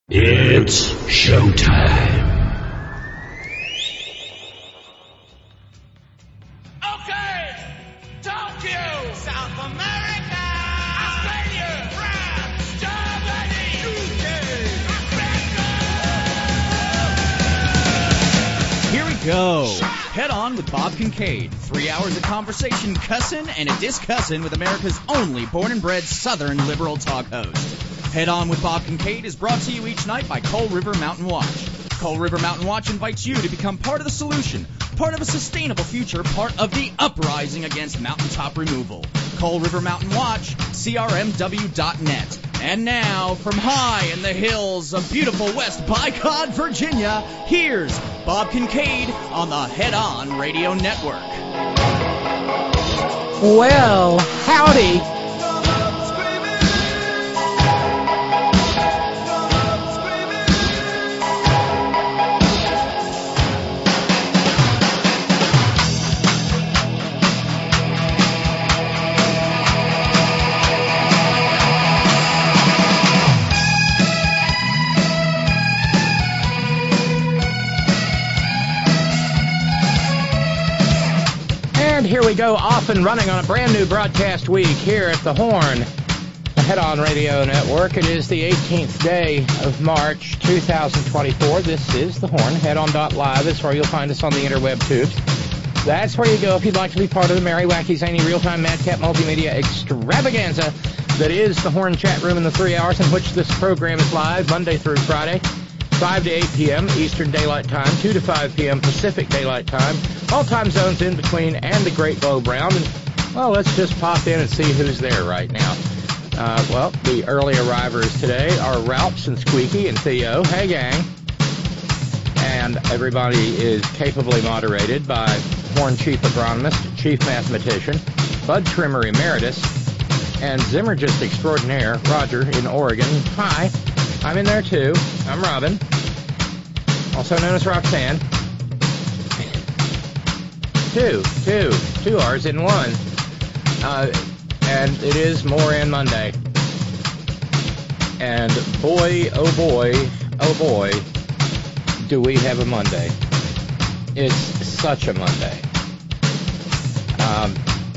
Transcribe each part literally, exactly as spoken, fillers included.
It's showtime. Okay! Tokyo! South America! Australia! France! Germany! U K! Africa! Here we go. Head On with Bob Kincaid. Three hours of conversation, cussin' and a discussin' with America's only born and bred Southern liberal talk host. Head On with Bob Kincaid is brought to you each night by Coal River Mountain Watch. Coal River Mountain Watch invites you to become part of the solution, part of a sustainable future, part of the uprising against mountaintop removal. Coal River Mountain Watch, C R M W dot net. And now, from high in the hills of beautiful West Bicod, Virginia, here's Bob Kincaid on the Head On Radio Network. Well, howdy. And here we go, off and running on a brand new broadcast week here at the Horn, the Head On Radio Network. It is the eighteenth day of March, two thousand twenty-four. This is the Horn. Head On dot live is where you'll find us on the interweb tubes. That's where you go if you'd like to be part of the merry, wacky, zany, real-time, madcap multimedia extravaganza that is the Horn chat room in the three hours in which this program is live, Monday through Friday, five to eight p.m. Eastern Daylight Time, two to five p.m. Pacific Daylight Time, all time zones in between, and the Great Globe Round. And, well, let's just pop in and see who's there right now. Uh, well, the early arrivers today are Ralphs and Squeaky and Theo. Hey, gang. And everybody is capably moderated by Horn Chief Agronomist, Chief Mathematician, Bud Trimmer Emeritus, and Zimmergist Extraordinaire, Roger in Oregon. Hi. I'm in there, too. I'm Robin, also known as Roxanne. Two, two, two R's in one. Uh, and it is Moran Monday. And boy, oh boy, oh boy, do we have a Monday. It's such a Monday. Um,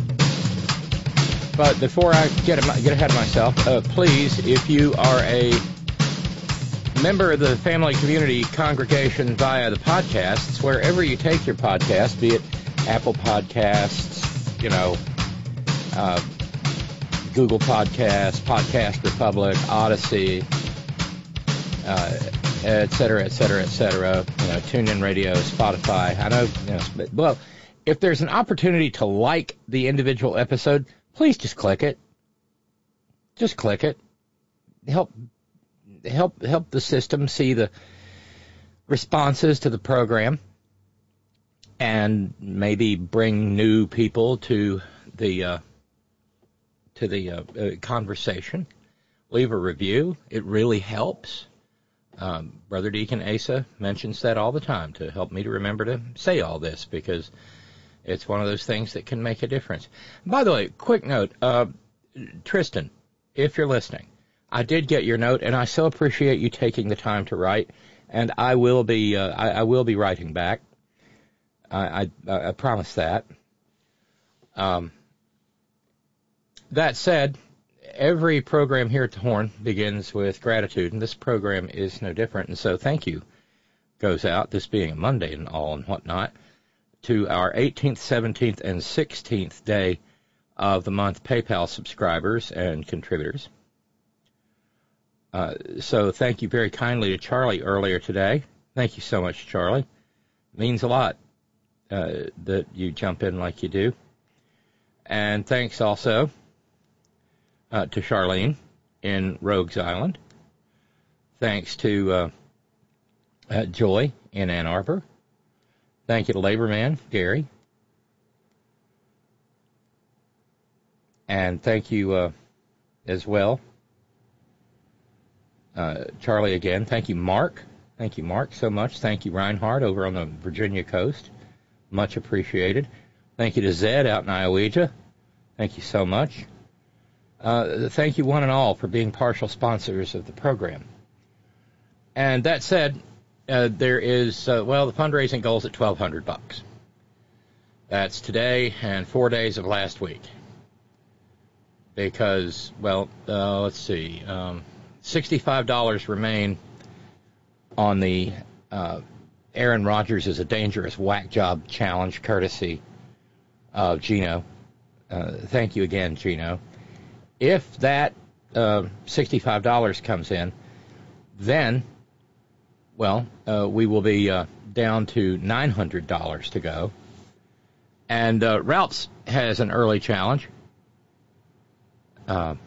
but before I get, get ahead of myself, uh, please, if you are a member of the family community congregation via the podcasts, wherever you take your podcast, be it Apple Podcasts, you know, uh, Google Podcasts, Podcast Republic, Odyssey, uh, et cetera, et cetera, et cetera, you know, TuneIn Radio, Spotify. I know, you know, but, well, if there's an opportunity to like the individual episode, please just click it. Just click it. Help help help the system see the responses to the program, and maybe bring new people to the uh, to the uh, uh, conversation. Leave a review; it really helps. Um, Brother Deacon Asa mentions that all the time to help me to remember to say all this, because it's one of those things that can make a difference. By the way, quick note, uh, Tristan, if you're listening, I did get your note, and I so appreciate you taking the time to write. And I will be, uh, I, I will be writing back. I, I, I promise that. Um, that said, every program here at the Horn begins with gratitude, and this program is no different. And so, thank you goes out, this being a Monday and all and whatnot, to our eighteenth, seventeenth, and sixteenth day of the month PayPal subscribers and contributors. Uh, so thank you very kindly to Charlie earlier today. Thank you so much, Charlie. It means a lot uh, that you jump in like you do. And thanks also uh, to Charlene in Rogues Island. Thanks to uh, uh, Joy in Ann Arbor. Thank you to Laborman, Gary. And thank you uh, as well, Uh, Charlie again. Thank you, Mark. Thank you, Mark, so much. Thank you, Reinhardt, over on the Virginia coast. Much appreciated. Thank you to Zed out in Ioweja. Thank you so much. Uh, thank you, one and all, for being partial sponsors of the program. And that said, uh, there is, uh, well, the fundraising goal is at twelve hundred bucks. That's today and four days of last week. Because, well, uh, let's see, um, sixty-five dollars remain on the uh, Aaron Rodgers is a Dangerous Whack Job Challenge, courtesy of Gino. Uh, thank you again, Gino. If that uh, sixty-five dollars comes in, then, well, uh, we will be uh, down to nine hundred dollars to go. And uh, Ralph's has an early challenge. Uh,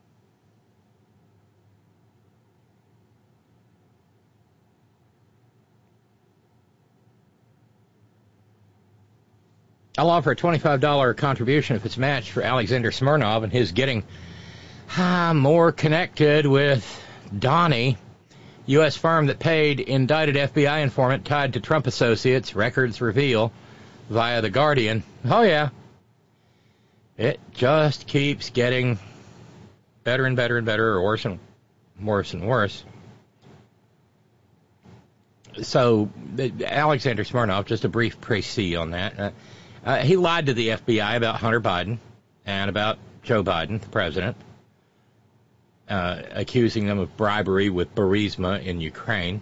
I'll offer a twenty-five dollars contribution if it's matched for Alexander Smirnov and his getting ah, more connected with Donnie, U S firm that paid indicted F B I informant tied to Trump associates, records reveal, via The Guardian. Oh, yeah. It just keeps getting better and better and better, or worse and worse and worse. So, Alexander Smirnov, just a brief précis on that. Uh, uh, he lied to the F B I about Hunter Biden and about Joe Biden, the president, uh, accusing them of bribery with Burisma in Ukraine.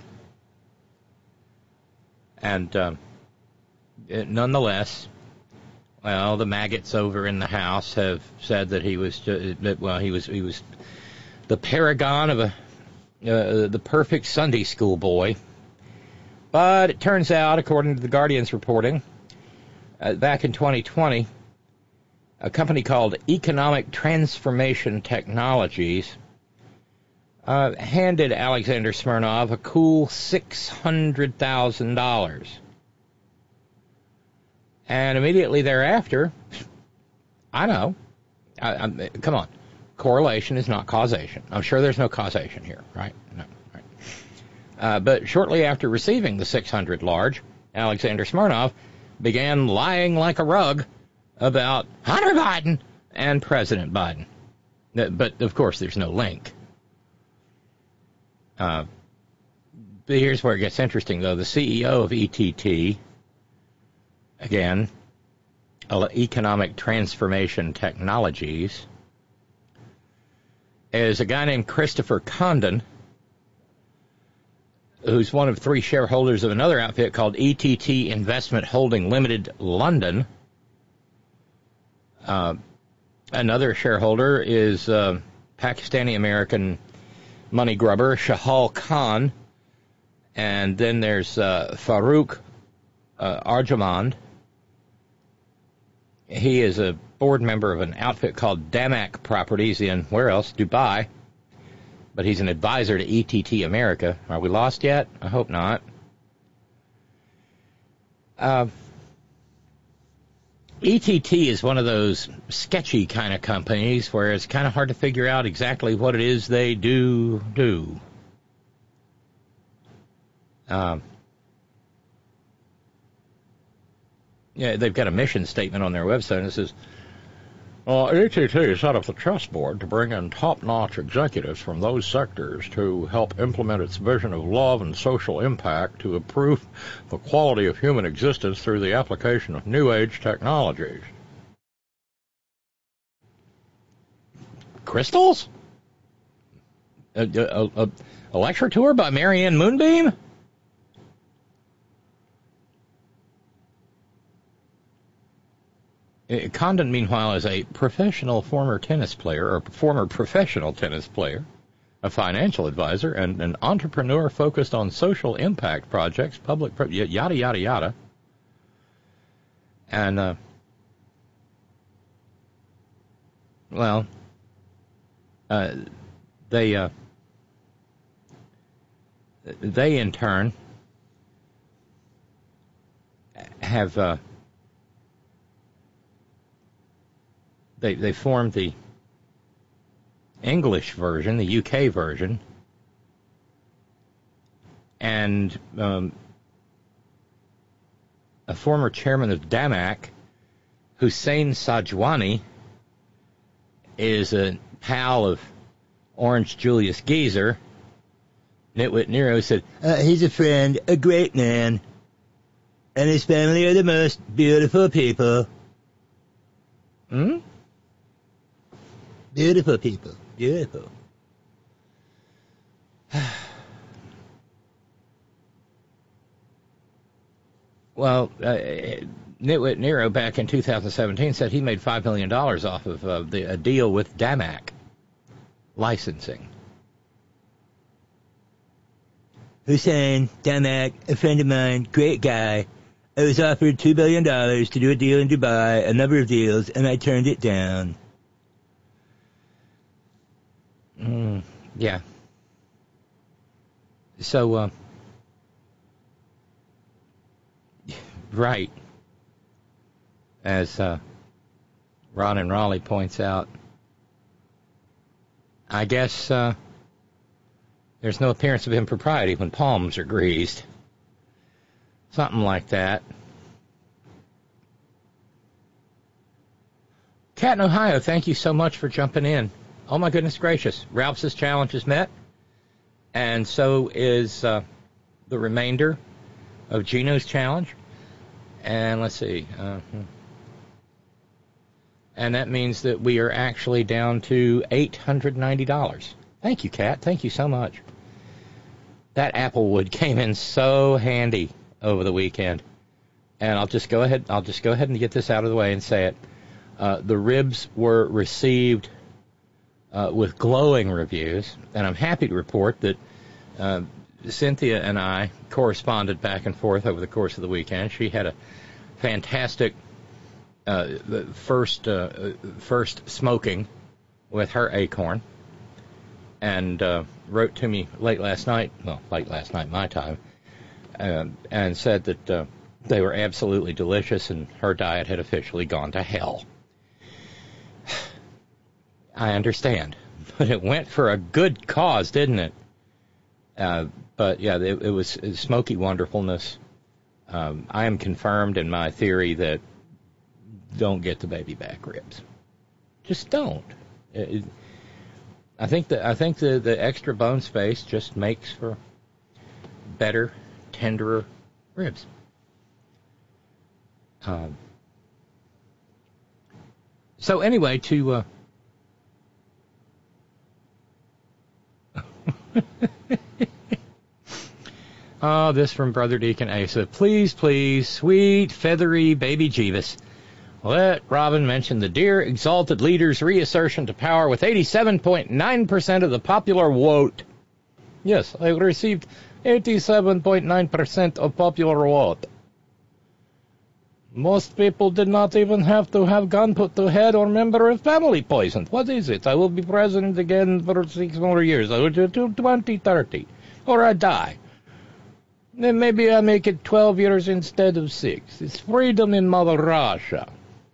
And um, it, nonetheless, well, the maggots over in the House have said that he was, just, well, he was he was the paragon of a uh, the perfect Sunday school boy. But it turns out, according to the Guardian's reporting, uh, back in twenty twenty, a company called Economic Transformation Technologies uh, handed Alexander Smirnov a cool six hundred thousand dollars. And immediately thereafter, I know, I, I, come on, correlation is not causation. I'm sure there's no causation here, right? No, right. Uh, but shortly after receiving the six hundred large, Alexander Smirnov began lying like a rug about Hunter Biden and President Biden. But, of course, there's no link. Uh, but here's where it gets interesting, though. The C E O of E T T, again, Economic Transformation Technologies, is a guy named Christopher Condon, who's one of three shareholders of another outfit called E T T Investment Holding Limited, London. Uh, another shareholder is uh, Pakistani-American money grubber Shahal Khan, and then there's uh, Farouk uh, Arjamand. He is a board member of an outfit called Damac Properties in, where else? Dubai. But he's an advisor to E T T America. Are we lost yet? I hope not. Uh, E T T is one of those sketchy kind of companies where it's kind of hard to figure out exactly what it is they do do. Um, yeah, they've got a mission statement on their website, and it says, Uh, E T T set up the chess board to bring in top-notch executives from those sectors to help implement its vision of love and social impact to improve the quality of human existence through the application of new age technologies. Crystals? A, a, a, a lecture tour by Marianne Moonbeam? Condon, meanwhile, is a professional former tennis player, or former professional tennis player, a financial advisor, and an entrepreneur focused on social impact projects, public, yada, yada, yada. And, uh, well, uh, they, uh, they in turn have, uh, They they formed the English version, the U K version, and um, a former chairman of Damac, Hussein Sajwani, is a pal of Orange Julius Geezer, Nitwit Nero said, uh, he's a friend, a great man, and his family are the most beautiful people. Hmm? Beautiful people. Beautiful. Well, uh, Nitwit Nero back in two thousand seventeen said he made five million dollars off of uh, the, a deal with D A M A C licensing. Hussein, D A M A C, a friend of mine, great guy. I was offered two billion dollars to do a deal in Dubai, a number of deals, and I turned it down. Mm, yeah. So, uh, right. As uh, Ron and Raleigh points out, I guess uh, there's no appearance of impropriety when palms are greased. Something like that. Cat in Ohio, thank you so much for jumping in. Oh, my goodness gracious. Ralph's challenge is met, and so is uh, the remainder of Gino's challenge. And let's see. Uh, and that means that we are actually down to eight hundred ninety dollars. Thank you, Cat. Thank you so much. That Applewood came in so handy over the weekend. And I'll just go ahead I'll just go ahead and get this out of the way and say it. Uh, the ribs were received uh, with glowing reviews, and I'm happy to report that uh, Cynthia and I corresponded back and forth over the course of the weekend. She had a fantastic uh, the first uh, first smoking with her acorn, and uh, wrote to me late last night, well, late last night my time, uh, and said that uh, they were absolutely delicious and her diet had officially gone to hell. I understand, but it went for a good cause, didn't it? Uh, but yeah, it, it was it was smoky wonderfulness. Um, I am confirmed in my theory that don't get the baby back ribs. Just don't. It, I think that I think the, the extra bone space just makes for better, tenderer ribs. Um, so anyway, to uh, oh, this from Brother Deacon Asa. Please, please, sweet, feathery baby Jeeves, let Robin mention the dear exalted leader's reassertion to power with eighty-seven point nine percent of the popular vote. Yes, I received eighty-seven point nine percent of popular vote. Most people did not even have to have gun put to head or member of family poisoned. What is it? I will be president again for six more years. I will do till twenty thirty. Or I die. Then maybe I make it twelve years instead of six. It's freedom in Mother Russia.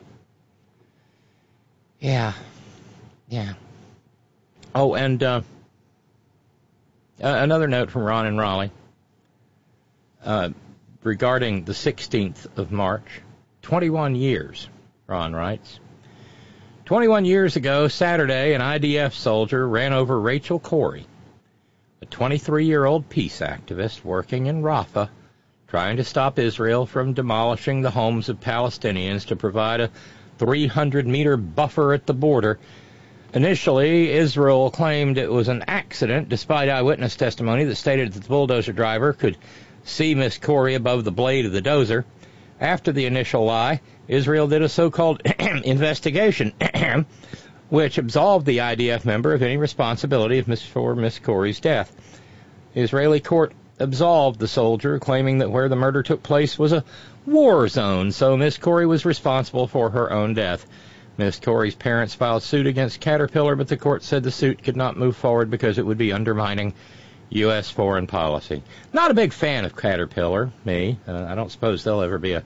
Yeah. Yeah. Oh, and uh, another note from Ron and Raleigh uh, regarding the sixteenth of March. twenty-one years, Ron writes. twenty-one years ago, Saturday, an I D F soldier ran over Rachel Corrie, a twenty-three-year-old peace activist working in Rafah, trying to stop Israel from demolishing the homes of Palestinians to provide a three hundred meter buffer at the border. Initially, Israel claimed it was an accident, despite eyewitness testimony that stated that the bulldozer driver could see Miss Corrie above the blade of the dozer. After the initial lie, Israel did a so-called investigation, which absolved the I D F member of any responsibility for Miss Corrie's death. The Israeli court absolved the soldier, claiming that where the murder took place was a war zone, so Miss Corrie was responsible for her own death. Miss Corrie's parents filed suit against Caterpillar, but the court said the suit could not move forward because it would be undermining U S foreign policy. Not a big fan of Caterpillar, me. Uh, I don't suppose they'll ever be a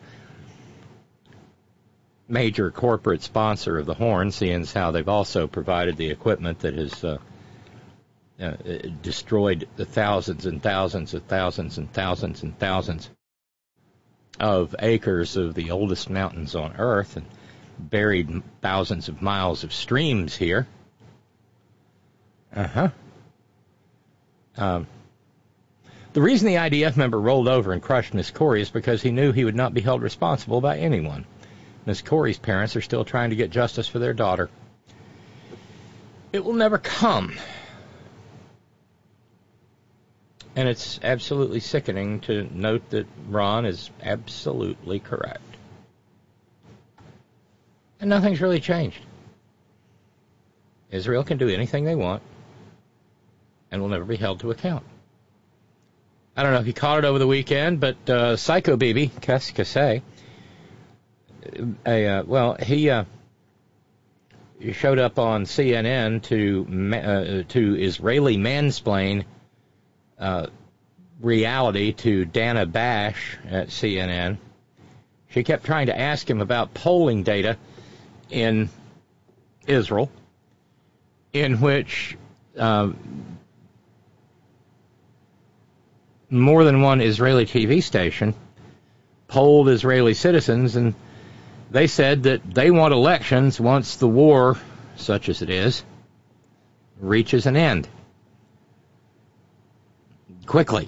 major corporate sponsor of the Horn, seeing as how they've also provided the equipment that has uh, uh, destroyed the thousands and thousands and thousands and thousands and thousands of acres of the oldest mountains on Earth and buried thousands of miles of streams here. Uh-huh. Um, The reason the I D F member rolled over and crushed Miss Corey is because he knew he would not be held responsible by anyone. Miss Corey's parents are still trying to get justice for their daughter. It will never come. And it's absolutely sickening to note that Ron is absolutely correct. And nothing's really changed. Israel can do anything they want and will never be held to account. I don't know if you caught it over the weekend, but uh, Psycho Bibi, qu'est-ce que c'est? Uh, well, he uh, showed up on C N N to uh, to Israeli mansplain uh, reality to Dana Bash at C N N. She kept trying to ask him about polling data in Israel, in which uh, more than one Israeli T V station polled Israeli citizens, and they said that they want elections once the war, such as it is, reaches an end. Quickly.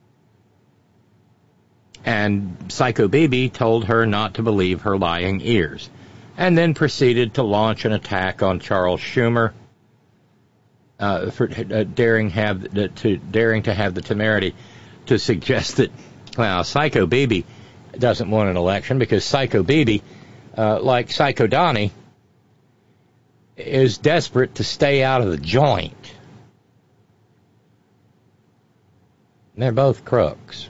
And Psycho Bibi told her not to believe her lying ears, and then proceeded to launch an attack on Charles Schumer uh, for uh, daring have uh, to daring to have the temerity to suggest that, well, Psycho Bibi doesn't want an election because Psycho Bibi, uh, like Psycho Donnie, is desperate to stay out of the joint. They're both crooks.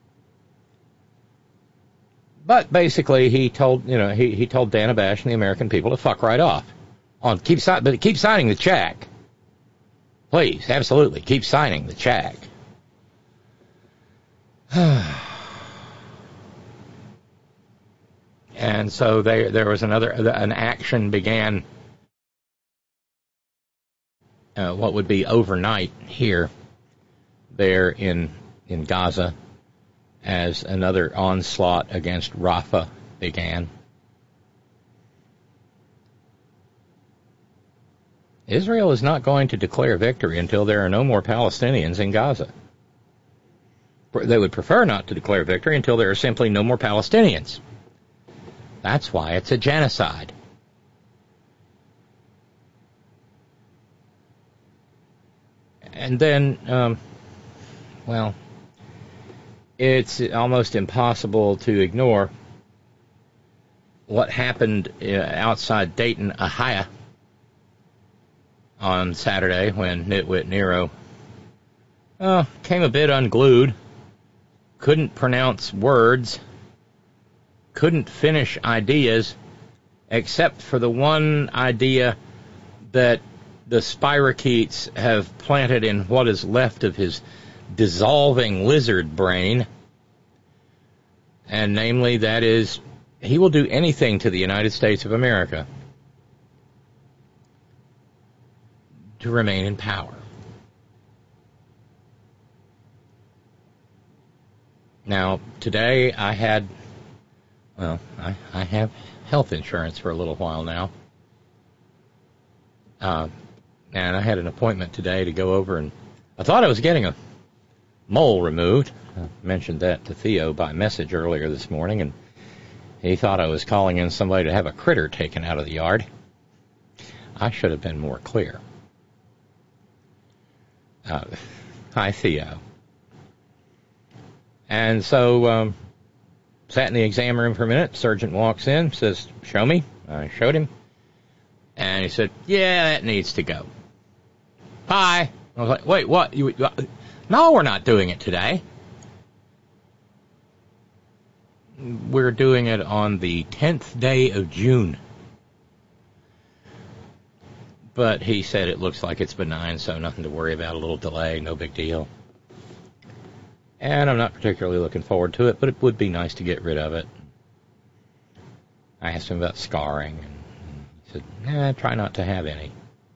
But basically, he told you know he, he told Dana Bash and the American people to fuck right off. On keep si- but keep signing the check, please. Absolutely, keep signing the check. And so they, there was another an action began. Uh, what would be overnight here, there in in Gaza, as another onslaught against Rafah began. Israel is not going to declare victory until there are no more Palestinians in Gaza. They would prefer not to declare victory until there are simply no more Palestinians. That's why it's a genocide. And then, um, well, it's almost impossible to ignore what happened uh, outside Dayton, Ohio on Saturday when Nitwit Nero uh, came a bit unglued, couldn't pronounce words, couldn't finish ideas, except for the one idea that the spirochetes have planted in what is left of his dissolving lizard brain, and namely that is, he will do anything to the United States of America to remain in power. Now, today I had, well, I, I have health insurance for a little while now. Uh, and I had an appointment today to go over, and I thought I was getting a mole removed. I mentioned that to Theo by message earlier this morning, and he thought I was calling in somebody to have a critter taken out of the yard. I should have been more clear. Uh, hi, Theo. And so, um, sat in the exam room for a minute. Surgeon walks in, says, "Show me." I showed him. And he said, "Yeah, that needs to go." Bye. I was like, "Wait, what? You, uh, no, we're not doing it today. We're doing it on the tenth day of June." But he said it looks like it's benign, so nothing to worry about, a little delay, no big deal. And I'm not particularly looking forward to it, but it would be nice to get rid of it. I asked him about scarring, and he said, nah, try not to have any.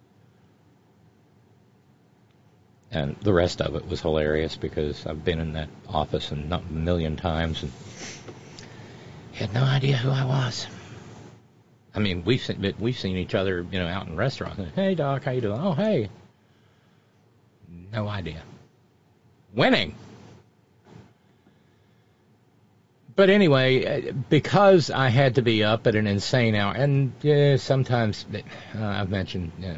And the rest of it was hilarious because I've been in that office a million times and he had no idea who I was. I mean, we've seen, we've seen each other, you know, out in restaurants. "Hey, Doc, how you doing?" "Oh, hey." No idea. Winning. But anyway, because I had to be up at an insane hour, and yeah, sometimes, uh, I've mentioned, you know,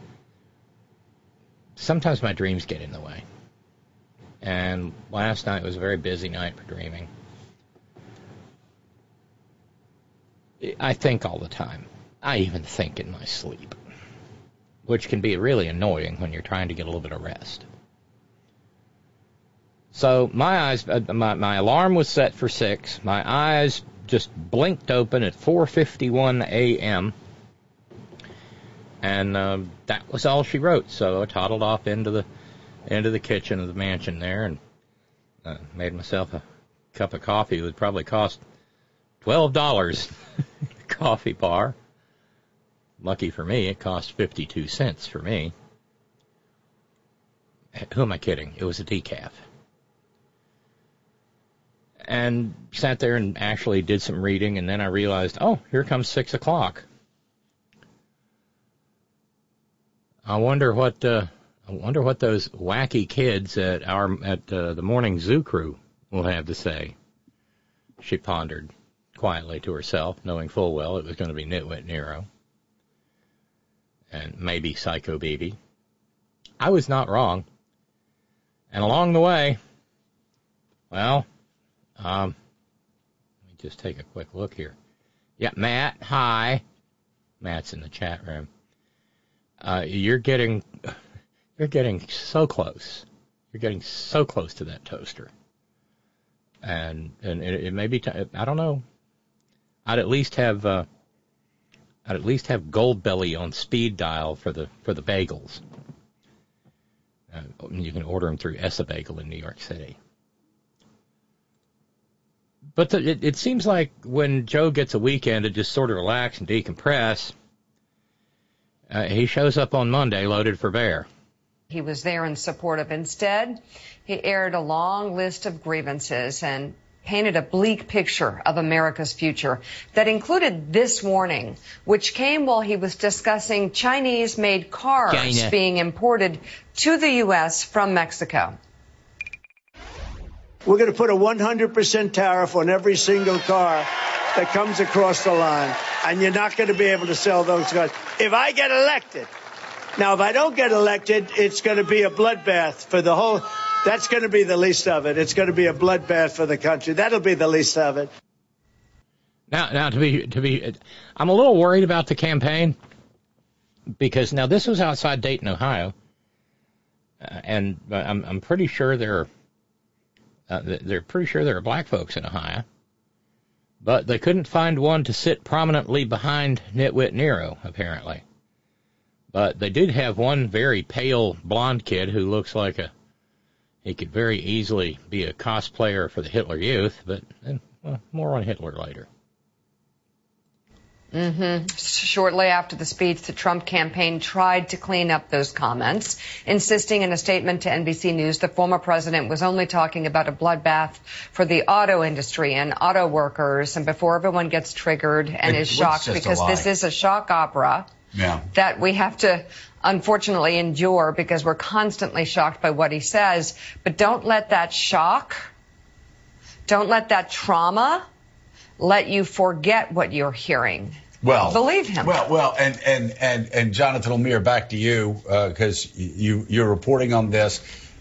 sometimes my dreams get in the way. And last night was a very busy night for dreaming. I think all the time. I even think in my sleep, which can be really annoying when you're trying to get a little bit of rest. So my eyes, uh, my, my alarm was set for six. My eyes just blinked open at four fifty-one a.m. And uh, that was all she wrote. So I toddled off into the into the kitchen of the mansion there and uh, made myself a cup of coffee. It would probably cost twelve dollars. Coffee bar. Lucky for me, it cost fifty-two cents for me. Who am I kidding? It was a decaf. And sat there and actually did some reading, and then I realized, oh, here comes six o'clock. I wonder what uh, I wonder what those wacky kids at our at uh, the morning zoo crew will have to say. She pondered quietly to herself, knowing full well it was going to be Nitwit Nero and maybe Psycho Baby. I was not wrong. And along the way, well, um, let me just take a quick look here. Yeah, Matt, hi. Matt's in the chat room. Uh, you're getting, you're getting so close. You're getting so close to that toaster. And and it, it may be, t- I don't know. I'd at least have, uh, I'd at least have Goldbelly on speed dial for the for the bagels. Uh, you can order them through Essa Bagel in New York City. But the, it, it seems like when Joe gets a weekend to just sort of relax and decompress, uh, he shows up on Monday loaded for bear. He was there in support of. Instead, he aired a long list of grievances and painted a bleak picture of America's future that included this warning, which came while he was discussing Chinese-made cars China. being imported to the U S from Mexico. We're going to put a one hundred percent tariff on every single car that comes across the line, and you're not going to be able to sell those cars. If I get elected, now if I don't get elected, it's going to be a bloodbath for the whole... That's going to be the least of it. It's going to be a bloodbath for the country. That'll be the least of it. Now, now to be to be, I'm a little worried about the campaign because now this was outside Dayton, Ohio, uh, and I'm I'm pretty sure there are uh, they're pretty sure there are black folks in Ohio, but they couldn't find one to sit prominently behind Nitwit Nero apparently. But they did have one very pale blonde kid who looks like a He could very easily be a cosplayer for the Hitler Youth, but well, more on Hitler later. Mm-hmm. Shortly after the speech, the Trump campaign tried to clean up those comments, insisting in a statement to N B C News the former president was only talking about a bloodbath for the auto industry and auto workers. And before everyone gets triggered and it, is shocked, because this is a shock opera yeah. that we have to unfortunately endure because we're constantly shocked by what he says. But don't let that shock, don't let that trauma let you forget what you're hearing. Well, believe him. Well, well, and and and and Jonathan O'Meara, back to you because uh, you you're reporting on this.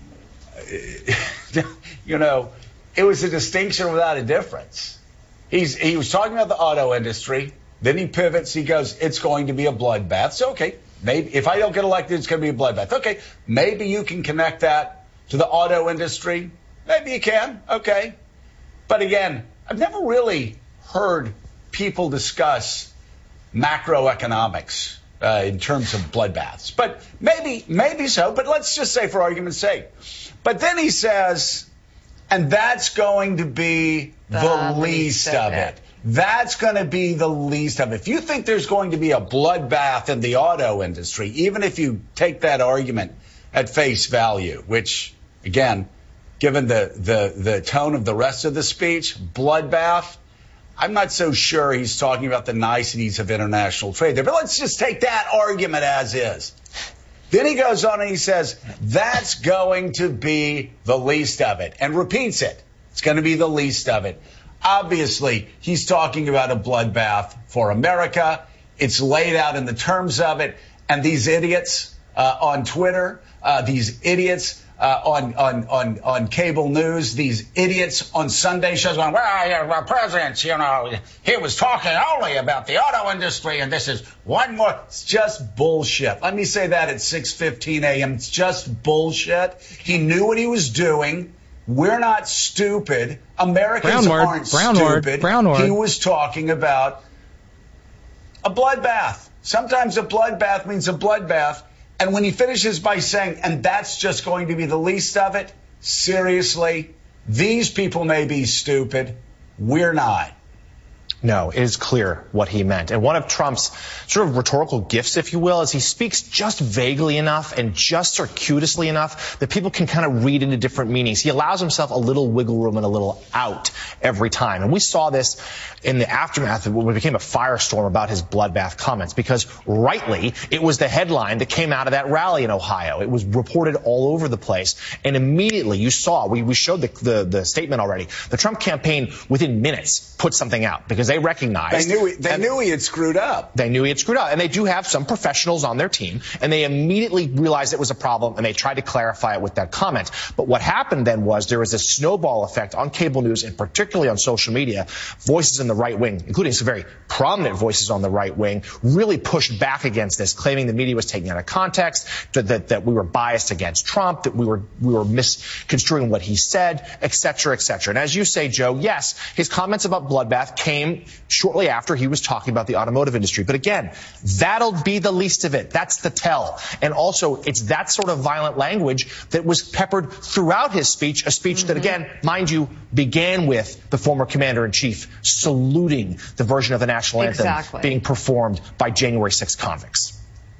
You know, it was a distinction without a difference. He's he was talking about the auto industry. Then he pivots. He goes, "It's going to be a bloodbath." So okay, maybe if I don't get elected, it's going to be a bloodbath. Okay, maybe you can connect that to the auto industry. Maybe you can. Okay, but again, I've never really heard people discuss macroeconomics uh, in terms of bloodbaths. But maybe, maybe so. But let's just say for argument's sake. But then he says, and that's going to be the, the least, least of it. it. That's going to be the least of it. If you think there's going to be a bloodbath in the auto industry, even if you take that argument at face value, which, again, given the, the, the tone of the rest of the speech, bloodbath, I'm not so sure he's talking about the niceties of international trade there. But let's just take that argument as is. Then he goes on and he says, that's going to be the least of it, and repeats it. It's going to be the least of it. Obviously, he's talking about a bloodbath for America. It's laid out in the terms of it. And these idiots uh, on Twitter, uh, these idiots uh, on, on, on, on cable news, these idiots on Sunday shows going, well, yeah, well, presidents, you know, he was talking only about the auto industry, and this is one more. It's just bullshit. Let me say that at six fifteen a.m. It's just bullshit. He knew what he was doing. We're not stupid. Americans Brown aren't Brown stupid. Brown He was talking about a bloodbath. Sometimes a bloodbath means a bloodbath. And when he finishes by saying, and that's just going to be the least of it, seriously, these people may be stupid. We're not. No, it is clear what he meant. And one of Trump's sort of rhetorical gifts, if you will, is he speaks just vaguely enough and just circuitously enough that people can kind of read into different meanings. He allows himself a little wiggle room and a little out every time. And we saw this in the aftermath of what became a firestorm about his bloodbath comments, because rightly, it was the headline that came out of that rally in Ohio. It was reported all over the place. And immediately you saw, we, we showed the, the, the statement already, the Trump campaign within minutes put something out because they recognized. They knew he, they knew he had screwed up. They knew he had screwed up. And they do have some professionals on their team, and they immediately realized it was a problem, and they tried to clarify it with that comment. But what happened then was there was a snowball effect on cable news, and particularly on social media. Voices in the right wing, including some very prominent voices on the right wing, really pushed back against this, claiming the media was taking it out of context, that, that, that we were biased against Trump, that we were we were misconstruing what he said, et cetera, et cetera. And as you say, Joe, yes, his comments about bloodbath came shortly after he was talking about the automotive industry. But again, that'll be the least of it. That's the tell. And also, it's that sort of violent language that was peppered throughout his speech, a speech mm-hmm. that, again, mind you, began with the former commander-in-chief saluting the version of the national anthem exactly. being performed by January sixth convicts.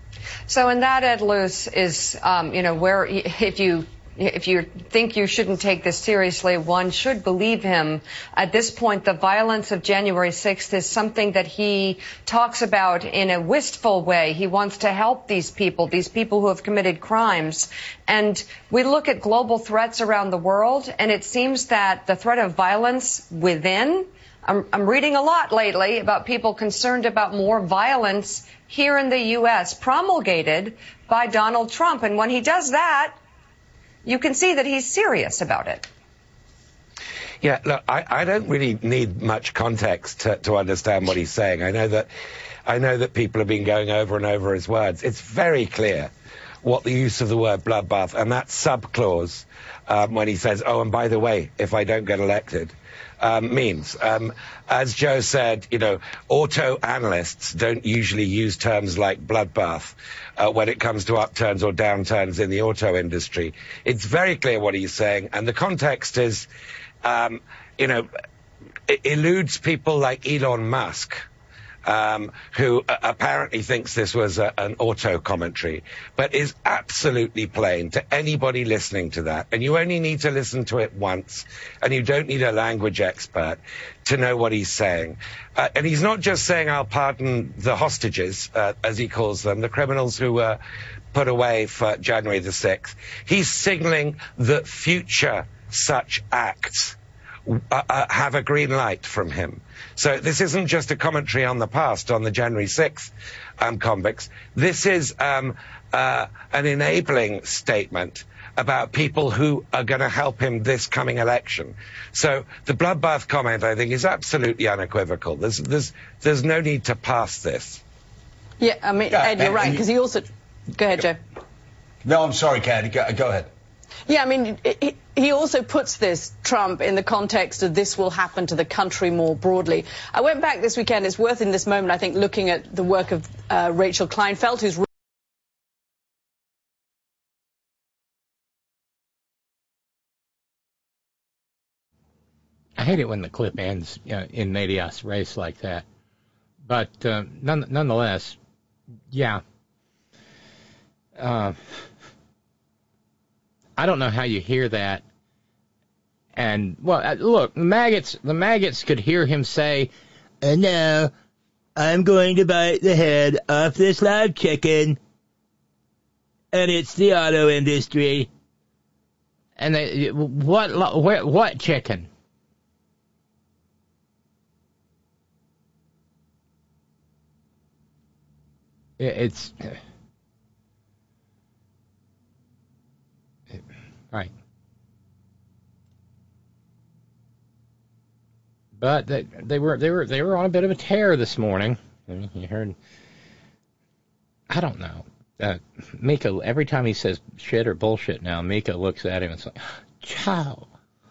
So in that, Ed Luce, is, um, you know, where if you If you think you shouldn't take this seriously, one should believe him. At this point, the violence of January sixth is something that he talks about in a wistful way. He wants to help these people, these people who have committed crimes. And we look at global threats around the world, and it seems that the threat of violence within, I'm, I'm reading a lot lately about people concerned about more violence here in the U S promulgated by Donald Trump. And when he does that, you can see that he's serious about it. Yeah, look, I, I don't really need much context to, to understand what he's saying. I know that I know that people have been going over and over his words. It's very clear what the use of the word bloodbath and that subclause um, when he says, oh, and by the way, if I don't get elected, um, means. Um, as Joe said, you know, auto analysts don't usually use terms like bloodbath uh, when it comes to upturns or downturns in the auto industry. It's very clear what he's saying, and the context is, um, you know, it eludes people like Elon Musk, Um, who uh, apparently thinks this was a, an auto commentary, but is absolutely plain to anybody listening to that. And you only need to listen to it once, and you don't need a language expert to know what he's saying. Uh, and he's not just saying, I'll pardon the hostages, uh, as he calls them, the criminals who were put away for January the sixth. He's signaling that future such acts Uh, uh, have a green light from him. So this isn't just a commentary on the past, on the January sixth um, convicts. This is um, uh, an enabling statement about people who are going to help him this coming election. So the bloodbath comment, I think, is absolutely unequivocal. There's, there's, there's no need to pass this. Yeah, I mean, yeah, Ed, you're right, because he also... Go ahead, Joe. No, I'm sorry, Kathy. Go, go ahead. Yeah, I mean, it, he also puts this, Trump, in the context of this will happen to the country more broadly. I went back this weekend. It's worth in this moment, I think, looking at the work of uh, Rachel Kleinfeld, who's... I hate it when the clip ends you know, in medias res like that. But uh, none, nonetheless, yeah. Uh, I don't know how you hear that. And, well, uh, look, the maggots, the maggots could hear him say, and now I'm going to bite the head off this live chicken, and it's the auto industry. And they, what, what, what chicken? It's right. But they, they were they were they were on a bit of a tear this morning. I mean, you heard. I don't know. Uh, Mika, every time he says shit or bullshit now, Mika looks at him and says, "Chow."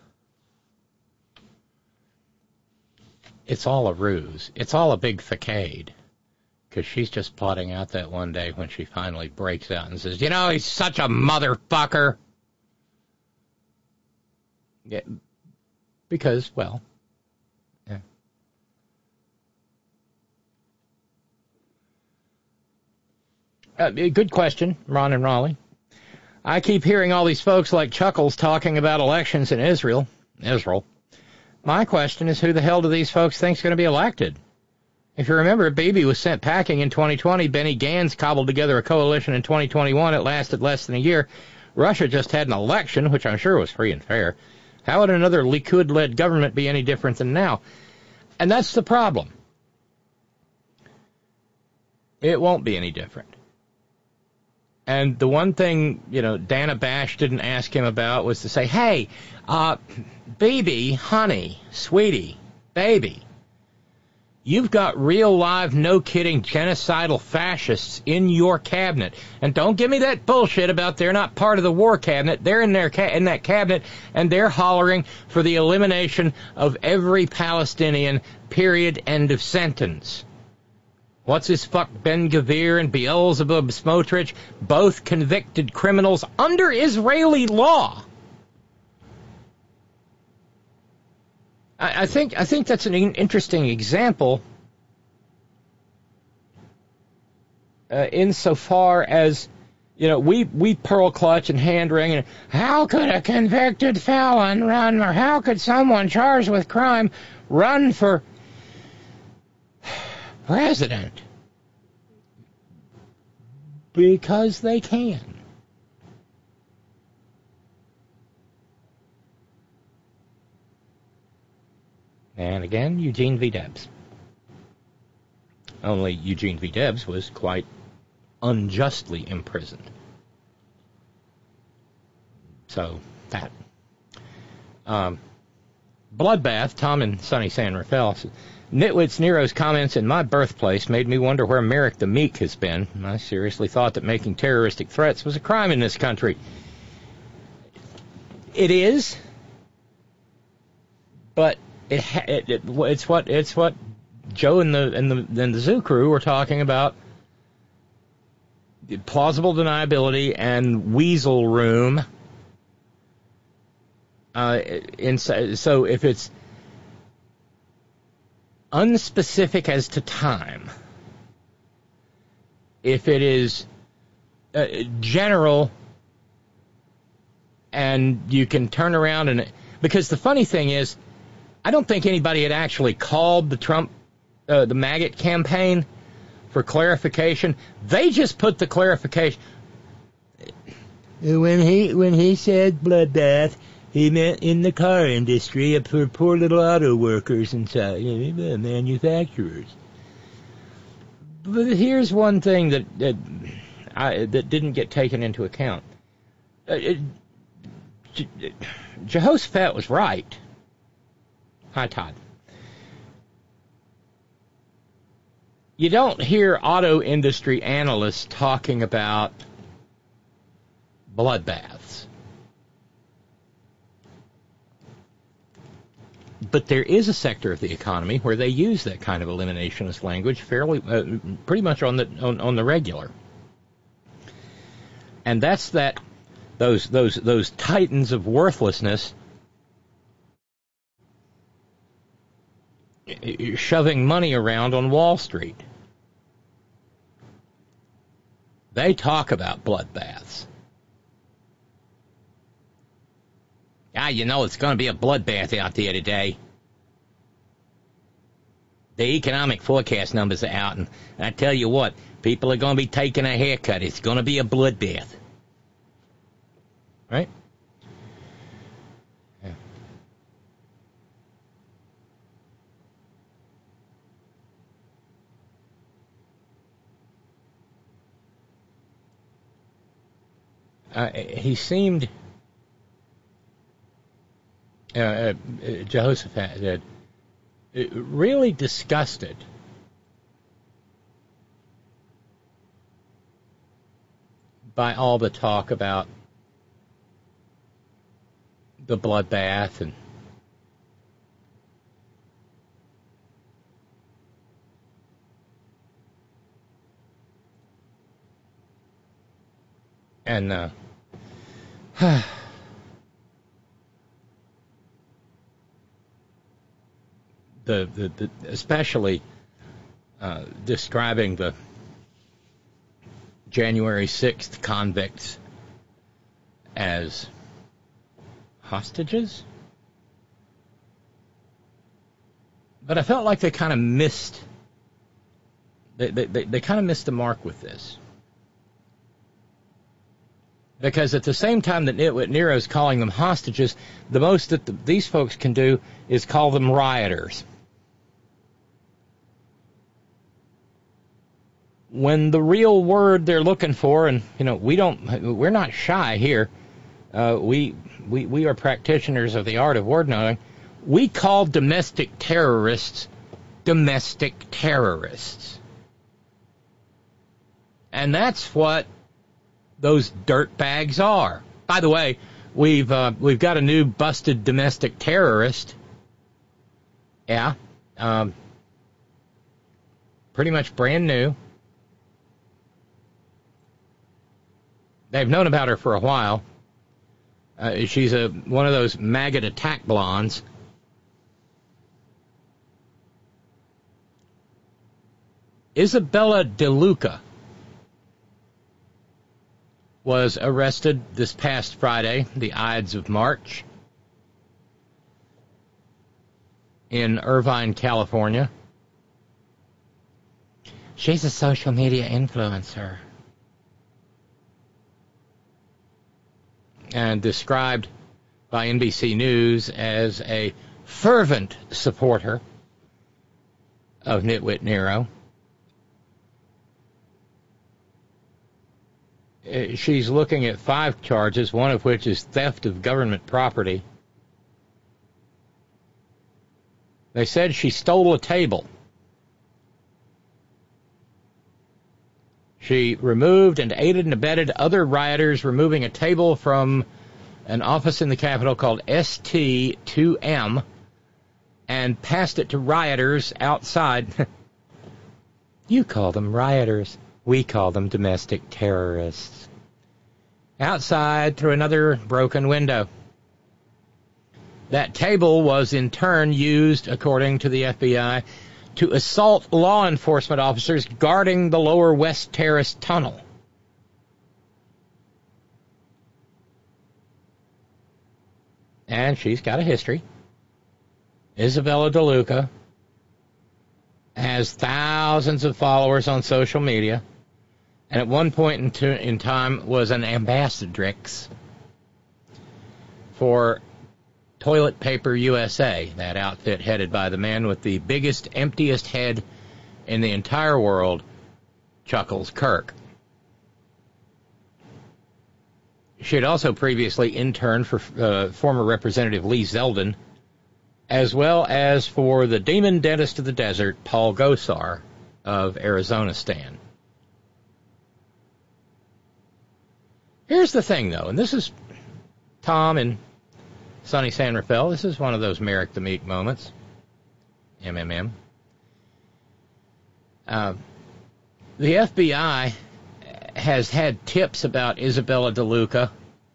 It's all a ruse. It's all a big facade. Because she's just plotting out that one day when she finally breaks out and says, you know, he's such a motherfucker. Yeah, because, well, yeah. Uh, good question, Ron and Raleigh. I keep hearing all these folks like Chuckles talking about elections in Israel. Israel. My question is, who the hell do these folks think is going to be elected? If you remember, Bibi was sent packing in twenty twenty. Benny Gantz cobbled together a coalition in twenty twenty-one. It lasted less than a year. Russia just had an election, which I'm sure was free and fair. How would another Likud-led government be any different than now? And that's the problem. It won't be any different. And the one thing, you know, Dana Bash didn't ask him about was to say, hey, uh, Bibi, honey, sweetie, baby, you've got real live, no-kidding, genocidal fascists in your cabinet. And don't give me that bullshit about they're not part of the war cabinet. They're in, their ca- in that cabinet, and they're hollering for the elimination of every Palestinian, period, end of sentence. What's his fuck, Ben-Gvir and Beelzebub Smotrich, both convicted criminals under Israeli law. I think I think that's an interesting example uh, insofar as, you know, we, we pearl clutch and hand wring and how could a convicted felon run, or how could someone charged with crime run for president? Because they can. And again, Eugene V. Debs. Only Eugene V. Debs was quite unjustly imprisoned. So, that. Um, Bloodbath, Tom in sunny San Rafael. Nitwit's Nero's comments in my birthplace made me wonder where Merrick the Meek has been. I seriously thought that making terroristic threats was a crime in this country. It is, but It, it, it it's what it's what Joe and the and the and the Zoo crew were talking about. Plausible deniability and weasel room. Uh, in, so if it's unspecific as to time, if it is uh, general, and you can turn around and because the funny thing is, I don't think anybody had actually called the Trump, uh, the Maggot campaign for clarification. They just put the clarification. When he when he said bloodbath, he meant in the car industry for poor little auto workers and so, you know, manufacturers. But here's one thing that that, I, that didn't get taken into account. Uh, it, Je- Jehoshaphat was right. Hi, Todd. You don't hear auto industry analysts talking about bloodbaths. But there is a sector of the economy where they use that kind of eliminationist language fairly, uh, pretty much on the on, on the regular. And that's that those those those titans of worthlessness shoving money around on Wall Street. They talk about bloodbaths. Ah, you know it's going to be a bloodbath out there today. The economic forecast numbers are out, and I tell you what, people are going to be taking a haircut. It's going to be a bloodbath. Right? Yeah. uh, he seemed, uh, uh, Jehoshaphat did, really disgusted by all the talk about the bloodbath and and uh, the, the the especially uh, describing the January sixth convicts as hostages. But I felt like they kind of missed they they, they, they kind of missed the mark with this. Because at the same time that Nitwit Nero is calling them hostages, the most that the, these folks can do is call them rioters. When the real word they're looking for, and you know, we don't, we're not shy here. Uh, we we we are practitioners of the art of word knowing. We call domestic terrorists domestic terrorists, and that's what those dirtbags are. By the way, we've uh, we've got a new busted domestic terrorist. Yeah, um, pretty much brand new. They've known about her for a while. Uh, she's a one of those maggot attack blondes. Isabella DeLuca was arrested this past Friday, the Ides of March, in Irvine, California. She's a social media influencer. And described by N B C News as a fervent supporter of Nitwit Nero. She's looking at five charges, one of which is theft of government property. They said she stole a table. She removed and aided and abetted other rioters removing a table from an office in the Capitol called S T two M and passed it to rioters outside. You call them rioters. We call them domestic terrorists. Outside through another broken window. That table was in turn used, according to the F B I, to assault law enforcement officers guarding the Lower West Terrace tunnel. And she's got a history. Isabella DeLuca has thousands of followers on social media, and at one point in, to, in time was an ambassadrix for Toilet Paper U S A, that outfit headed by the man with the biggest, emptiest head in the entire world, Chuckles Kirk. She had also previously interned for uh, former Representative Lee Zeldin, as well as for the demon dentist of the desert, Paul Gosar of Arizonistan. Here's the thing, though, and this is Tom and Sonny San Rafael. This is one of those Merrick the Meek moments. M M M. Uh, the F B I has had tips about Isabella DeLuca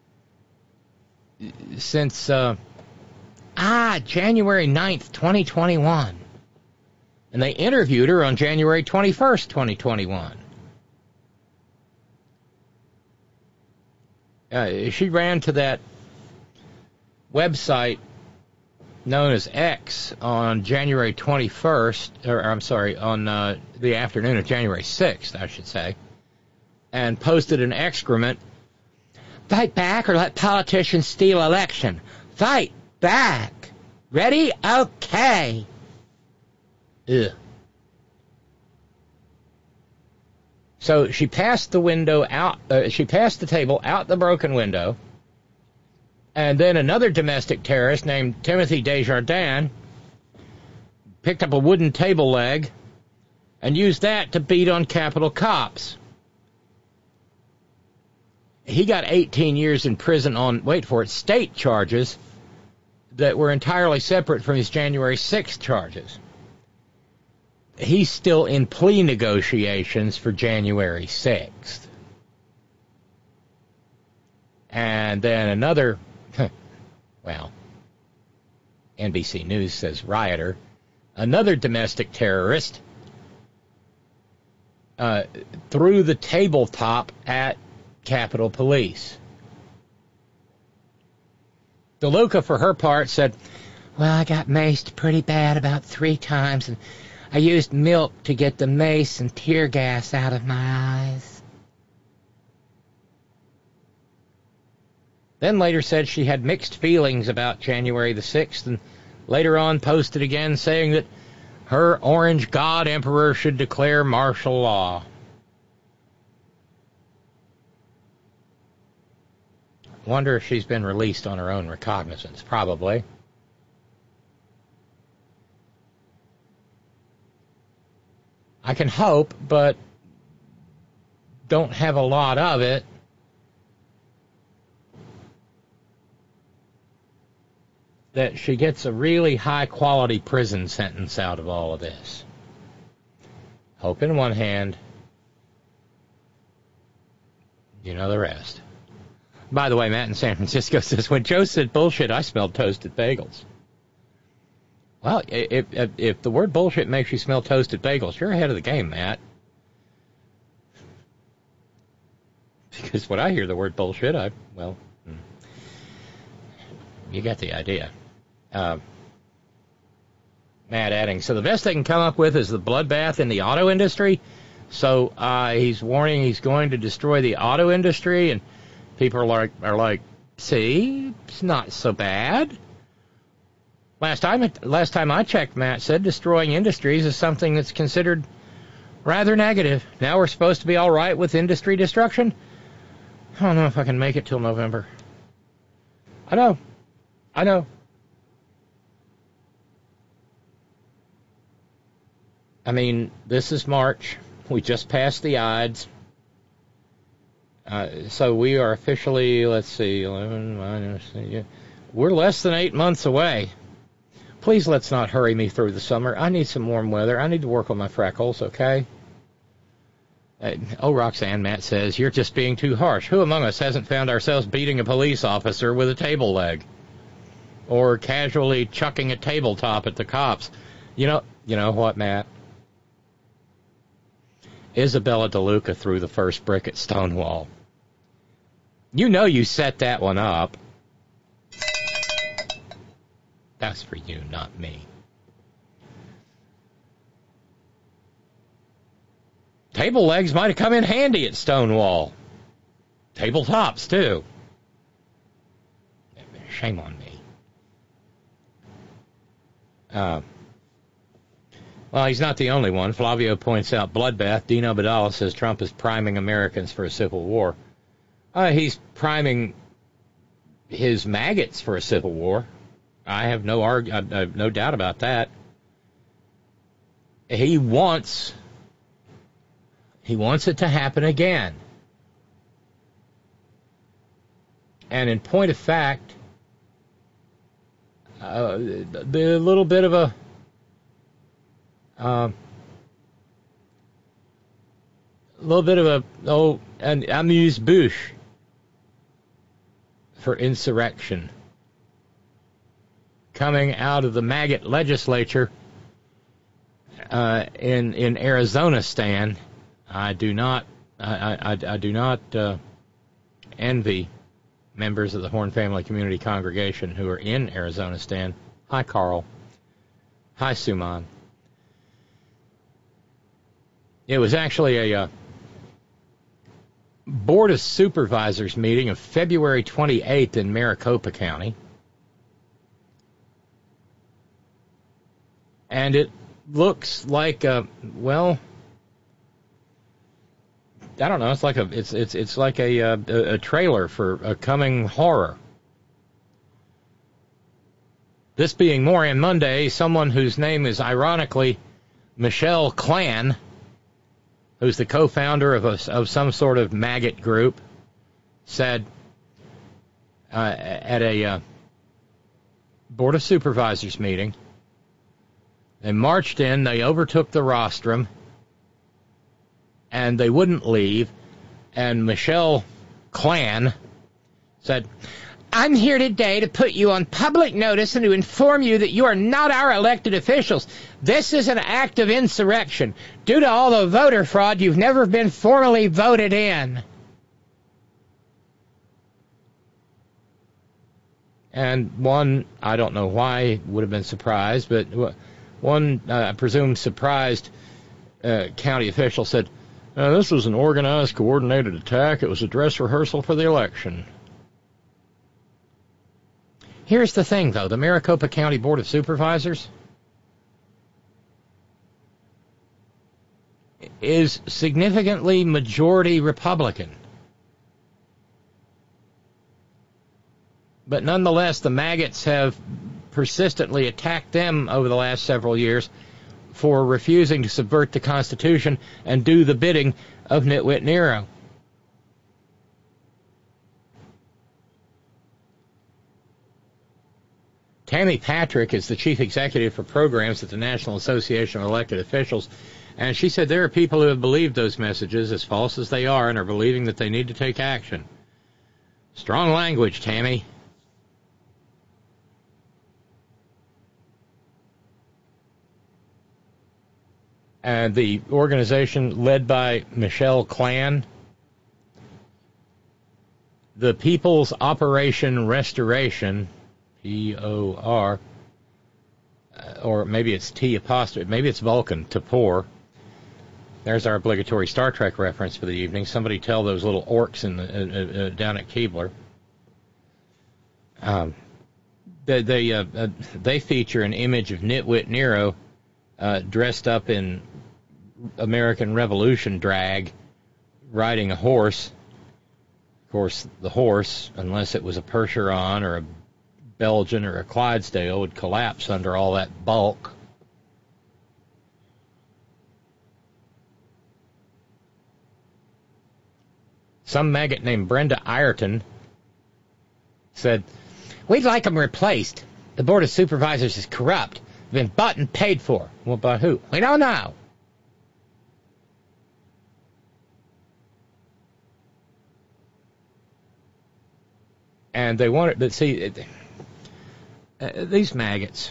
since uh, ah January ninth, twenty twenty-one. And they interviewed her on January twenty-first, twenty twenty-one. Uh, she ran to that website known as X on January twenty-first, or I'm sorry, on uh, the afternoon of January sixth, I should say, and posted an excrement. Fight back or let politicians steal election. Fight back. Ready? Okay. Ugh. So she passed the window out, uh, she passed the table out the broken window, and then another domestic terrorist named Timothy Desjardins picked up a wooden table leg and used that to beat on Capitol cops. He got eighteen years in prison on, wait for it, state charges that were entirely separate from his January sixth charges. He's still in plea negotiations for January sixth. And then another, well, N B C News says rioter, another domestic terrorist uh, threw the tabletop at Capitol Police. DeLuca, for her part, said, well, I got maced pretty bad about three times, and I used milk to get the mace and tear gas out of my eyes. Then later said she had mixed feelings about January the sixth, and later on posted again saying that her orange god emperor should declare martial law. Wonder if she's been released on her own recognizance. Probably. I can hope, but don't have a lot of it. That she gets a really high-quality prison sentence out of all of this. Hope in one hand, you know the rest. By the way, Matt in San Francisco says, when Joe said bullshit, I smelled toasted bagels. Well, if, if, if the word bullshit makes you smell toasted bagels, you're ahead of the game, Matt. Because when I hear the word bullshit, I, well, you got the idea. Uh, Matt adding, so the best they can come up with is the bloodbath in the auto industry. So uh, he's warning he's going to destroy the auto industry, and people are like, are like, see, it's not so bad. Last time, last time I checked, Matt said destroying industries is something that's considered rather negative. Now we're supposed to be all right with industry destruction? I don't know if I can make it till November. I know. I know. I mean, this is March. We just passed the Ides. Uh, so we are officially, let's see, eleven minus, yeah, we're less than eight months away. Please let's not hurry me through the summer. I need some warm weather. I need to work on my freckles, okay? Uh, oh, Roxanne, Matt says, you're just being too harsh. Who among us hasn't found ourselves beating a police officer with a table leg? Or casually chucking a tabletop at the cops? You know, you know what, Matt? Isabella DeLuca threw the first brick at Stonewall. You know you set that one up. That's for you, not me. Table legs might have come in handy at Stonewall. Tabletops, too. Shame on me. Uh, well, he's not the only one. Flavio points out bloodbath. Dino Badala says Trump is priming Americans for a civil war. Uh, he's priming his maggots for a civil war. I have no arg- I have no doubt about that. He wants he wants it to happen again. And in point of fact, uh, the little bit of a uh, little bit of a oh an amuse-bouche for insurrection coming out of the maggot legislature uh, in in Arizona. Stan, I do not I, I, I do not uh, envy members of the Horn Family Community Congregation who are in Arizona. Stan, hi Carl, hi Suman. It was actually a uh, Board of Supervisors meeting of February twenty-eighth in Maricopa County. And it looks like, a, well, I don't know. It's like a it's it's it's like a a, a trailer for a coming horror. This being Moran Monday, someone whose name is ironically Michelle Klan, who's the co-founder of a, of some sort of maggot group, said uh, at a uh, Board of Supervisors meeting, they marched in, they overtook the rostrum, and they wouldn't leave, and Michelle Klan said, I'm here today to put you on public notice and to inform you that you are not our elected officials. This is an act of insurrection. Due to all the voter fraud, you've never been formally voted in. And one, I don't know why, would have been surprised, but one, uh, I presume, surprised uh, county official said, uh, this was an organized, coordinated attack. It was a dress rehearsal for the election. Here's the thing, though. The Maricopa County Board of Supervisors is significantly majority Republican. But nonetheless, the maggots have persistently attacked them over the last several years for refusing to subvert the Constitution and do the bidding of Nitwit Nero. Tammy Patrick is the chief executive for programs at the National Association of Elected Officials, and she said there are people who have believed those messages, as false as they are, and are believing that they need to take action. Strong language, Tammy. And the organization led by Michelle Klan, the People's Operation Restoration, P O R, or maybe it's T apostrophe, maybe it's Vulcan, to poor. There's our obligatory Star Trek reference for the evening. Somebody tell those little orcs in the, uh, uh, down at Keebler. Um, they they, uh, uh, they feature an image of Nitwit Nero uh, dressed up in American Revolution drag, riding a horse. Of course, the horse, unless it was a Percheron or a Belgian or a Clydesdale, would collapse under all that bulk. Some maggot named Brenda Ireton said, we'd like them replaced. The Board of Supervisors is corrupt. They've been bought and paid for. Well, by who? We don't know. And they wanted to see... Uh, these maggots,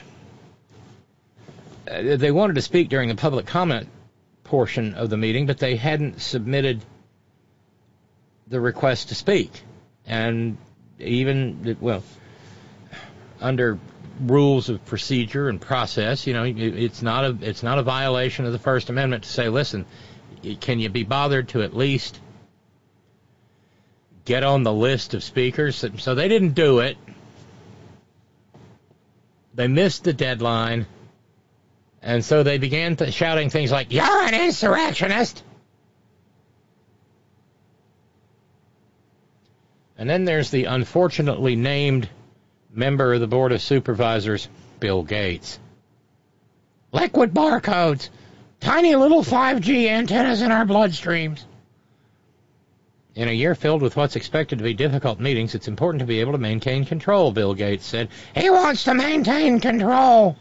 uh, they wanted to speak during the public comment portion of the meeting, but they hadn't submitted the request to speak. And even, well, under rules of procedure and process, you know, it, it's not a it's not a violation of the First Amendment to say, listen, can you be bothered to at least get on the list of speakers? So they didn't do it. They missed the deadline, and so they began th- shouting things like, you're an insurrectionist! And then there's the unfortunately named member of the Board of Supervisors, Bill Gates. Liquid barcodes! Tiny little five G antennas in our bloodstreams! In a year filled with what's expected to be difficult meetings, it's important to be able to maintain control, Bill Gates said. He wants to maintain control.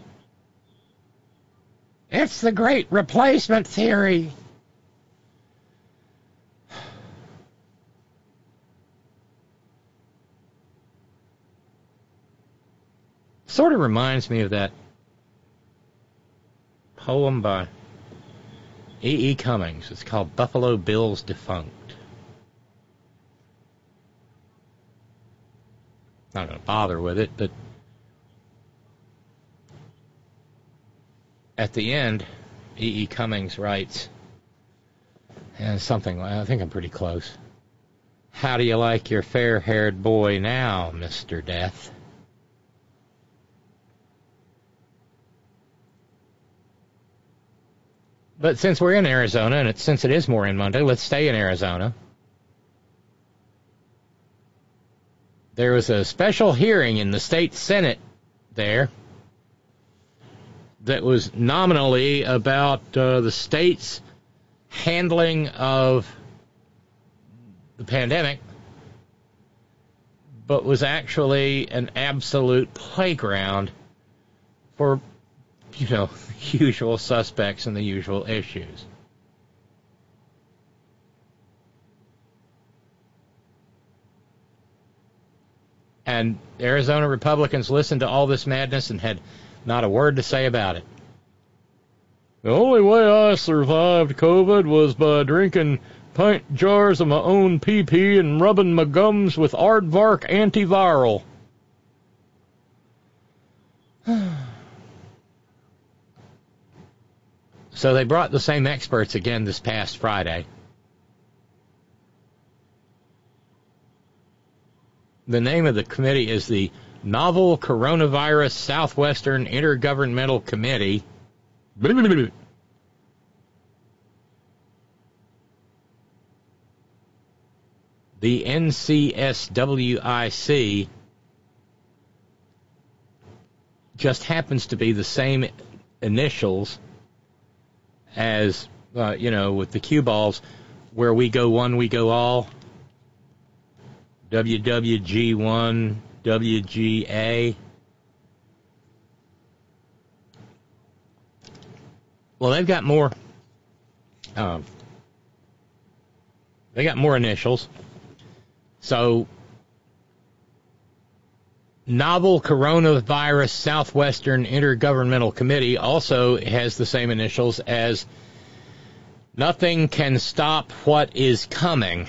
It's the great replacement theory. Sort of reminds me of that poem by E E. Cummings. It's called Buffalo Bill's Defunct. Not going to bother with it, but at the end, E E. Cummings writes, and something, I think I'm pretty close. How do you like your fair-haired boy now, Mister Death? But since we're in Arizona, and it's, since it is Maureen Monday, let's stay in Arizona. There was a special hearing in the state Senate there that was nominally about uh, the state's handling of the pandemic, but was actually an absolute playground for, you know, usual suspects and the usual issues. And Arizona Republicans listened to all this madness and had not a word to say about it. The only way I survived COVID was by drinking pint jars of my own pee-pee and rubbing my gums with Aardvark antiviral. So they brought the same experts again this past Friday. The name of the committee is the Novel Coronavirus Southwestern Intergovernmental Committee. The N C S W I C just happens to be the same initials as, uh, you know, with the cue balls, where we go one, we go all. W W G one, W G A. Well, they've got more. Um, they got more initials. So, Novel Coronavirus Southwestern Intergovernmental Committee also has the same initials as Nothing Can Stop What Is Coming,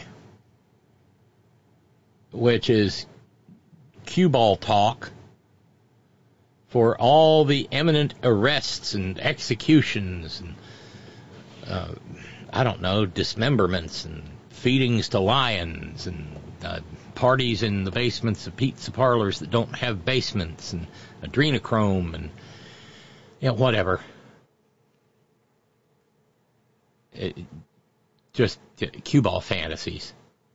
which is cue ball talk for all the imminent arrests and executions and, uh, I don't know, dismemberments and feedings to lions and uh, parties in the basements of pizza parlors that don't have basements and adrenochrome and, you know, whatever. It, just uh, cue ball fantasies.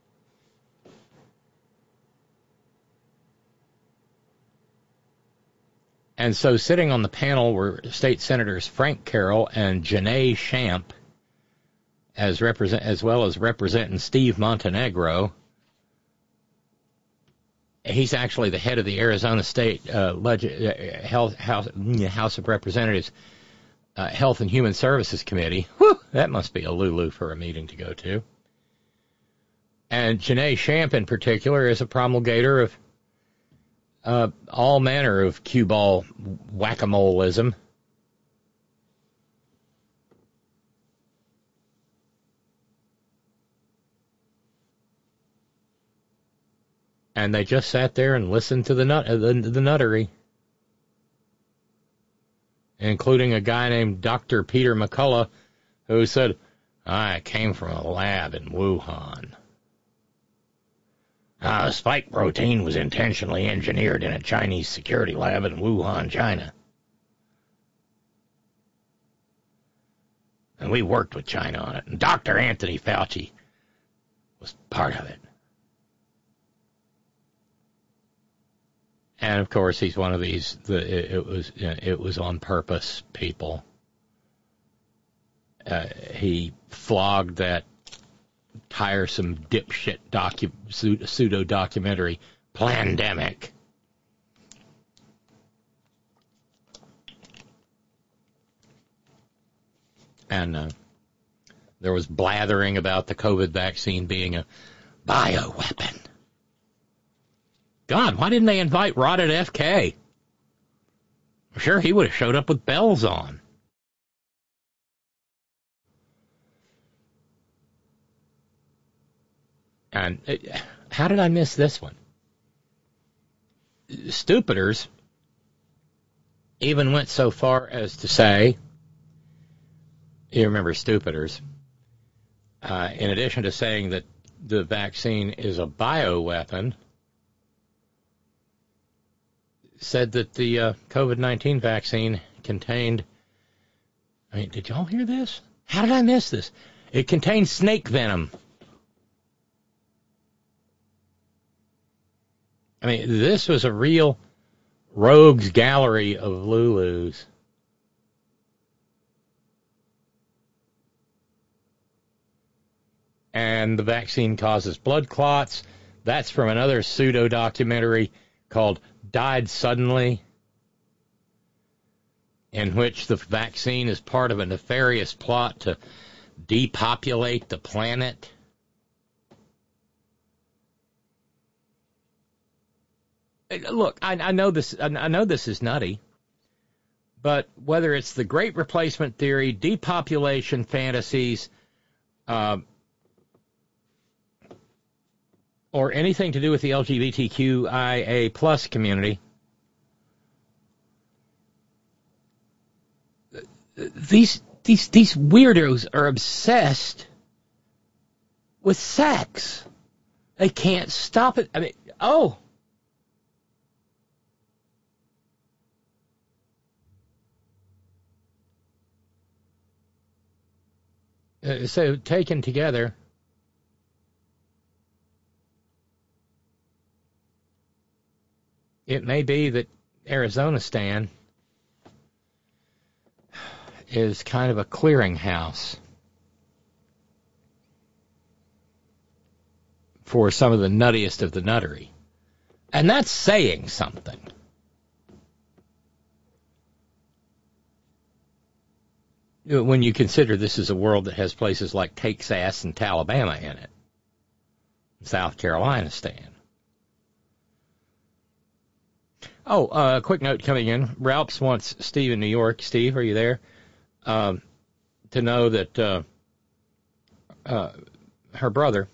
And so sitting on the panel were State Senators Frank Carroll and Janae Shamp, as represent as well as representing Steve Montenegro. He's actually the head of the Arizona State uh, Leg- uh, Health House, House of Representatives uh, Health and Human Services Committee. Whew, that must be a Lulu for a meeting to go to. And Janae Shamp, in particular, is a promulgator of uh, all manner of cue ball whack-a-moleism. And they just sat there and listened to the nut uh, the, the nuttery, including a guy named Doctor Peter McCullough, who said, I came from a lab in Wuhan. Uh, spike protein was intentionally engineered in a Chinese security lab in Wuhan, China. And we worked with China on it. And Doctor Anthony Fauci was part of it. And of course, he's one of these. The, it, it was it was on purpose, people. Uh, he flogged that tiresome dipshit docu pseudo documentary Plandemic. And uh, there was blathering about the COVID vaccine being a bioweapon. God, why didn't they invite Rotted F K? I'm sure he would have showed up with bells on. And uh, how did I miss this one? Stupiders even went so far as to say, you remember Stupiders, uh, in addition to saying that the vaccine is a bioweapon, said that the uh, COVID nineteen vaccine contained, I mean, did y'all hear this? How did I miss this? It contains snake venom. I mean, this was a real rogues gallery of Lulus. And the vaccine causes blood clots. That's from another pseudo-documentary called Died Suddenly, in which the vaccine is part of a nefarious plot to depopulate the planet. Look, I, I know this. I know this is nutty, but whether it's the Great Replacement Theory, depopulation fantasies, uh, or anything to do with the L G B T Q I A plus community, these these these weirdos are obsessed with sex. They can't stop it. I mean, oh. Uh, so taken together, it may be that Arizona Stan is kind of a clearinghouse for some of the nuttiest of the nuttery. And that's saying something. When you consider this is a world that has places like Texas and Alabama in it. South Carolina Stan. Oh, a uh, quick note coming in. Ralphs wants Steve in New York. Steve, are you there? Um, to know that uh, uh, her brother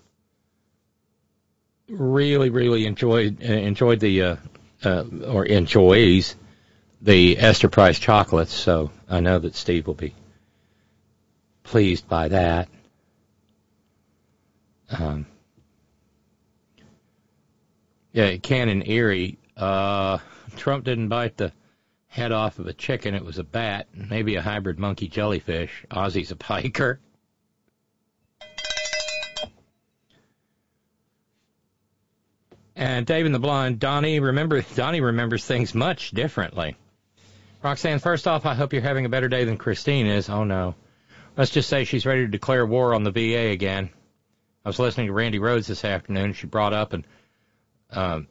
really, really enjoyed uh, enjoyed the uh, uh, or enjoys the Esther Price chocolates. So I know that Steve will be pleased by that. Um, yeah, Ken and Erie. Uh, Trump didn't bite the head off of a chicken. It was a bat, maybe a hybrid monkey jellyfish. Ozzy's a piker. And Dave in the Blind, Donnie, remember, Donnie remembers things much differently. Roxanne, first off, I hope you're having a better day than Christine is. Oh, no. Let's just say she's ready to declare war on the V A again. I was listening to Randy Rhodes this afternoon. She brought up and um,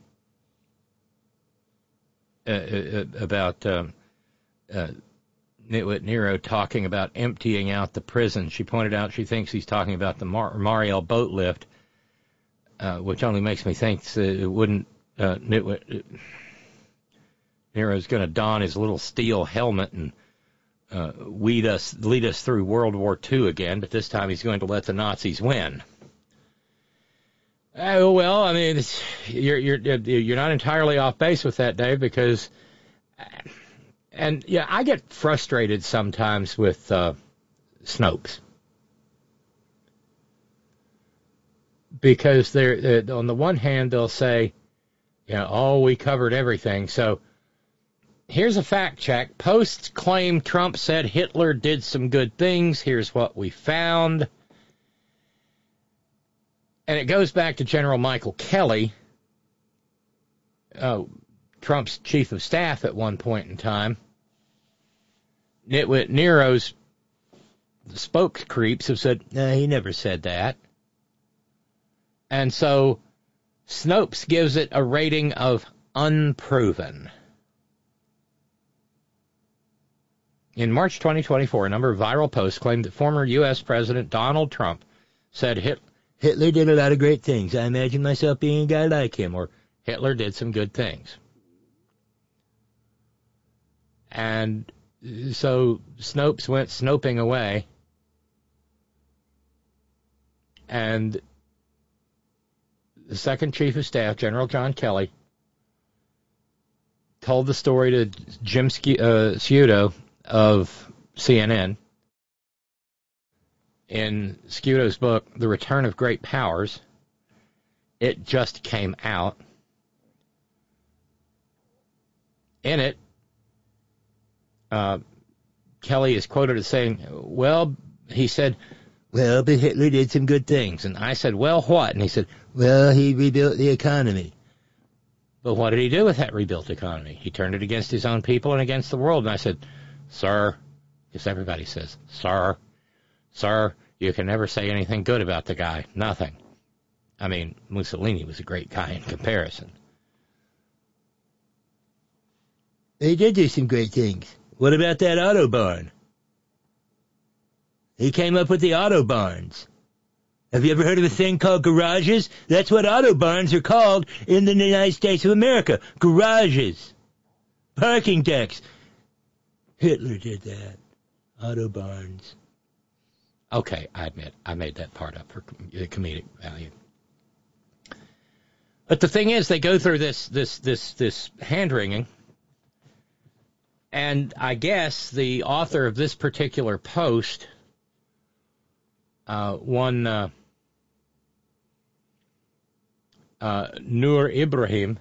uh, uh, about um, uh, Nitwit Nero talking about emptying out the prison. She pointed out she thinks he's talking about the Mar- Mariel boat lift, uh, which only makes me think it wouldn't uh, Nitwit uh, Nero's going to don his little steel helmet and Uh, lead us lead us through World War Two again, but this time he's going to let the Nazis win. Oh well, I mean, it's, you're you're you're not entirely off base with that, Dave, because, and yeah, I get frustrated sometimes with uh, Snopes because they're, they're on the one hand they'll say, you know, oh, we covered everything, so. Here's a fact check. Posts claim Trump said Hitler did some good things. Here's what we found. And it goes back to General Michael Kelly, uh, Trump's chief of staff at one point in time. Nitwit Nero's spoke creeps have said, no, he never said that. And so Snopes gives it a rating of unproven. In March twenty twenty-four, a number of viral posts claimed that former U S President Donald Trump said Hit- Hitler did a lot of great things. I imagine myself being a guy like him, or Hitler did some good things. And so Snopes went snoping away, and the second chief of staff, General John Kelly, told the story to Jim Sciutto of C N N in Sciutto's book, The Return of Great Powers. It just came out. In it, uh, Kelly is quoted as saying, well, he said, well, but Hitler did some good things. And I said, well, what? And he said, well, he rebuilt the economy. But what did he do with that rebuilt economy? He turned it against his own people and against the world. And I said, sir, because everybody says, sir, sir, you can never say anything good about the guy. Nothing. I mean, Mussolini was a great guy in comparison. He did do some great things. What about that Autobahn? He came up with the Autobahns. Have you ever heard of a thing called garages? That's what Autobahns are called in the United States of America. Garages. Parking decks. Hitler did that. Autobahns. Okay, I admit, I made that part up for comedic value. But the thing is, they go through this, this, this, this hand-wringing, and I guess the author of this particular post, uh, one uh, uh, Noor Ibrahim,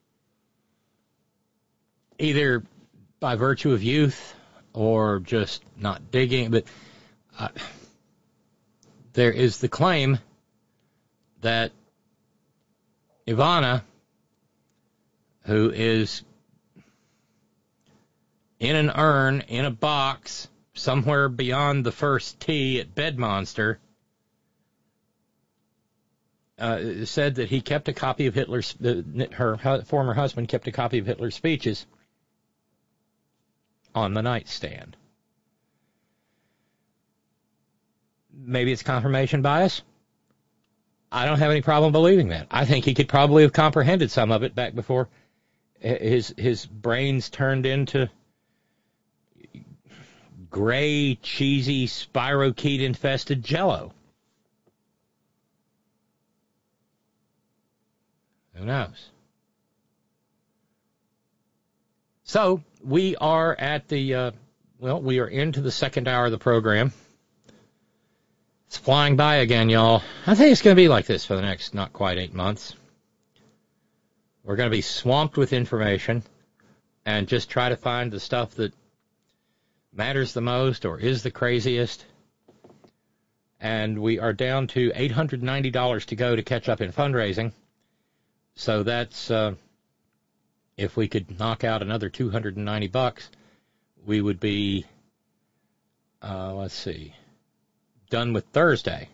either by virtue of youth or just not digging, but uh, there is the claim that Ivana, who is in an urn, in a box, somewhere beyond the first tee at Bedmonster, uh, said that he kept a copy of Hitler's, uh, her hu- former husband kept a copy of Hitler's speeches on the nightstand. Maybe it's confirmation bias. I don't have any problem believing that. I think he could probably have comprehended some of it back before his his brains turned into gray, cheesy, spirochete-infested Jell-O. Who knows? So, we are at the, uh, well, we are into the second hour of the program. It's flying by again, y'all. I think it's going to be like this for the next not quite eight months. We're going to be swamped with information and just try to find the stuff that matters the most or is the craziest. And we are down to eight hundred ninety dollars to go to catch up in fundraising. So that's, uh, if we could knock out another two hundred ninety bucks, we would be, uh, let's see, done with Thursday.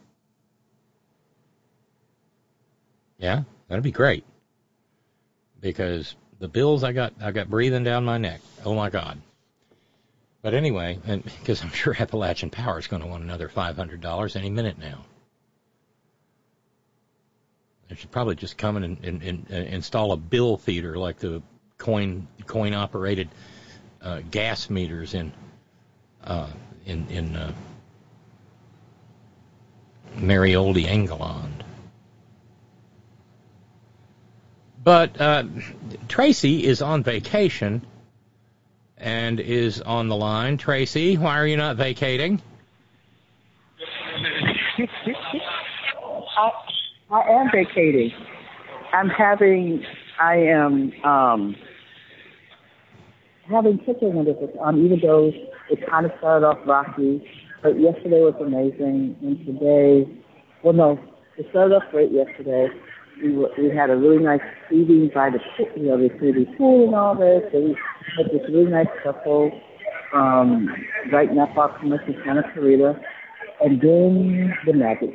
Yeah, that'd be great. Because the bills I got, I got breathing down my neck. Oh my God. But anyway, and because I'm sure Appalachian Power is going to want another five hundred dollars any minute now. They should probably just come in and, and, and, and install a bill feeder like the coin coin operated uh, gas meters in uh, in in uh, merry old England. But uh, Tracy is on vacation and is on the line. Tracy, why are you not vacating? I, I am vacating. I'm having, I am um, having such a wonderful time, even though it kind of started off rocky. But yesterday was amazing, and today, well, no, it started off great yesterday. We, were, we had a really nice evening by the pool, you know, the pretty pool and all this. So we had this really nice couple um, right now, Commerce in Santa Clarita, and then the maggots.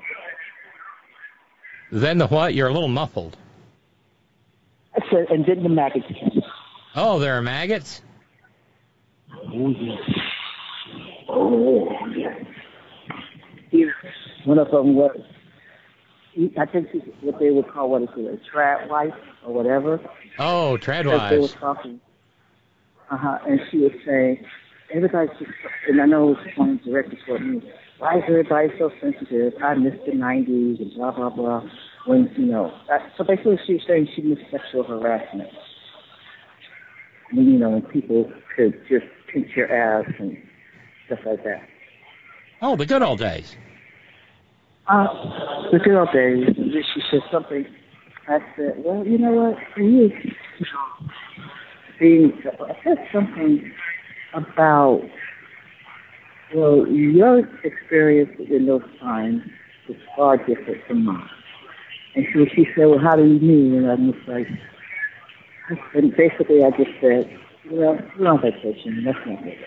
Then the what? You're a little muffled. I said, and then the maggots. Oh, there are maggots? Oh, yes. Oh, yes. Here, one of them was, I think she's what they would call, what is it, a trad wife or whatever. Oh, trad wives. They were talking. Uh-huh, and she was saying, everybody's just, and I know it was one director for me, why is everybody so sensitive? I missed the nineties and blah, blah, blah. When, you know, that, so basically she was saying she missed sexual harassment. When, you know, when people could just pinch your ass and stuff like that. Oh, the good old days. Uh, the good old days. She said something. I said, well, you know what? For you, you know, being, I said something about Well, your experience in those times was far different from mine. And so she said, well, how do you mean? And I was like, and basically I just said, well, we're on vacation. That's not it.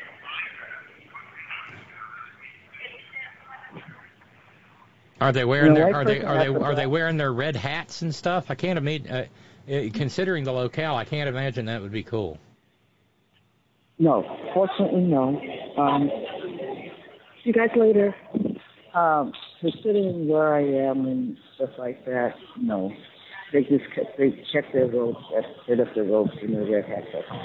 Are they wearing You know, their are they person are they has to are they black- wearing their red hats and stuff? I can't imagine. Uh, uh, considering the locale, I can't imagine that would be cool. No, fortunately, no. Um, see you guys later. Um, considering where I am and stuff like that, no. They just kept, they checked their robes, set up their robes and their red hats up.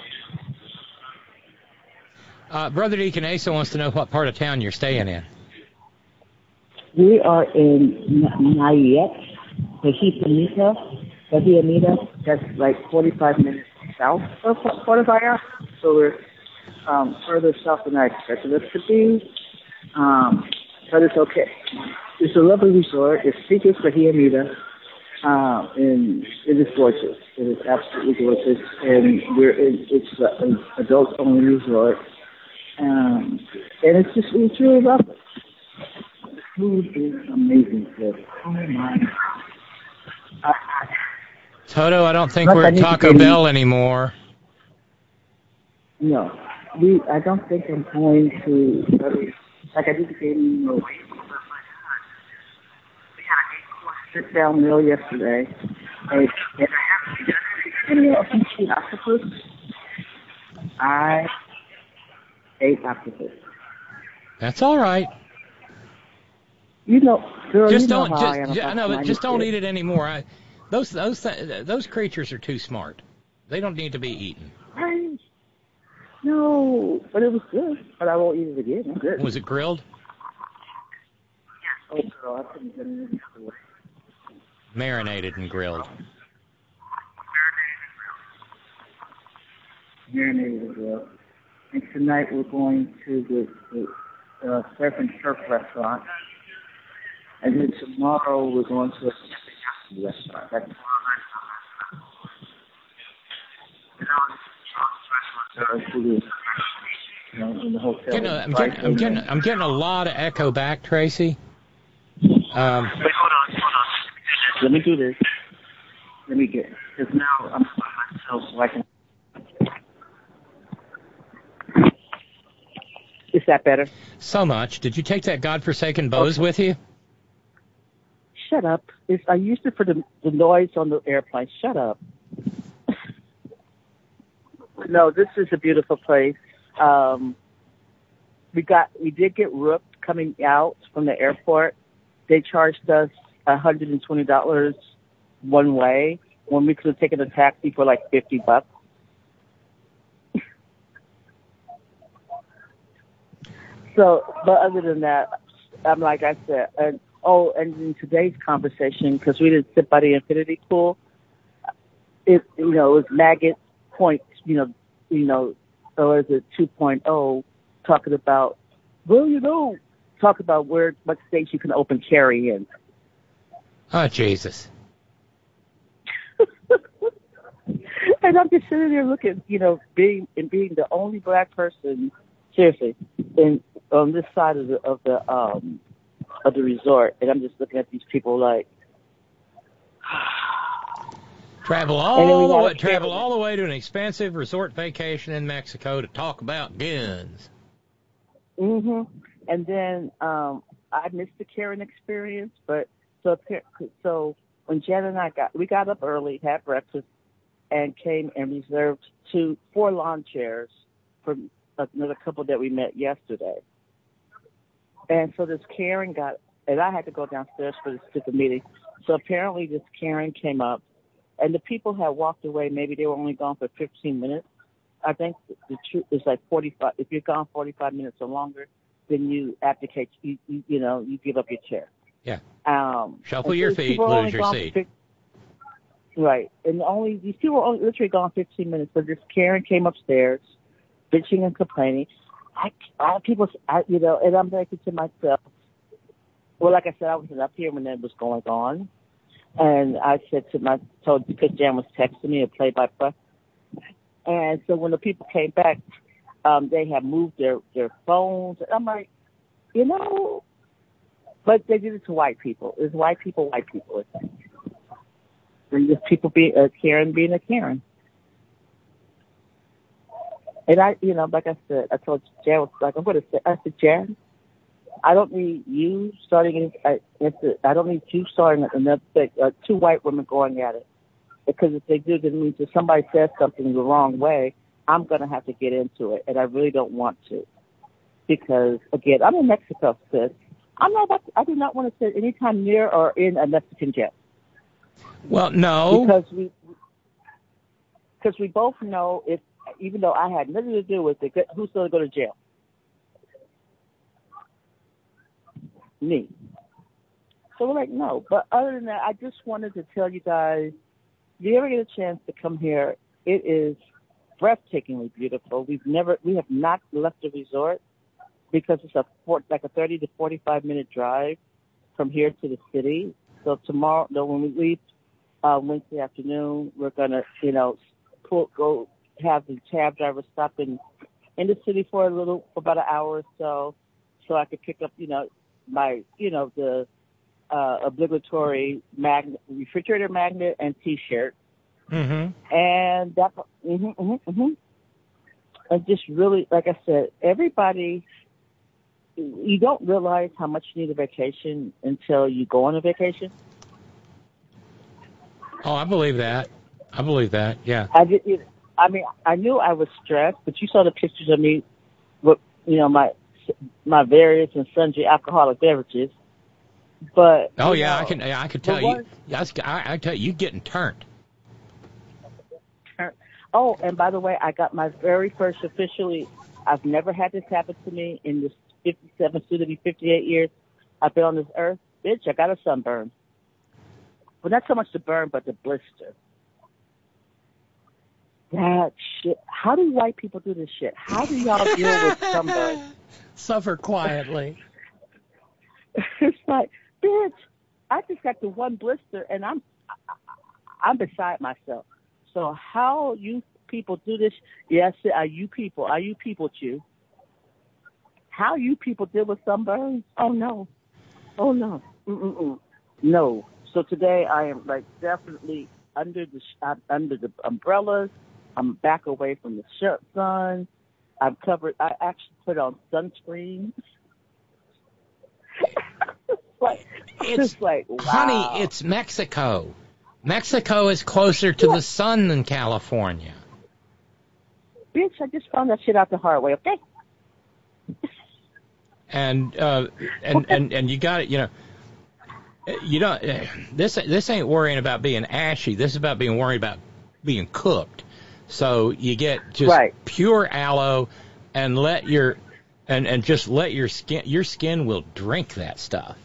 Uh, Brother Deacon Asa wants to know what part of town you're staying in. We are in Nayet, Bahia, Bahia. That's like forty-five minutes south of Puerto Vallarta. So we're um, further south than I expected us to be. Um, but it's okay. It's a lovely resort. It's Secrets Bahia Mita. Um, and it is gorgeous. It is absolutely gorgeous. And we're in, it's an adult-only resort. Um, and it's just, it's really lovely. The food is amazing. Oh, my God. I, I, Toto, I don't think Like we're I at need to Taco get- Bell anymore. No. We, I don't think I'm going to, like I did the game, no. Sit down meal yesterday, and, and I have a piece of octopus. I ate octopus. That's all right. You know, girl, Just you know don't. how Just I am I about know, but my just don't kids. eat it anymore. I, those those th- those creatures are too smart. They don't need to be eaten. Right. No, but it was good. But I won't eat it again. I'm good. Was it grilled? Oh, girl, I couldn't get it in the way. Marinated and grilled. Marinated as well. And tonight we're going to the, the uh, surf and turf restaurant. And then tomorrow we're going to a restaurant. That's you know, in the hotel. Getting a, I'm, getting, I'm, getting, I'm getting a lot of echo back, Tracy. Um, Wait, hold on, hold on. Let me do this. Let me get, because now I'm by myself so I can. Is that better? so much. Did you take that godforsaken Bose Okay. with you? Shut up. It's, I used it for the, the noise on the airplane. Shut up. No, this is a beautiful place. Um, we got, we did get rooked coming out from the airport. They charged us one hundred twenty dollars one way when we could have taken a taxi for like fifty bucks. So, but other than that, I'm like I said, and, oh, and in today's conversation, because we didn't sit by the infinity pool, it, you know, it was maggot point, you know, you know, or is it two point oh, talking about, well, you know, talk about where, what states you can open carry in. Oh, Jesus. And I'm just sitting there looking, you know, being and being the only black person, seriously, in on this side of the of the um of the resort, and I'm just looking at these people like. Travel And then we all the got way, a travel camera. all the way to an expensive resort vacation in Mexico to talk about guns. Mhm. And then um I missed the Karen experience, but so so when Jen and I got we got up early, had breakfast, and came and reserved two four lawn chairs for another couple that we met yesterday. And so this Karen got, and I had to go downstairs for this stupid meeting. So apparently this Karen came up, and the people had walked away. Maybe they were only gone for fifteen minutes. I think the truth is like forty-five. If you're gone forty-five minutes or longer, then you abdicate. You, you, you know, you give up your chair. Yeah. Um, Shuffle and your so feet, people were lose only your gone for seat. fif- Right. And only these people were only literally gone fifteen minutes. But this Karen came upstairs, bitching and complaining. I, I people, I, you know, and I'm thinking to myself, well, like I said, I wasn't up here when that was going on. And I said to my, told, because Jan was texting me a play-by-play. And so when the people came back, um, they had moved their, their phones. I'm like, you know, but they did it to white people. It's white people, white people. And just people being a Karen being a Karen. And I, you know, like I said, I told Jan, like I'm going to say, I said, Jan, I don't need you starting. I, I don't need you starting another thing. Uh, two white women going at it, because if they do, then means if somebody says something the wrong way, I'm going to have to get into it, and I really don't want to, because again, I'm in Mexico, sis. I'm not. About to, I do not want to sit anytime near or in a Mexican jail. Well, no, because we because we both know if. Even though I had nothing to do with it, who's going to go to jail? Me. So we're like, no. But other than that, I just wanted to tell you guys, if you ever get a chance to come here, it is breathtakingly beautiful. We've never, we have not left the resort because it's a like a thirty to forty-five minute drive from here to the city. So tomorrow, no, when we leave uh, Wednesday afternoon, we're gonna, you know, pull, go. have the cab driver stop in in the city for a little, for about an hour or so, so I could pick up, you know, my, you know, the uh, obligatory magnet, refrigerator magnet and T-shirt, mm-hmm. and that, mm-hmm, mm-hmm, mm-hmm. and just really, like I said, everybody, you don't realize how much you need a vacation until you go on a vacation. Oh, I believe that. I believe that. Yeah. I did. You know, I mean, I knew I was stressed, but you saw the pictures of me with, you know, my my various and sundry alcoholic beverages. But oh yeah, know, I can I can tell you. Yes, I, I tell you, you getting turned. Oh, and by the way, I got my very first officially. I've never had this happen to me in this fifty-seven, soon to be fifty-eight years I've been on this earth. Bitch, I got a sunburn. Well, not so much the burn, but the blister. That shit. How do white people do this shit? How do y'all deal with sunburn? Suffer quietly. It's like, bitch, I just got the one blister and I'm I'm beside myself. So how you people do this? Yes, are you people? Are you people too? How you people deal with sunburn? Oh no, oh no, Mm-mm-mm. no. So today I am like definitely under the uh, under the umbrellas. I'm back away from the sun. I've covered. I actually put on sunscreen. it's like, it's just like, wow. Honey, it's Mexico. Mexico is closer to yeah. the sun than California. Bitch, I just found that shit out the hard way. Okay. And uh, and, and and you got it. You know, you don't. This this ain't worrying about being ashy. This is about being worried about being cooked. So you get just right. pure aloe, and let your and, and just let your skin your skin will drink that stuff.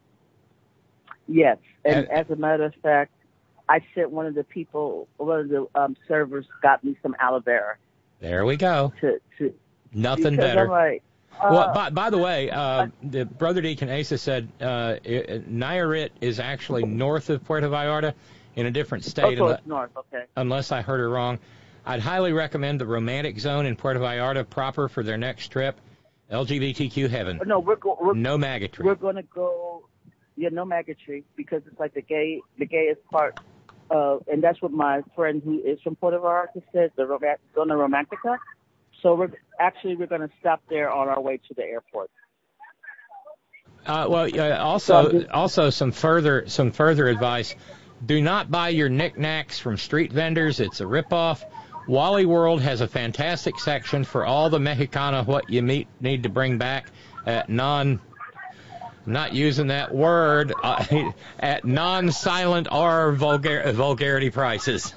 Yes, and, and as a matter of fact, I sent one of the people, one of the um, servers, got me some aloe vera. There we go. To to nothing better. I'm like, uh, well, by, by the way, uh, the Brother Deacon Asa said uh, Nayarit is actually north of Puerto Vallarta, in a different state. Oh, so it's north. Okay. Unless I heard her wrong. I'd highly recommend the Romantic Zone in Puerto Vallarta proper for their next trip. L G B T Q heaven. No, we're going. No maggotry. We're going to go. Yeah, no maggotry, because it's like the gay, the gayest part. Uh, and that's what my friend who is from Puerto Vallarta said. The rom- Zona Romantica. So we're actually we're going to stop there on our way to the airport. Uh, well, uh, also also some further some further advice. Do not buy your knickknacks from street vendors. It's a ripoff. Wally World has a fantastic section for all the Mexicana what you meet, need to bring back at non, I'm not using that word, uh, at non-silent or vulgar, vulgarity prices.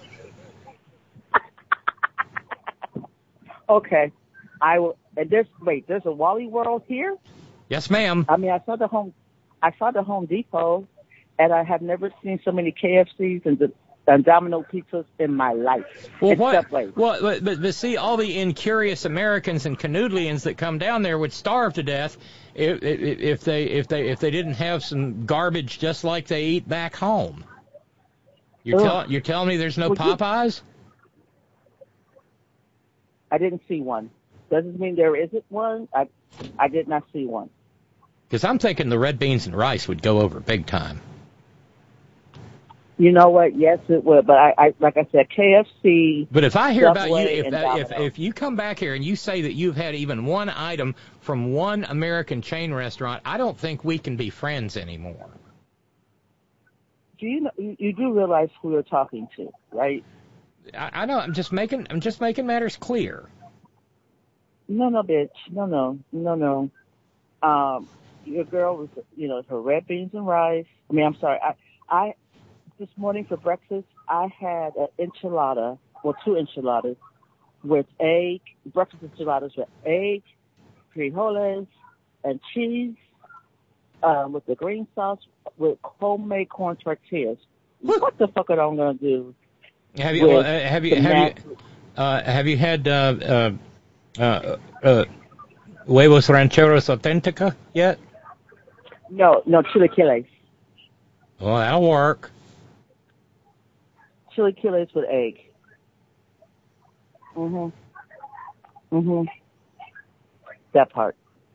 Okay. I will, and there's, wait, there's a Wally World here? Yes, ma'am. I mean, I saw the home, I saw the Home Depot, and I have never seen so many K F Cs and the and Domino pizzas in my life. Well, what? Well, but, but but see, all the incurious Americans and canoodlians that come down there would starve to death if, if if they if they if they didn't have some garbage just like they eat back home. You're telling you're telling me there's no well, Popeyes? I didn't see one. Doesn't mean there isn't one. I I did not see one. Because I'm thinking the red beans and rice would go over big time. You know what? Yes, it would. But I, I like I said, K F C. But if I hear about you, Subway, if, and that, if Domino's. if you come back here and you say that you've had even one item from one American chain restaurant, I don't think we can be friends anymore. Do you know? You, you do realize who you're talking to, right? I, I know. I'm just making. I'm just making matters clear. No, no, bitch. No, no, no, no. Um, your girl was, you know, her red beans and rice. I mean, I'm sorry. I, I. This morning for breakfast, I had an enchilada, well, two enchiladas with egg, breakfast enchiladas with egg, frijoles, and cheese, um, with the green sauce, with homemade corn tortillas. What the fuck are I going to do? Have you uh, have you have you uh, have you had uh, uh, uh, uh, huevos rancheros auténtica yet? No, no, chilaquiles. Well, that'll work. Chilaquiles with egg. Mhm. Mhm. That part.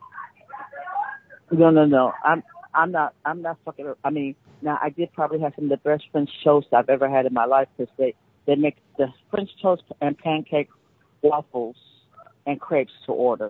No, no, no. I'm, I'm not, I'm not fucking. I mean, now I did probably have some of the best French toast I've ever had in my life because they, they make the French toast and pancakes, waffles, and crepes to order.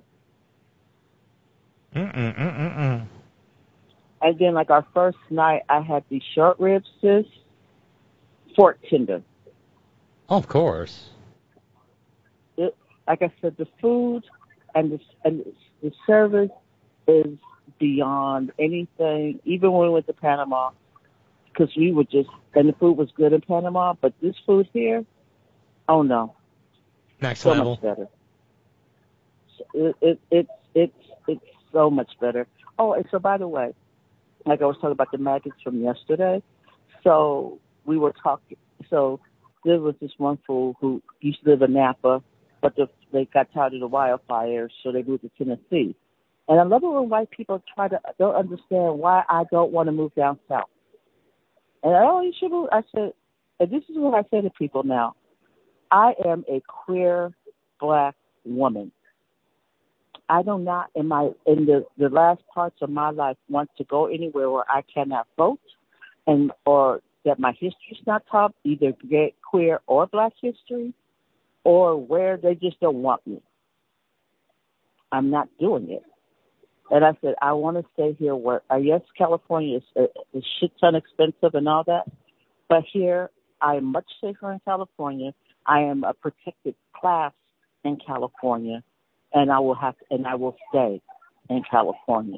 Mm mm mm mm mm. And then, like our first night, I had the short ribs, sis, fork tender. Of course. It, like I said, the food and the and the service is beyond anything. Even when we went to Panama, because we were just and the food was good in Panama, but this food here, oh no, next so level. much better. It, it it's it's it's so much better. Oh, and so by the way, like I was talking about the maggots from yesterday, so we were talking. So there was this one fool who used to live in Napa, but the, they got tired of the wildfires, so they moved to Tennessee. And I love it when white people try to don't understand why I don't want to move down south. And I always should move. I said, and this is what I say to people now. I am a queer black woman. I do not, in my in the, the last parts of my life, want to go anywhere where I cannot vote, and or that my history is not taught, either gay, queer or black history, or where they just don't want me. I'm not doing it. And I said, I want to stay here where, uh, yes, California is a, a shit ton expensive and all that, but here I am much safer in California. I am a protected class in California, and I will have, to, and I will stay in California.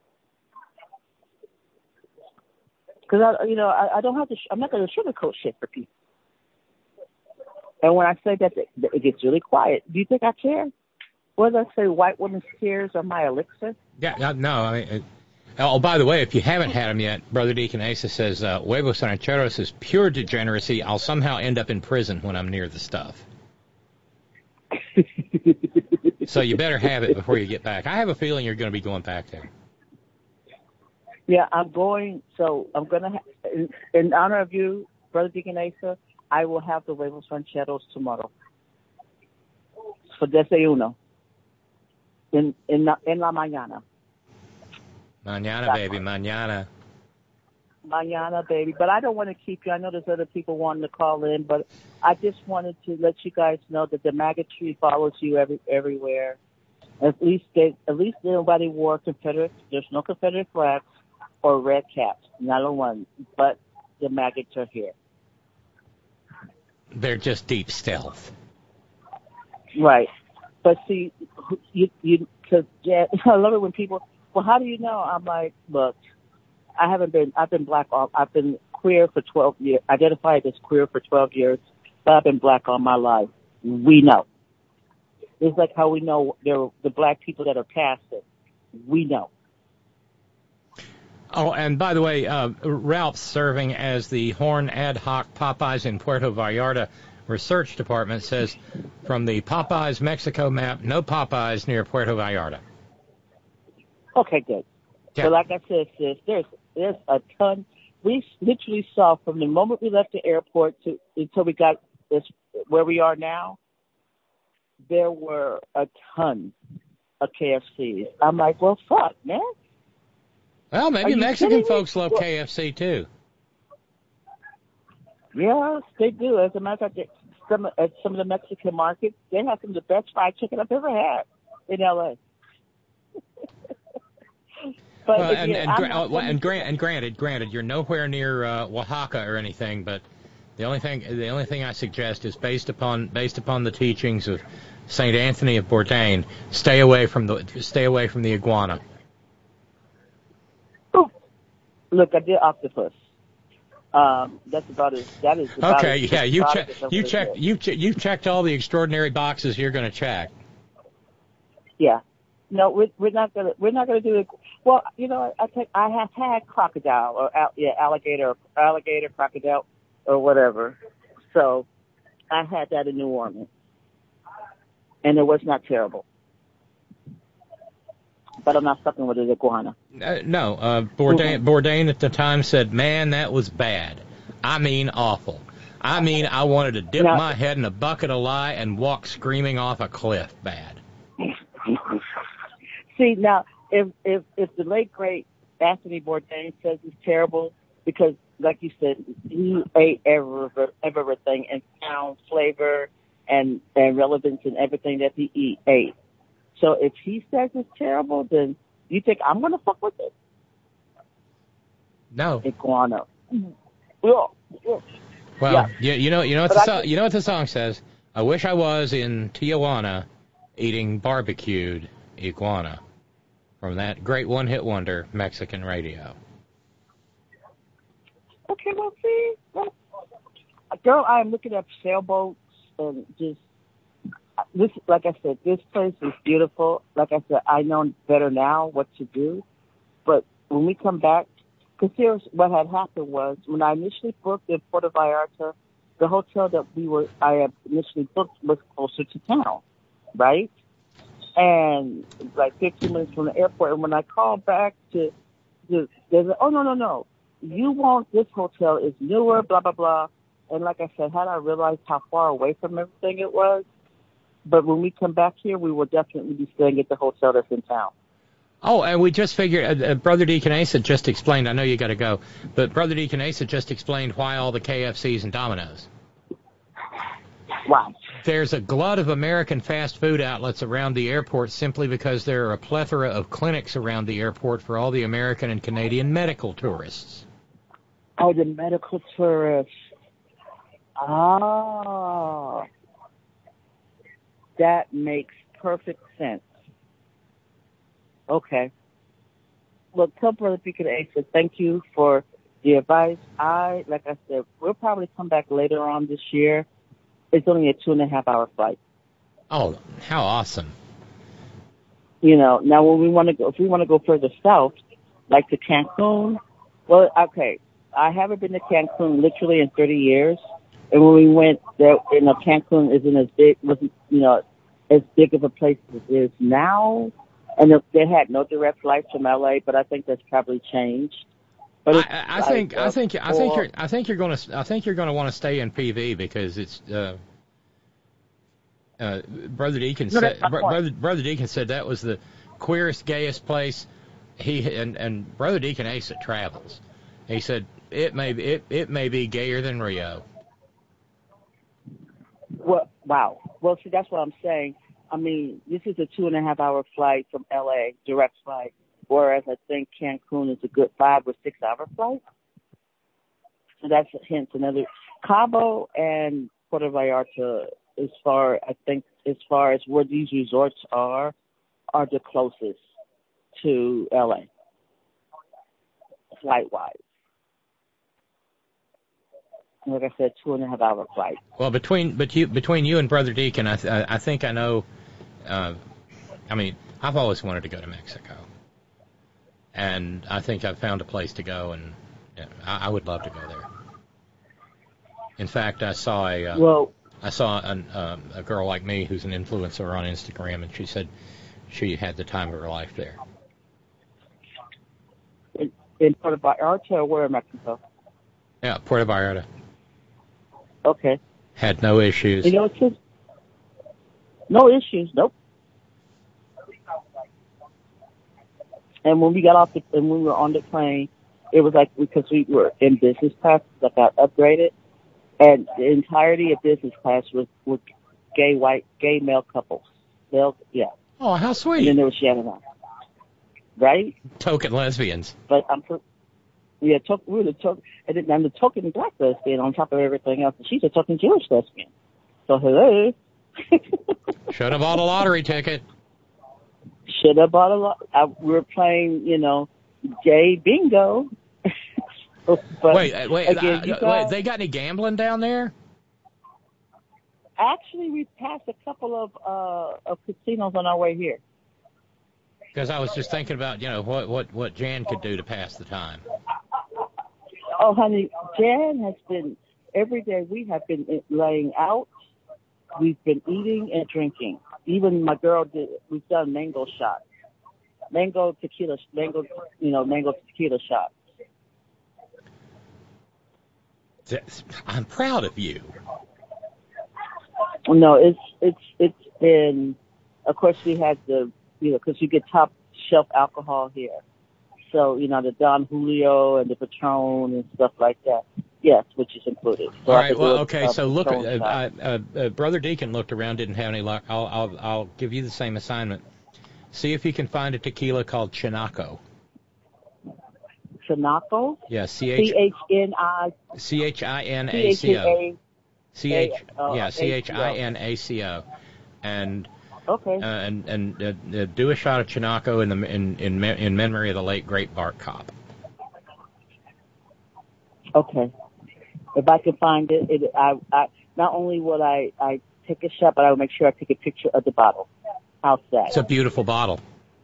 Because I, you know, I, I don't have to. I'm not going to sugarcoat shit for people. And when I say that, it, it gets really quiet. Do you think I care? Whether I say white women's tears are my elixir? Yeah, no. I mean, it, oh, by the way, if you haven't had them yet, Brother Deacon Asa says uh, huevos rancheros is pure degeneracy. I'll somehow end up in prison when I'm near the stuff. So you better have it before you get back. I have a feeling you're going to be going back there. Yeah, I'm going. So I'm going to, ha- in, in honor of you, Brother Deacon Asa, I will have the huevos rancheros tomorrow for desayuno. In in la, en la mañana. Mañana, baby, mañana. Mañana, baby. But I don't want to keep you. I know there's other people wanting to call in, but I just wanted to let you guys know that the MAGA tree follows you every everywhere. At least they, at least nobody wore Confederate. There's no Confederate flags or red caps. Not a one. But the maggots are here. They're just deep stealth. Right. But see, you, you, cause yeah, I love it when people, well, how do you know? I'm like, look, I haven't been, I've been black all, I've been queer for twelve years, identified as queer for twelve years, but I've been black all my life. We know. It's like how we know there are the black people that are past it. We know. Oh, and by the way, uh, Ralph's serving as the Horn Ad Hoc Popeyes in Puerto Vallarta Research Department says from the Popeyes Mexico map, no Popeyes near Puerto Vallarta. Okay, good. Yeah. So like I said, sis, there's there's a ton. We literally saw from the moment we left the airport to until we got this where we are now, there were a ton of K F Cs. I'm like, well, fuck, man. Well, maybe Are you Mexican kidding me? folks love Well- K F C too. Yes, they do. As a matter of fact, some at some of the Mexican markets, they have some of the best fried chicken I've ever had in L A. But Well, and again, and, I'm gra- not oh, and, coming- grant, and granted, granted, you're nowhere near uh, Oaxaca or anything, but the only thing the only thing I suggest is based upon based upon the teachings of Saint Anthony of Bourdain, stay away from the stay away from the iguana. Look, I did octopus. Um, that's about as that is about Okay, as yeah, you exotic check as I'm you gonna check get. you che- you checked all the extraordinary boxes you're going to check. Yeah. No, we're, we're not gonna we're not gonna do it. Well, you know, I think I have had crocodile or al- yeah, alligator, alligator, crocodile, or whatever. So I had that in New Orleans, and it was not terrible. But I'm not fucking with the iguana. Uh, no, uh, Bourdain, Bourdain at the time said, "Man, that was bad. I mean, awful. I mean, I wanted to dip Now- my head in a bucket of lye and walk screaming off a cliff. Bad." See, now, if if if the late great Anthony Bourdain says it's terrible, because like you said, he ate every, everything and found flavor and and relevance in everything that he eat, ate. So if he says it's terrible, then you think I'm gonna fuck with it? No. Iguana. Yeah. Yeah. Well, Yeah. you, you know, you know what But the I so, think- you know what the song says. I wish I was in Tijuana, eating barbecued iguana, from that great one-hit wonder Mexican radio. Okay, well, see, well, girl, I am looking at sailboats and just this. Like I said, this place is beautiful. Like I said, I know better now what to do. But when we come back, because here's what had happened was when I initially booked in Puerto Vallarta, the hotel that we were I had initially booked was closer to town, right? And like fifteen minutes from the airport. And when I called back to, to they said, "Oh no, no, no, you want this hotel is newer, blah blah blah." And like I said, had I realized how far away from everything it was, but when we come back here, we will definitely be staying at the hotel that's in town. Oh, and we just figured, uh, uh, Brother Deacon Asa just explained, I know you got to go, but Brother Deacon Asa just explained why all the K F Cs and Domino's. Why? There's a glut of American fast food outlets around the airport simply because there are a plethora of clinics around the airport for all the American and Canadian medical tourists. Oh, the medical tourists. Ah, that makes perfect sense. Okay. Well, tell Brother Deacon Asa, thank you for the advice. I, like I said, we'll probably come back later on this year. It's only a two and a half hour flight. Oh, how awesome. You know, now when we want to go, if we want to go further south, like to Cancun, well, okay, I haven't been to Cancun literally in thirty years. And when we went there, you know, Cancun isn't as big, wasn't, you know, as big of a place as it is now. And they had no direct flights from L A, but I think that's probably changed. But it's I, I like, think uh, I think I think four- you're I think you're going to I think you're going to want to stay in P V because it's uh, uh, Brother Deacon No, said that's my Br- point. Brother Brother Deacon said that was the queerest, gayest place. He and and Brother Deacon Asa travels. He said it may be, it it may be gayer than Rio. Well, wow. Well, see, that's what I'm saying. I mean, this is a two and a half hour flight from L A, direct flight, whereas I think Cancun is a good five or six hour flight. So that's hence another. Cabo and Puerto Vallarta, as far I think, as far as where these resorts are, are the closest to L A, flight wise. Like I said, two and a half hour flight. Well, between but you between you and Brother Deacon, I th- I think I know. Uh, I mean, I've always wanted to go to Mexico, and I think I've found a place to go, and yeah, I, I would love to go there. In fact, I saw a uh, Well, I saw an, um, a girl like me who's an influencer on Instagram, and she said she had the time of her life there. in, in Puerto Vallarta or where in Mexico? Yeah, Puerto Vallarta. Okay. Had no issues. You know, it's just no issues. Nope. And when we got off the, and when we were on the plane, it was like, because we were in business class, that got upgraded, and the entirety of business class was, was gay white, gay male couples. Male, yeah. Oh, how sweet. And then there was Shannon and I. Right? Token lesbians. But I'm, yeah, to, we were the token, and then I'm the token black lesbian on top of everything else. And she's a token Jewish lesbian. So hello. Should have bought a lottery ticket. Should have bought a lot. I, we were playing, you know, gay bingo. But wait, wait, again, uh, you guys, wait, they got any gambling down there? Actually, we passed a couple of uh, of casinos on our way here. Because I was just thinking about, you know, what, what, what Jan could do to pass the time. Oh, honey, Jan has been, every day we have been laying out. We've been eating and drinking. Even my girl did, we've done mango shots. Mango tequila, mango, you know, mango tequila shots. I'm proud of you. No, it's, it's, it's been, of course we had the, you know, because you get top shelf alcohol here. So, you know, the Don Julio and the Patron and stuff like that. Yes, which is included. So All I right, could well, do a- okay, a so look, uh, Patron shot. uh, uh, Brother Deacon looked around, didn't have any luck. I'll, I'll, I'll give you the same assignment. See if you can find a tequila called Chinaco. Chinaco? Yeah, C H C H N I C H I N A C O. C H, uh, yeah, C H I N A C O. And Okay. uh, and and uh, uh, do a shot of Chinaco in the in in me- in memory of the late great Bart Kopp. Okay. If I can find it, it I, I not only would I, I take a shot, but I will make sure I take a picture of the bottle. How's that? It's a beautiful bottle.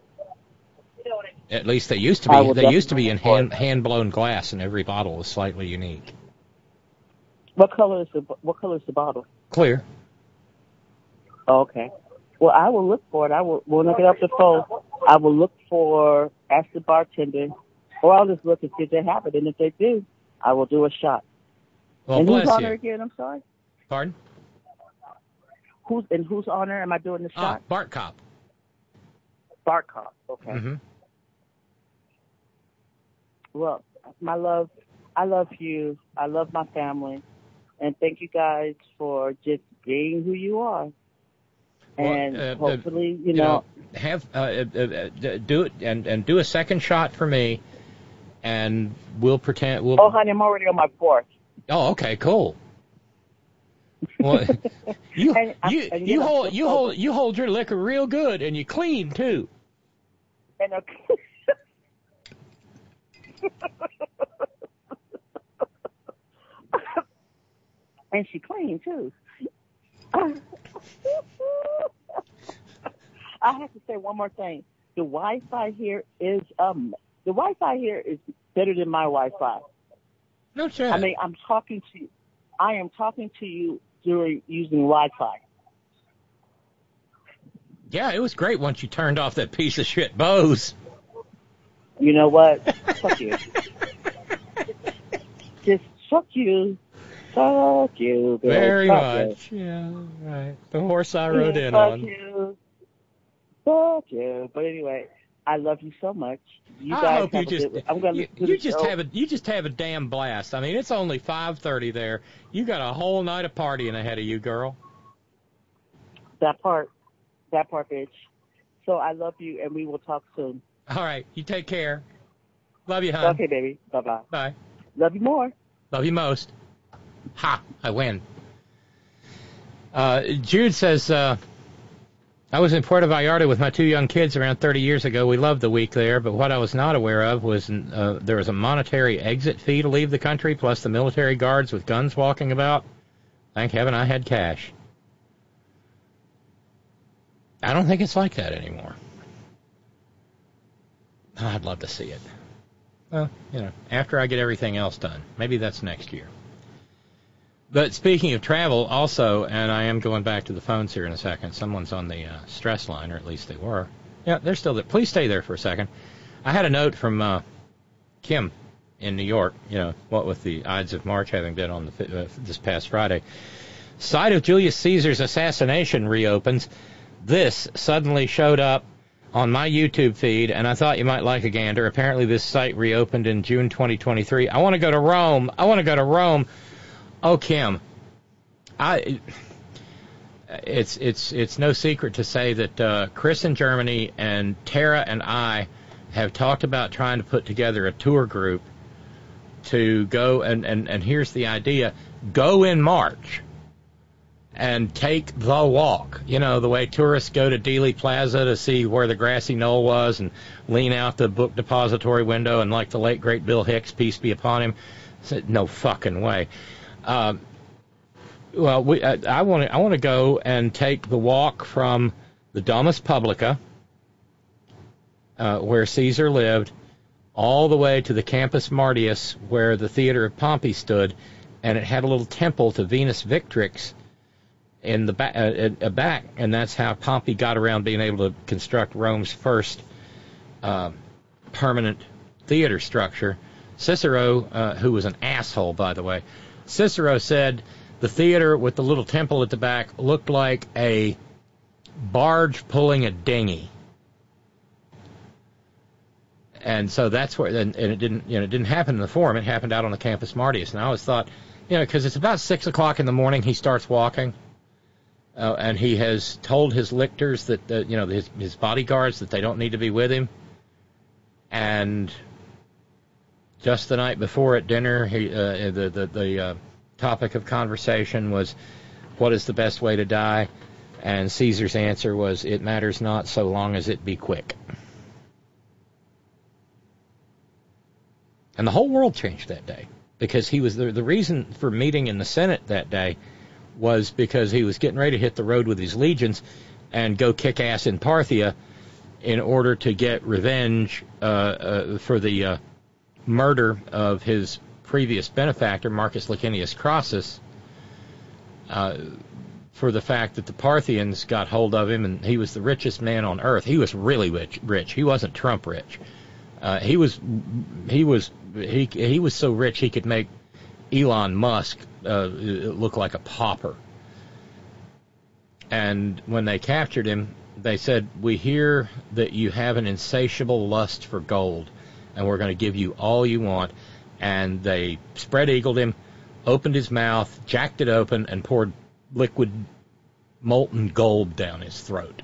At least they used to I be. will They used to be in definitely hand hand blown glass, and every bottle was slightly unique. What color is the What color is the bottle? Clear. Oh, okay. Well, I will look for it. I will when I get off the phone. I will look for ask the bartender, or I'll just look and see if they have it, and if they do, I will do a shot. Well, and bless whose honor you. again? I'm sorry. Pardon? Who's in whose honor am I doing the Ah, shot? Bart Kopp. Bart Kopp. Okay. Mm-hmm. Well, my love, I love you. I love my family. And thank you guys for just being who you are. And Well, uh, hopefully, uh, you know, have uh, uh, uh, do it and, and do a second shot for me, and we'll pretend we'll. oh, honey, I'm already on my fourth. Oh, okay, cool. Well, you And I- you and, you you know, hold just you over- hold you hold your liquor real good, and you clean too. And, uh, and she clean, too. I have to say one more thing. The Wi-Fi here is, um, the Wi-Fi here is better than my Wi-Fi. No shit. I mean, I'm talking to you. I am talking to you during using Wi-Fi. Yeah, it was great once you turned off that piece of shit Bose. You know what? Fuck you. Just fuck you. Fuck you. Bill. Very fuck much. You. Yeah, right. The horse I rode Yeah, in fuck on. you. Fuck you. But anyway, I love you so much. You I guys hope have you a just good, I'm gonna you, listen to you the just show. have a you just have a damn blast. I mean, it's only five thirty there. You got a whole night of partying ahead of you, girl. That part. That part, bitch. So I love you, and we will talk soon. All right, you take care. Love you, hon. Okay, baby. Bye-bye. Bye. Love you more. Love you most. Ha! I win. Uh, Jude says, uh, I was in Puerto Vallarta with my two young kids around thirty years ago. We loved the week there, but what I was not aware of was uh, there was a monetary exit fee to leave the country, plus the military guards with guns walking about. Thank heaven I had cash. I don't think it's like that anymore. I'd love to see it. Well, you know, after I get everything else done. Maybe that's next year. But speaking of travel, also, and I am going back to the phones here in a second. Someone's on the uh, stress line, or at least they were. Yeah, they're still there. Please stay there for a second. I had a note from uh, Kim in New York, you know, what with the Ides of March having been on the uh, this past Friday. Site of Julius Caesar's assassination reopens. This suddenly showed up on my YouTube feed, and I thought you might like a gander. Apparently this site reopened in June twenty twenty-three. I want to go to Rome. I want to go to Rome. Oh, Kim, I... It's it's it's no secret to say that uh, Chris in Germany and Tara and I have talked about trying to put together a tour group to go, and, and, and here's the idea, go in March and take the walk. You know, the way tourists go to Dealey Plaza to see where the grassy knoll was and lean out the book depository window and like the late, great Bill Hicks, peace be upon him, said, no fucking way. Um, well, we, I, I want to I want to go and take the walk from the Domus Publica, uh, where Caesar lived, all the way to the Campus Martius, where the Theater of Pompey stood, and it had a little temple to Venus Victrix in the back, uh, uh, back, and that's how Pompey got around being able to construct Rome's first uh, permanent theater structure. Cicero, uh, who was an asshole, by the way, Cicero said the theater with the little temple at the back looked like a barge pulling a dinghy. And so that's where, and, and it didn't, you know, it didn't happen in the Forum. It happened out on the Campus Martius. And I always thought, you know, because it's about six o'clock in the morning, he starts walking, uh, and he has told his lictors that, uh, you know, his, his bodyguards that they don't need to be with him. And just the night before at dinner, he, uh, the the the uh, topic of conversation was, what is the best way to die? And Caesar's answer was, it matters not so long as it be quick. And the whole world changed that day, because he was the, the reason for meeting in the Senate that day was because he was getting ready to hit the road with his legions and go kick ass in Parthia in order to get revenge uh, uh, for the uh, murder of his previous benefactor, Marcus Licinius Crassus, uh, for the fact that the Parthians got hold of him, and he was the richest man on earth. He was really rich. rich. He wasn't Trump rich. Uh, he was he was he he was so rich he could make Elon Musk uh, look like a pauper. And when they captured him, they said, "We hear that you have an insatiable lust for gold, and we're going to give you all you want." And they spread-eagled him, opened his mouth, jacked it open, and poured liquid molten gold down his throat.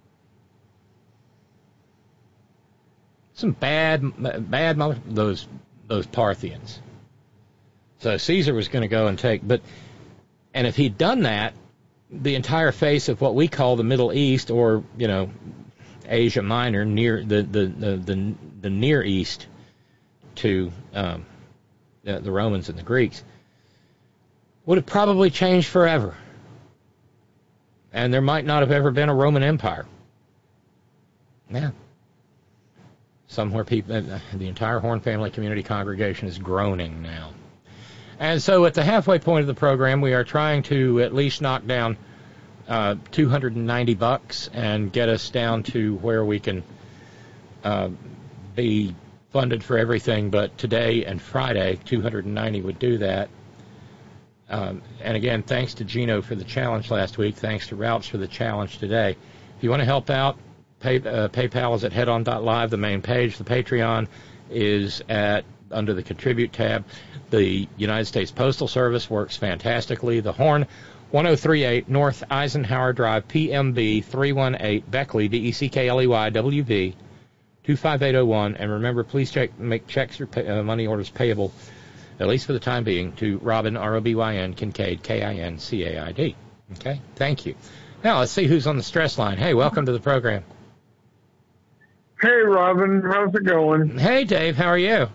Some bad, bad moments, those those Parthians. So Caesar was going to go and take, but, and if he'd done that, the entire face of what we call the Middle East, or, you know, Asia Minor, near the the the, the, the Near East to um, the, the Romans and the Greeks, would have probably changed forever. And there might not have ever been a Roman Empire. Yeah. Somewhere people, the entire Horn family community congregation is groaning now. And so at the halfway point of the program, we are trying to at least knock down uh, two hundred ninety bucks and get us down to where we can uh, be funded for everything. But today and Friday, two hundred ninety would do that. Um, and again, thanks to Gino for the challenge last week. Thanks to Rouch for the challenge today. If you want to help out, Pay, uh, PayPal is at headon dot live, the main page. The Patreon is at under the Contribute tab. The United States Postal Service works fantastically. The Horn, ten thirty-eight North Eisenhower Drive, P M B three one eight, Beckley, B E C K L E Y, W V, two five eight oh one. And remember, please check, make checks or pay, uh, money orders payable, at least for the time being, to Robin, R O B Y N, Kincaid, K I N C A I D. Okay? Thank you. Now, let's see who's on the stress line. Hey, welcome to the program. Hey, Robin. How's it going? Hey, Dave. How are you?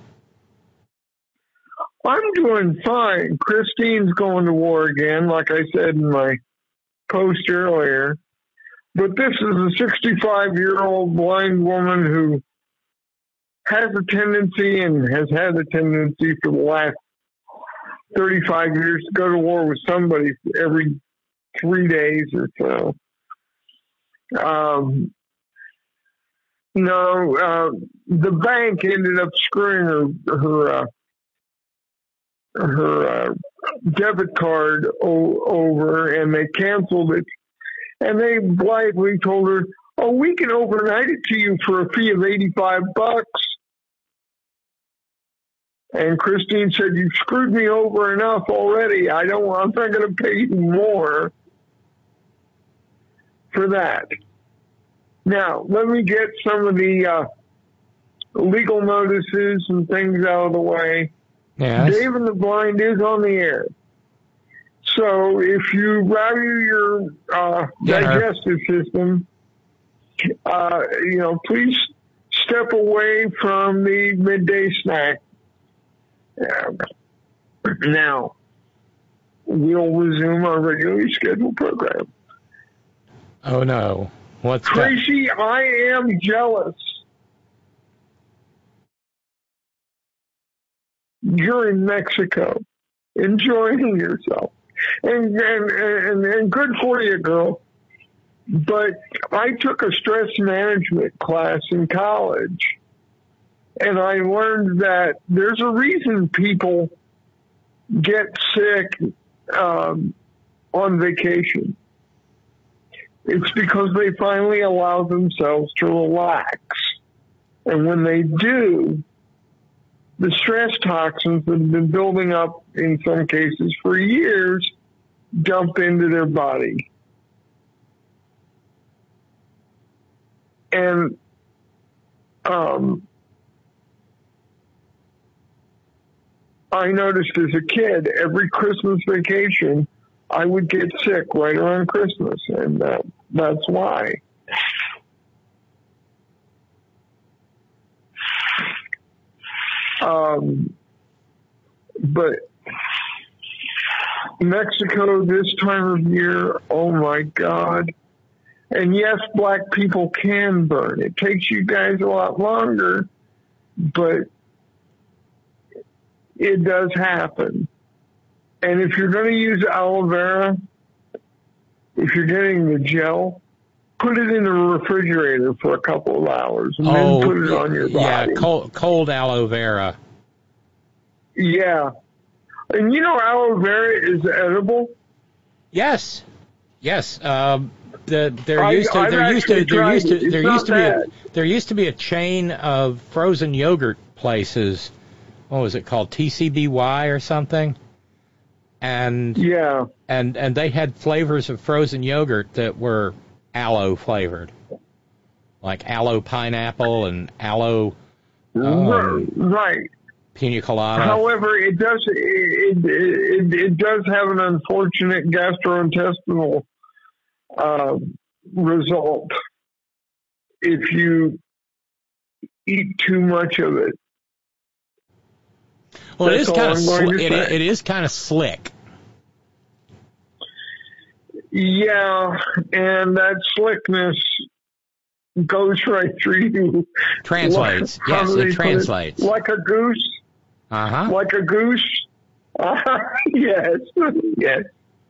I'm doing fine. Christine's going to war again, like I said in my post earlier. But this is a sixty-five-year-old blind woman who has a tendency and has had a tendency for the last thirty-five years to go to war with somebody every three days or so. Um, no, uh, the bank ended up screwing her her uh, her uh, debit card o- over, and they canceled it. And they blithely told her, Oh, we can overnight it to you for a fee of eighty-five bucks. And Christine said, you've screwed me over enough already. I don't, I'm not going to pay you more for that. Now, let me get some of the uh, legal notices and things out of the way. Yes. Dave and the Blind is on the air. So if you value your uh, digestive system, uh, you know, please step away from the midday snack. Uh, now, we'll resume our regularly scheduled program. Oh, no. What's Tracy, that? I am jealous. You're in Mexico, enjoying yourself. And, and, and, and good for you, girl. But I took a stress management class in college, and I learned that there's a reason people get sick um, on vacation. It's because they finally allow themselves to relax. And when they do, the stress toxins that have been building up in some cases for years dump into their body. And um, I noticed as a kid, every Christmas vacation, I would get sick right around Christmas, and uh, that's why. Um, but Mexico this time of year, oh my God. And yes, black people can burn. It takes you guys a lot longer, but it does happen. And if you're going to use aloe vera, if you're getting the gel, put it in the refrigerator for a couple of hours and oh, then put it on your body. Yeah, cold, cold aloe vera. Yeah. And you know aloe vera is edible? Yes. Yes. Um, the, there I, used to I've there used to there used to it. there It's used to not be a, bad. there used to be a chain of frozen yogurt places. What was it called? T C B Y or something? And yeah, and and they had flavors of frozen yogurt that were aloe flavored, like aloe pineapple and aloe um, right pina colada. However, it does it, it, it does have an unfortunate gastrointestinal uh, result if you eat too much of it. Well, That's it is kind of sli- it, it is kind of slick. Yeah, and that slickness goes right through you. Translates. Like, yes, it it? translates. Like a goose. Uh huh. Like a goose. Uh, yes, yes.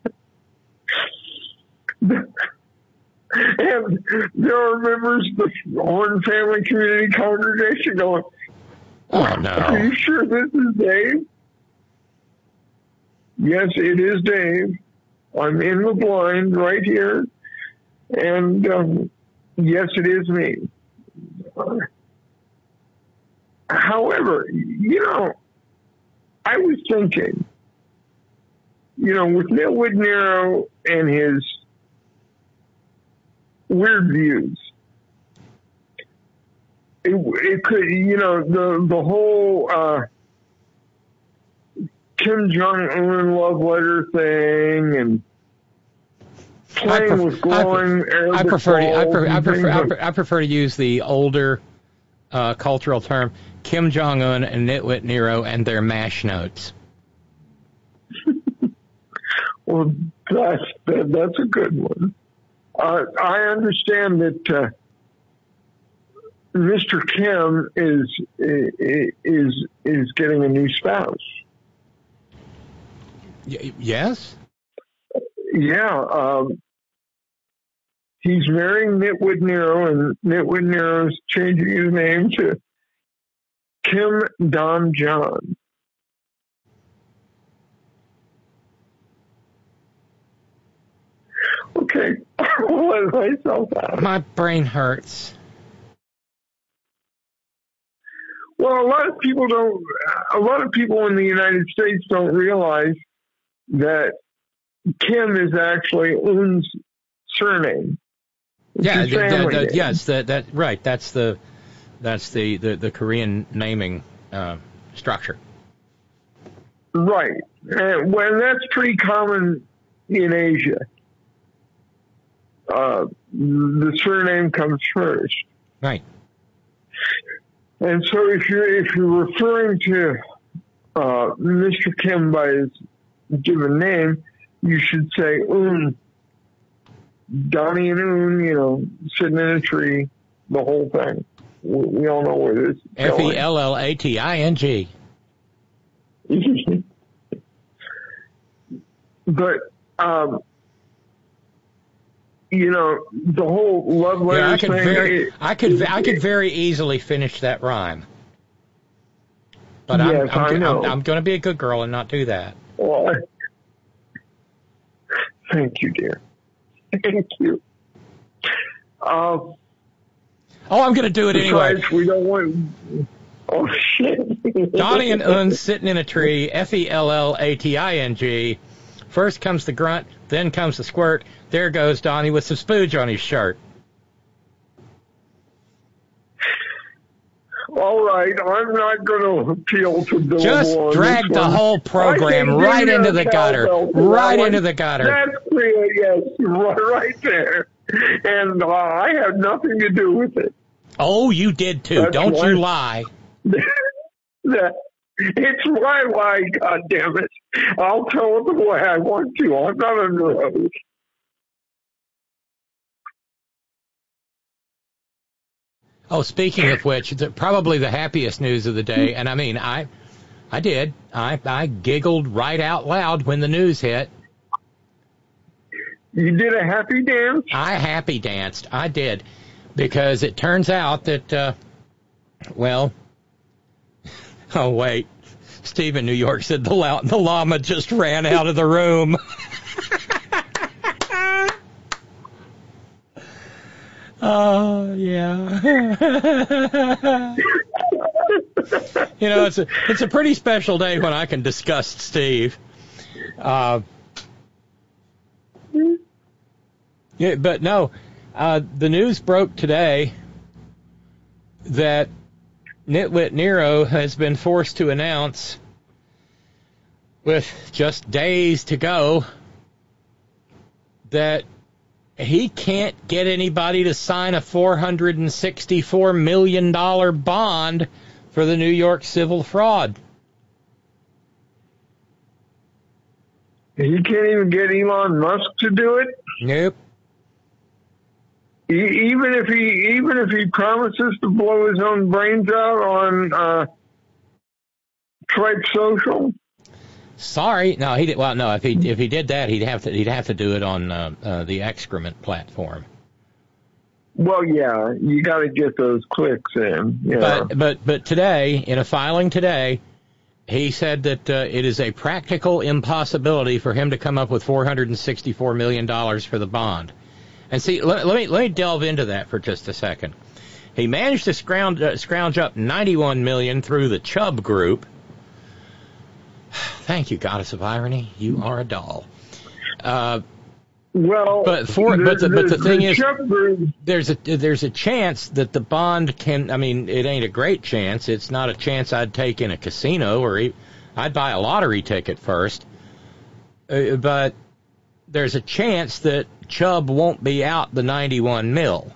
And there are members of the Horn Family Community Congregation going, oh, no. Are you sure this is Dave? Yes, it is Dave. I'm in the blind right here. And um, yes, it is me. However, you know, I was thinking, you know, with Nitwit Nero and his weird views, it, it could, you know, the the whole uh, Kim Jong-un love letter thing and playing pref- with glowing I, pre- I prefer to, I, pre- I prefer I, pre- I prefer to use the older uh, cultural term Kim Jong-un and Nitwit Nero and their mash notes. Well, that's that, that's a good one. Uh, I understand that uh, Mister Kim is is is getting a new spouse. Y- yes. Yeah, um, he's marrying Nitwit Nero, and Nitwit Nero's changing his name to Kim Don John. Okay, I'll let myself out. My brain hurts. Well, a lot of people don't, a lot of people in the United States don't realize that Kim is actually Un's surname. It's Yeah, his the, the, family the, name. yes, that that right. That's the that's the, the, the Korean naming uh, structure. Right. And well, that's pretty common in Asia. Uh, the surname comes first. Right. And so if you're if you're referring to uh, Mister Kim by his given name, you should say Un. Donnie and Un, you know, sitting in a tree, the whole thing. We, we all know where this is F E going. L L A T I N G. But, um, you know, the whole love letter Yeah, I could thing. very, it- I could, I could very easily finish that rhyme. But I'm, Yes, I'm, I know. I'm, I'm going to be a good girl and not do that. Well, thank you, dear. Thank you. Uh, Oh, I'm going to do it anyway. besides, we don't want. Oh shit. Donnie and Un sitting in a tree. F E L L A T I N G. First comes the grunt, then comes the squirt. There goes Donnie with some spooge on his shirt. All right, I'm not going to appeal to Bill Just Moore on drag this the one. whole program I can right give you into a the gutter. cowbell for Right that into one. the gutter. That's clear, yes, right, right there. And uh, I had nothing to do with it. Oh, you did too. That's Don't why- you lie. That- It's my lie, goddammit. I'll tell it the way I want to. I'm not under oath. Oh, speaking of which, the, probably the happiest news of the day, and I mean, I, I did. I, I giggled right out loud when the news hit. You did a happy dance? I happy danced. I did, because it turns out that, uh, well, oh wait, Steve in New York said the, la- the llama just ran out of the room. Oh, yeah. You know, it's a it's a pretty special day when I can disgust Steve. Uh, yeah, but no, uh, the news broke today that Nitwit Nero has been forced to announce, with just days to go, that he can't get anybody to sign a four hundred sixty-four million dollars bond for the New York civil fraud. He can't even get Elon Musk to do it? Nope. E- even if he even if he promises to blow his own brains out on uh, Tripe Social? Sorry, no, he did. Well, no, if he if he did that, he'd have to he'd have to do it on uh, uh, the excrement platform. Well, yeah, you got to get those clicks in. Yeah. But but but today, in a filing today, he said that uh, it is a practical impossibility for him to come up with four hundred sixty-four million dollars for the bond. And see, let, let me let me delve into that for just a second. He managed to scrounge uh, scrounge up ninety-one million dollars through the Chubb Group. Thank you, Goddess of Irony. You are a doll. Uh, well, but for the, but the, but the, the thing is, Chubb Group, there's a there's a chance that the bond can. I mean, it ain't a great chance. It's not a chance I'd take in a casino, or e- I'd buy a lottery ticket first. Uh, but there's a chance that Chubb won't be out the ninety-one mil.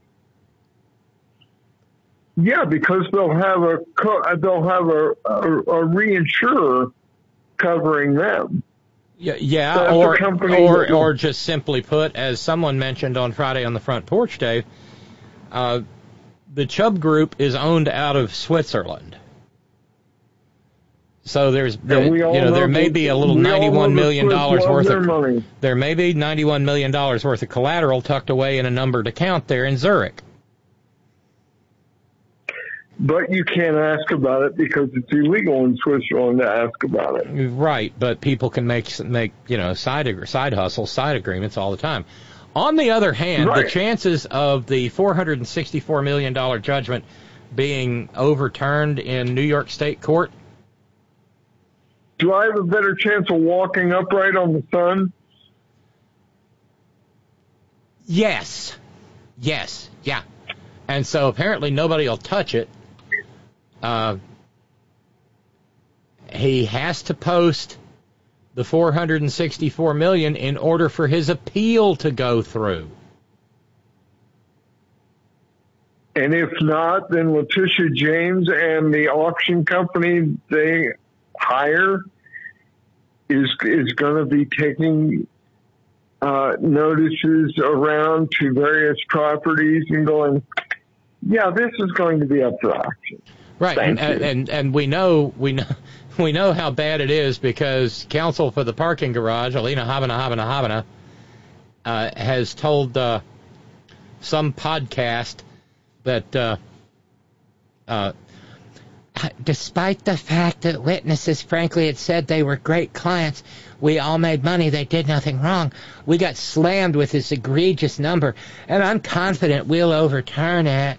yeah, because they'll have a co- they'll have a, a, a reinsurer covering them. Yeah, yeah, That's or the company or that- or just simply put, as someone mentioned on Friday on the Front Porch, Dave, uh, the Chubb Group is owned out of Switzerland. So there's, there, And we you all know, there know may that- be a little we all ninety-one know the million Swiss dollars love worth their of money. there may be ninety-one million dollars worth of collateral tucked away in a numbered account there in Zurich. But you can't ask about it because it's illegal in Switzerland to ask about it. Right, but people can make make you know side ag- side hustles, side agreements all the time. On the other hand, Right. the chances of the four hundred sixty-four million dollars judgment being overturned in New York State court? Do I have a better chance of walking upright on the sun? Yes. Yes. Yeah. And so apparently nobody will touch it. Uh, he has to post the four hundred sixty-four million dollars in order for his appeal to go through. And if not, then Letitia James and the auction company they hire is is going to be taking uh, notices around to various properties and going, yeah, this is going to be up for auction. Right, and, Thank you. and and we know we know we know how bad it is because counsel for the parking garage, Alina Habana Habana Habana, uh, has told uh, some podcast that uh, uh, despite the fact that witnesses frankly had said they were great clients, we all made money, they did nothing wrong, we got slammed with this egregious number, and I'm confident we'll overturn it.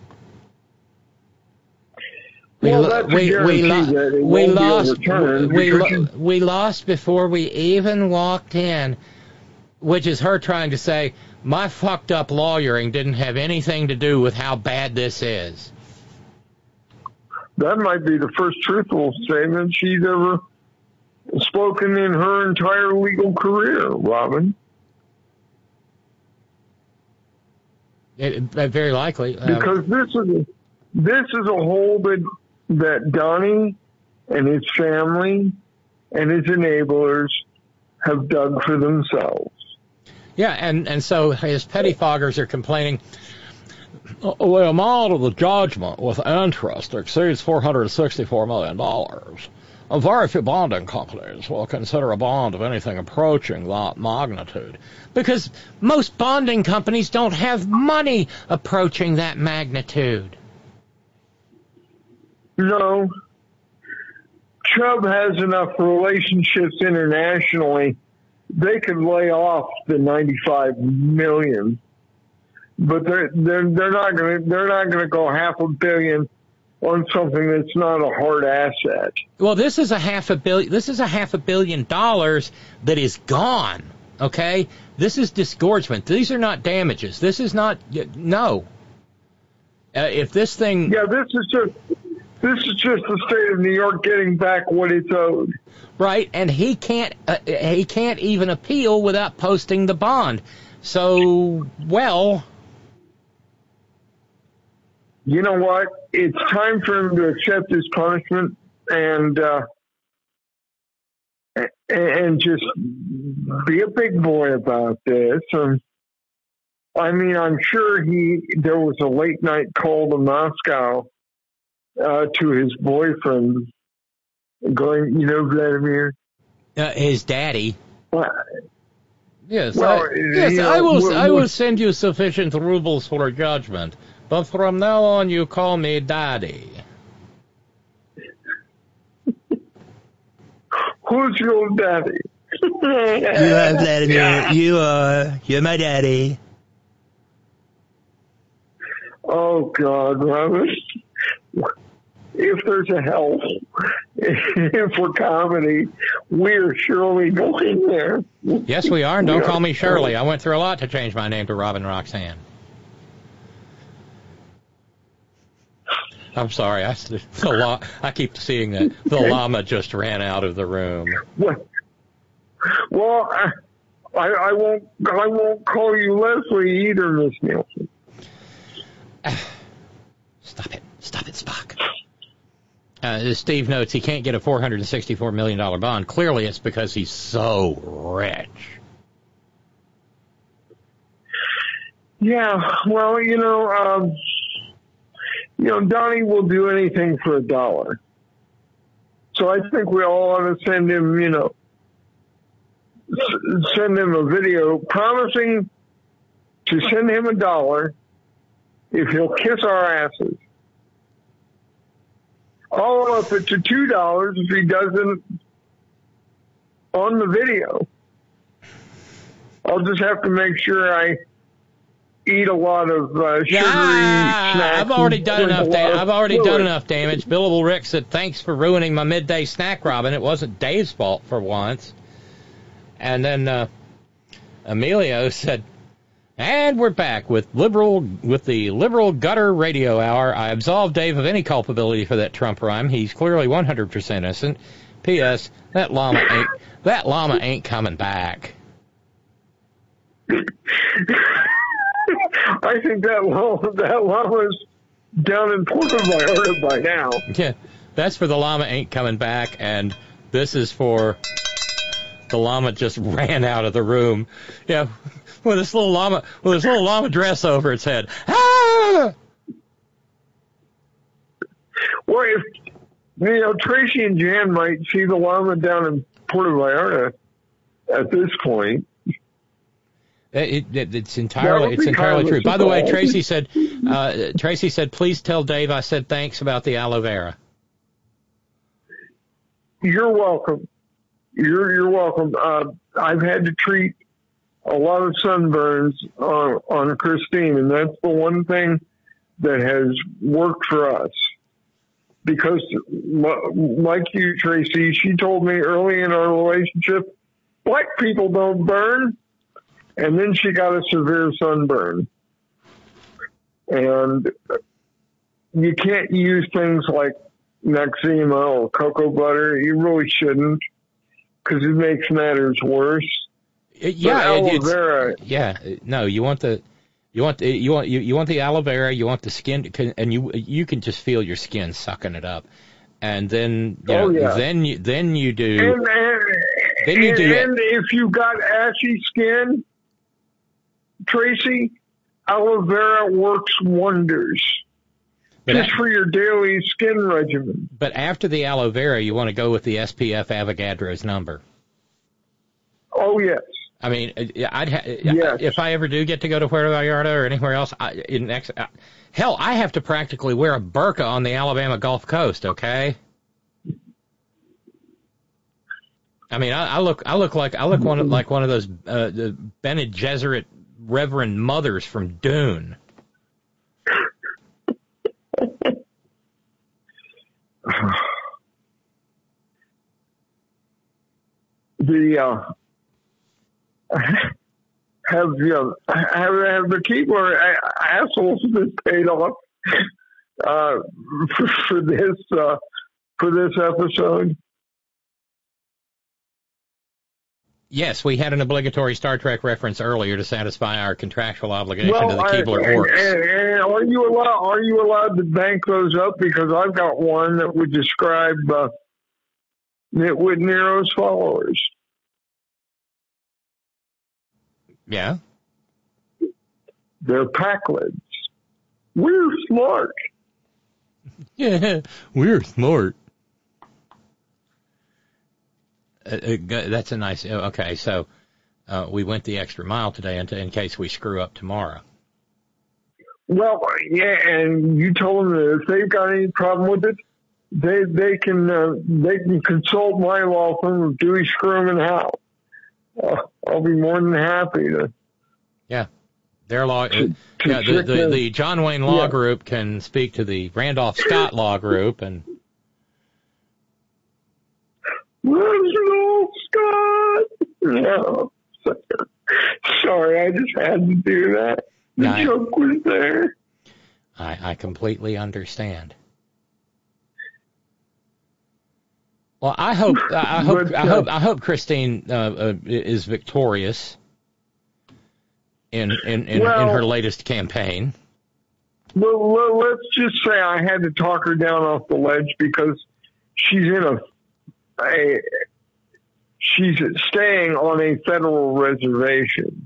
We, Well, lo- that's a we, we, guarantee lo- that it we won't be lost overturned we, because lo- you- we lost before we even walked in, which is her trying to say my fucked up lawyering didn't have anything to do with how bad this is. That might be the first truthful statement she's ever spoken in her entire legal career, Robin. It, it, very likely. Uh, Because this is this is a hole that that Donnie and his family and his enablers have dug for themselves. yeah, and, and so his pettifoggers are complaining, the amount of the judgment with interest exceeds four hundred sixty-four million dollars. Very few bonding companies will consider a bond of anything approaching that magnitude. Because most bonding companies don't have money approaching that magnitude. No. Chubb has enough relationships internationally. They could lay off the ninety-five million, but they're they're they're not going to they're not going to go half a billion on something that's not a hard asset. Well, this is a half a billion. This is a half a billion dollars that is gone. Okay, this is disgorgement. These are not damages. This is not no. Uh, if this thing, yeah, this is just this is just the state of New York getting back what it's owed. Right, and he can't uh, he can't even appeal without posting the bond. So, well, you know what? It's time for him to accept his punishment and uh, and just be a big boy about this. And I mean, I'm sure he there was a late night call to Moscow uh, to his boyfriend, going, you know, Vladimir, uh, his daddy. Uh, yes, well, I, yes, you know, I will. we'll, I will we'll, send you sufficient rubles for a judgment. But from now on, you call me Daddy. Who's your daddy? You are Vladimir. Yeah. You are. You're my daddy. Oh, God, Robert. If there's a hell for comedy, we're surely going there. Yes, we are. And don't call me Shirley. I went through a lot to change my name to Robin Roxanne. I'm sorry. I, the la- I keep seeing that the llama just ran out of the room. Well, well I, I won't. I won't call you Leslie either, Miss Nielsen. Stop it! Stop it, Spock. Uh, Steve notes he can't get a four hundred sixty-four million dollars bond. Clearly, it's because he's so rich. Yeah. Well, you know. Um, You know, Donnie will do anything for a dollar. So I think we all ought to send him, you know, s- send him a video promising to send him a dollar if he'll kiss our asses. I'll up it to two dollars if he doesn't on the video. I'll just have to make sure I eat a lot of uh, sugary yeah, snacks. I've already done drink enough. a Da- lot of I've already fluid. done enough damage. Billable Rick said, "Thanks for ruining my midday snack, Robin. It wasn't Dave's fault for once." And then uh, Emilio said, "And we're back with liberal with the liberal gutter radio hour. I absolve Dave of any culpability for that Trump rhyme. He's clearly one hundred percent innocent. P S. That llama ain't that llama ain't coming back." I think that llama, that llama's down in Puerto Vallarta by now. Yeah, that's for the llama ain't coming back, and this is for the llama just ran out of the room. Yeah, with this little llama, with this little llama dress over its head. Ah! Well, if, you know, Tracy and Jan might see the llama down in Puerto Vallarta at this point. It, it, it's entirely it's entirely true. By the way, Tracy said uh, Tracy said, "Please tell Dave I said thanks about the aloe vera." You're welcome. You're you're welcome. Uh, I've had to treat a lot of sunburns on, on Christine, and that's the one thing that has worked for us. Because, like you, Tracy, she told me early in our relationship, black people don't burn. And then she got a severe sunburn. And you can't use things like Noxzema or cocoa butter. You really shouldn't, because it makes matters worse. It, yeah, but aloe it's, vera. Yeah, no, you want the you want the, you want you, you want the aloe vera. You want the skin, and you you can just feel your skin sucking it up. And then you know, Oh, yeah. then you then you do And, and, then you and, do and if you got ashy skin, Tracy, aloe vera works wonders. But just I- for your daily skin regimen. But after the aloe vera, you want to go with the S P F Avogadro's number. Oh, yes. I mean, I'd ha- Yes. if I ever do get to go to Puerto Vallarta or anywhere else, I, in next, uh, hell, I have to practically wear a burqa on the Alabama Gulf Coast. Okay. I mean, I, I look, I look like I look one of, like one of those uh, the Bene Gesserit Reverend mothers from Dune. The uh, have you know, have have the keyboard assholes been paid off uh, for, for this uh, for this episode? Yes, we had an obligatory Star Trek reference earlier to satisfy our contractual obligation Well, to the I- Keebler and, Orcs. and, and are you allowed? Are you allowed to bank those up? Because I've got one that would describe uh, Nitwit Nero's followers. Yeah. They're Packlids. We're smart. Yeah, we're smart. Uh, uh, that's a nice. Okay, so uh, we went the extra mile today in, in case we screw up tomorrow. Well, yeah, and you told them that if they've got any problem with it, they they can uh, they can consult my law firm of Dewey, Scrum and Howe. Uh, I'll be more than happy to. Yeah, their law. To- uh, to yeah, the, trick the them. the John Wayne Law Yeah. Group can speak to the Randolph Scott Law Group, and Reginald Scott. No, sorry, I just had to do that. The Yeah, I- joke was there. I, I completely understand. Well, I hope I hope But, I uh, hope I hope Christine uh, uh, is victorious in in, in, Well- in her latest campaign. Well, le- let's just say I had to talk her down off the ledge because she's in a, a she's staying on a federal reservation.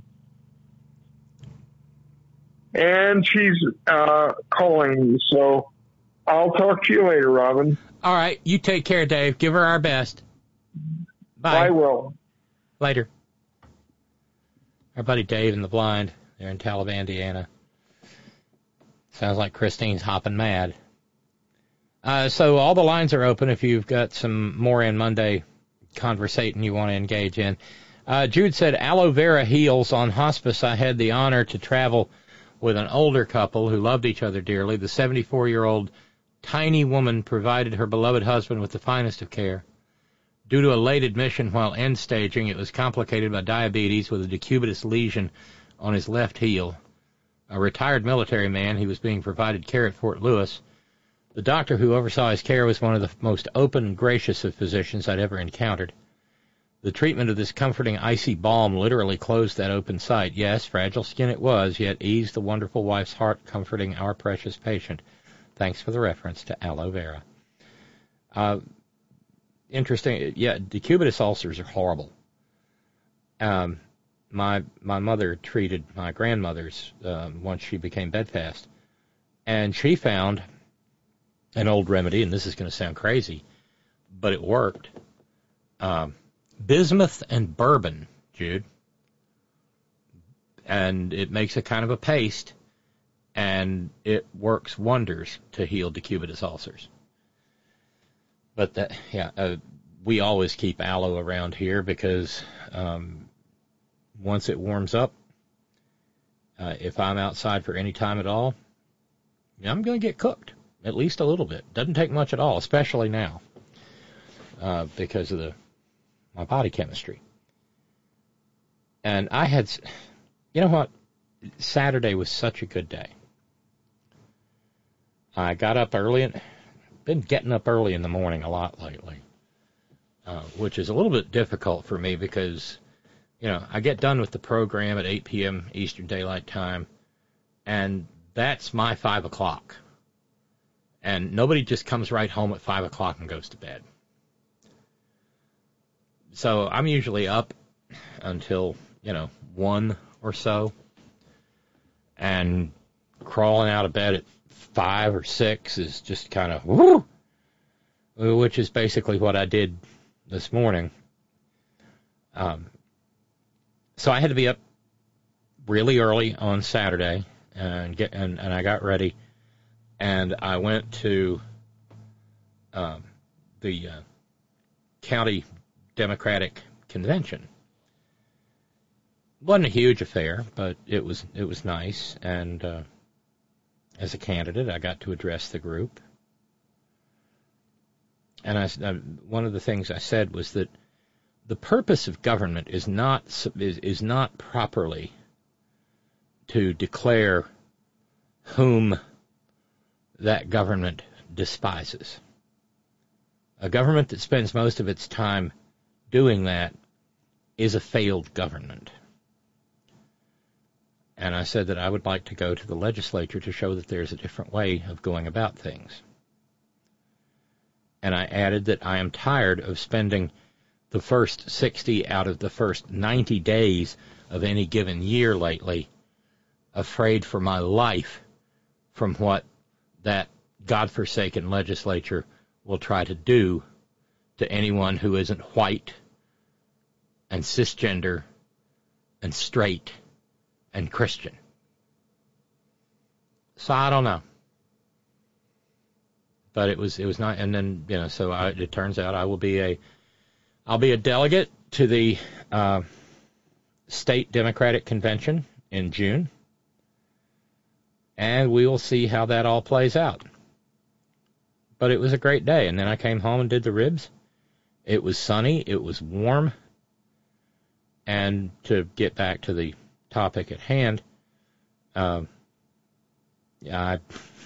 And she's uh, calling me, so I'll talk to you later, Robin. All right, you take care, Dave. Give her our best. Bye. I will. Later. Our buddy Dave in the blind there in Taliban, Indiana. Sounds like Christine's hopping mad. Uh, so all the lines are open if you've got some more in Monday conversating you want to engage in. Uh, Jude said, aloe vera heals. On hospice, I had the honor to travel with an older couple who loved each other dearly. The seventy-four-year-old tiny woman provided her beloved husband with the finest of care. Due to a late admission while end-staging, it was complicated by diabetes with a decubitus lesion on his left heel. A retired military man, he was being provided care at Fort Lewis. The doctor who oversaw his care was one of the most open and gracious of physicians I'd ever encountered. The treatment of this comforting icy balm literally closed that open site. Yes, fragile skin it was, yet eased the wonderful wife's heart, comforting our precious patient. Thanks for the reference to aloe vera. Uh, interesting. Yeah, decubitus ulcers are horrible. Um, my my mother treated my grandmother's um, once she became bedfast, and she found an old remedy, and this is going to sound crazy, but it worked. Um, bismuth and bourbon, Jude. And it makes a kind of a paste, and it works wonders to heal decubitus ulcers. But, that, yeah, uh, we always keep aloe around here because um, once it warms up, uh, if I'm outside for any time at all, I'm going to get cooked. At least a little bit. Doesn't take much at all, especially now, uh, because of the my body chemistry. And I had, you know what? Saturday was such a good day. I got up early, and been getting up early in the morning a lot lately, uh, which is a little bit difficult for me because, you know, I get done with the program at eight p.m. Eastern Daylight Time, and that's my five o'clock. And nobody just comes right home at five o'clock and goes to bed. So I'm usually up until, you know, one or so. And crawling out of bed at five or six is just kind of, woo, which is basically what I did this morning. Um, so I had to be up really early on Saturday, and get and, and I got ready. And I went to um, the uh, county Democratic convention. Wasn't a huge affair, but it was it was nice. And uh, as a candidate, I got to address the group. And I, I, one of the things I said was that the purpose of government is not is, is not properly to declare whom that government despises. A government that spends most of its time doing that is a failed government. And I said that I would like to go to the legislature to show that there's a different way of going about things. And I added that I am tired of spending the first sixty out of the first ninety days of any given year lately afraid for my life from what that godforsaken legislature will try to do to anyone who isn't white and cisgender and straight and Christian. So I don't know. But it was it was not, and then, you know, so I, it turns out I will be a I'll be a delegate to the uh, state Democratic convention in June. And we will see how that all plays out. But it was a great day. And then I came home and did the ribs. It was sunny. It was warm. And to get back to the topic at hand, uh, I,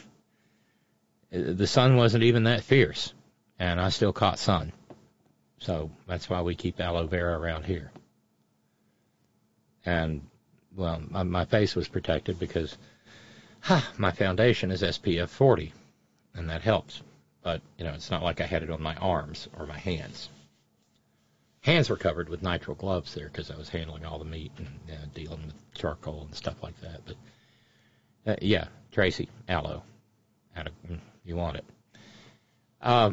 the sun wasn't even that fierce. And I still caught sun. So that's why we keep aloe vera around here. And, well, my, my face was protected because my foundation is S P F forty, and that helps. But, you know, it's not like I had it on my arms or my hands. Hands were covered with nitrile gloves there because I was handling all the meat and uh, dealing with charcoal and stuff like that. But, uh, yeah, Tracy, aloe. You want it. Um,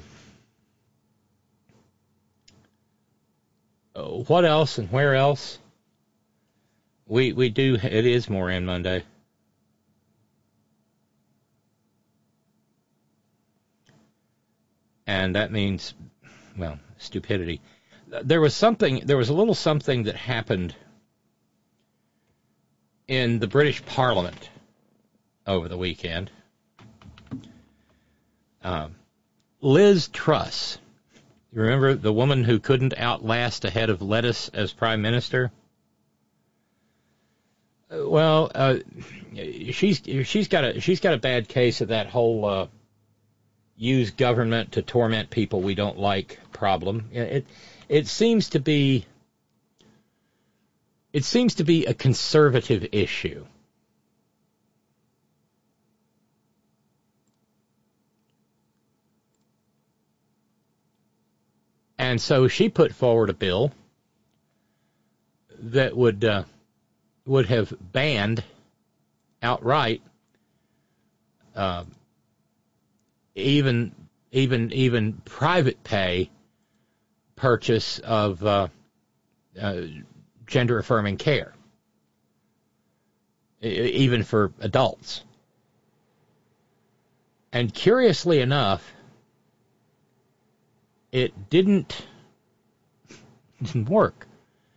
what else and where else? We, we do, it is Moran Monday. And that means, well, stupidity. There was something, there was a little something that happened in the British Parliament over the weekend. Um, Liz Truss, you remember the woman who couldn't outlast a head of lettuce as prime minister? Uh, well, uh, she's she's got a she's got a bad case of that whole uh, use government to torment people we don't like problem. It it seems to be it seems to be a conservative issue. And so she put forward a bill that would uh, would have banned outright uh, even even even private pay purchase of uh, uh, gender affirming care, even for adults. And curiously enough, it didn't, didn't work.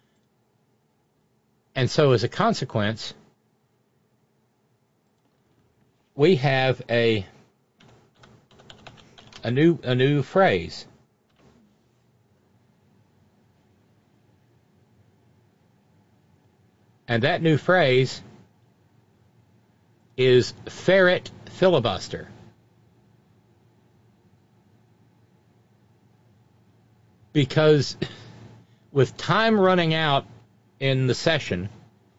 And so as a consequence, we have a a new a new phrase. And that new phrase is ferret filibuster. Because with time running out in the session,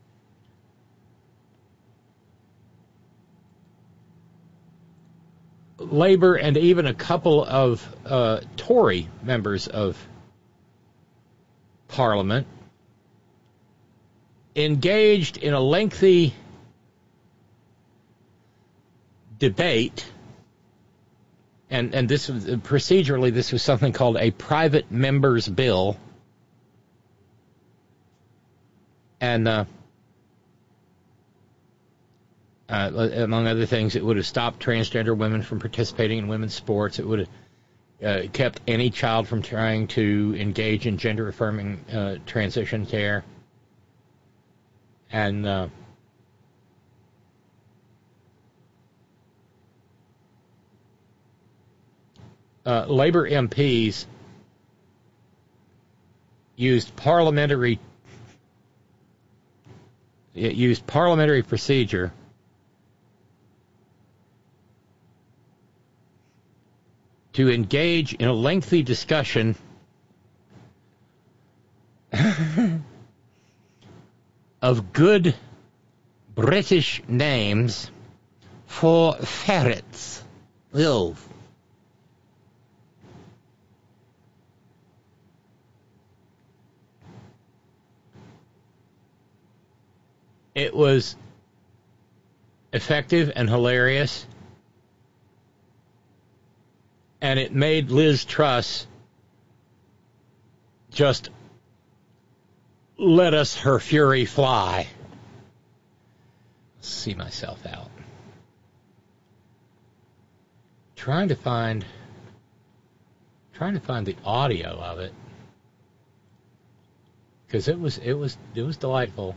Labor and even a couple of uh, Tory members of Parliament engaged in a lengthy debate. And and this was procedurally, this was something called a private member's bill, and uh, uh, among other things, it would have stopped transgender women from participating in women's sports. It would have uh, kept any child from trying to engage in gender-affirming uh, transition care, and uh, Uh, Labor M Ps used parliamentary used parliamentary procedure to engage in a lengthy discussion of good British names for ferrets. Ew. It was effective and hilarious, and it made Liz Truss just let us her fury fly. Let's see myself out. Trying to find, trying to find the audio of it, because it was it was it was delightful.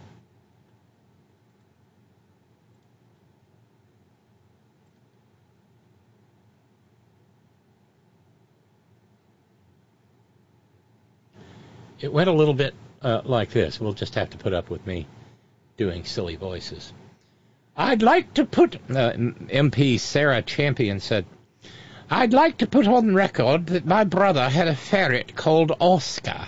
It went a little bit uh, like this. We'll just have to put up with me doing silly voices. I'd like to put, uh, M P Sarah Champion said, I'd like to put on record that my brother had a ferret called Oscar.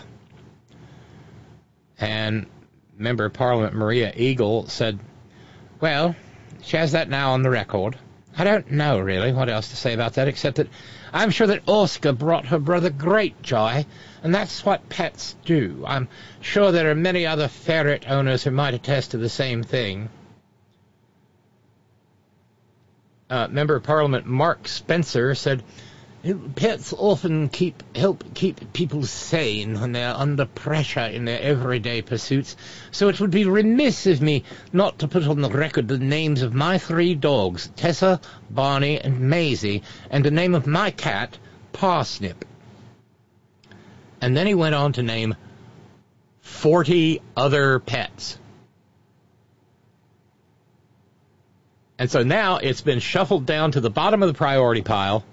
And Member of Parliament Maria Eagle said, well, she has that now on the record. I don't know, really, what else to say about that, except that I'm sure that Oscar brought her brother great joy, and that's what pets do. I'm sure there are many other ferret owners who might attest to the same thing. Uh, Member of Parliament Mark Spencer said, pets often keep help keep people sane when they're under pressure in their everyday pursuits, so it would be remiss of me not to put on the record the names of my three dogs, Tessa, Barney, and Maisie, and the name of my cat, Parsnip. And then he went on to name forty other pets. And so now it's been shuffled down to the bottom of the priority pile,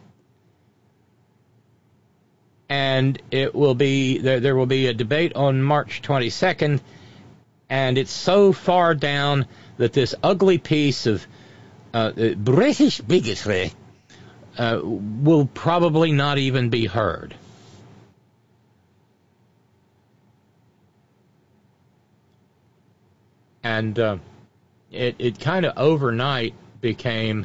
and it will be there, there will be a debate on March twenty-second, and it's so far down that this ugly piece of uh, British bigotry uh, will probably not even be heard. And uh, it, it kind of overnight became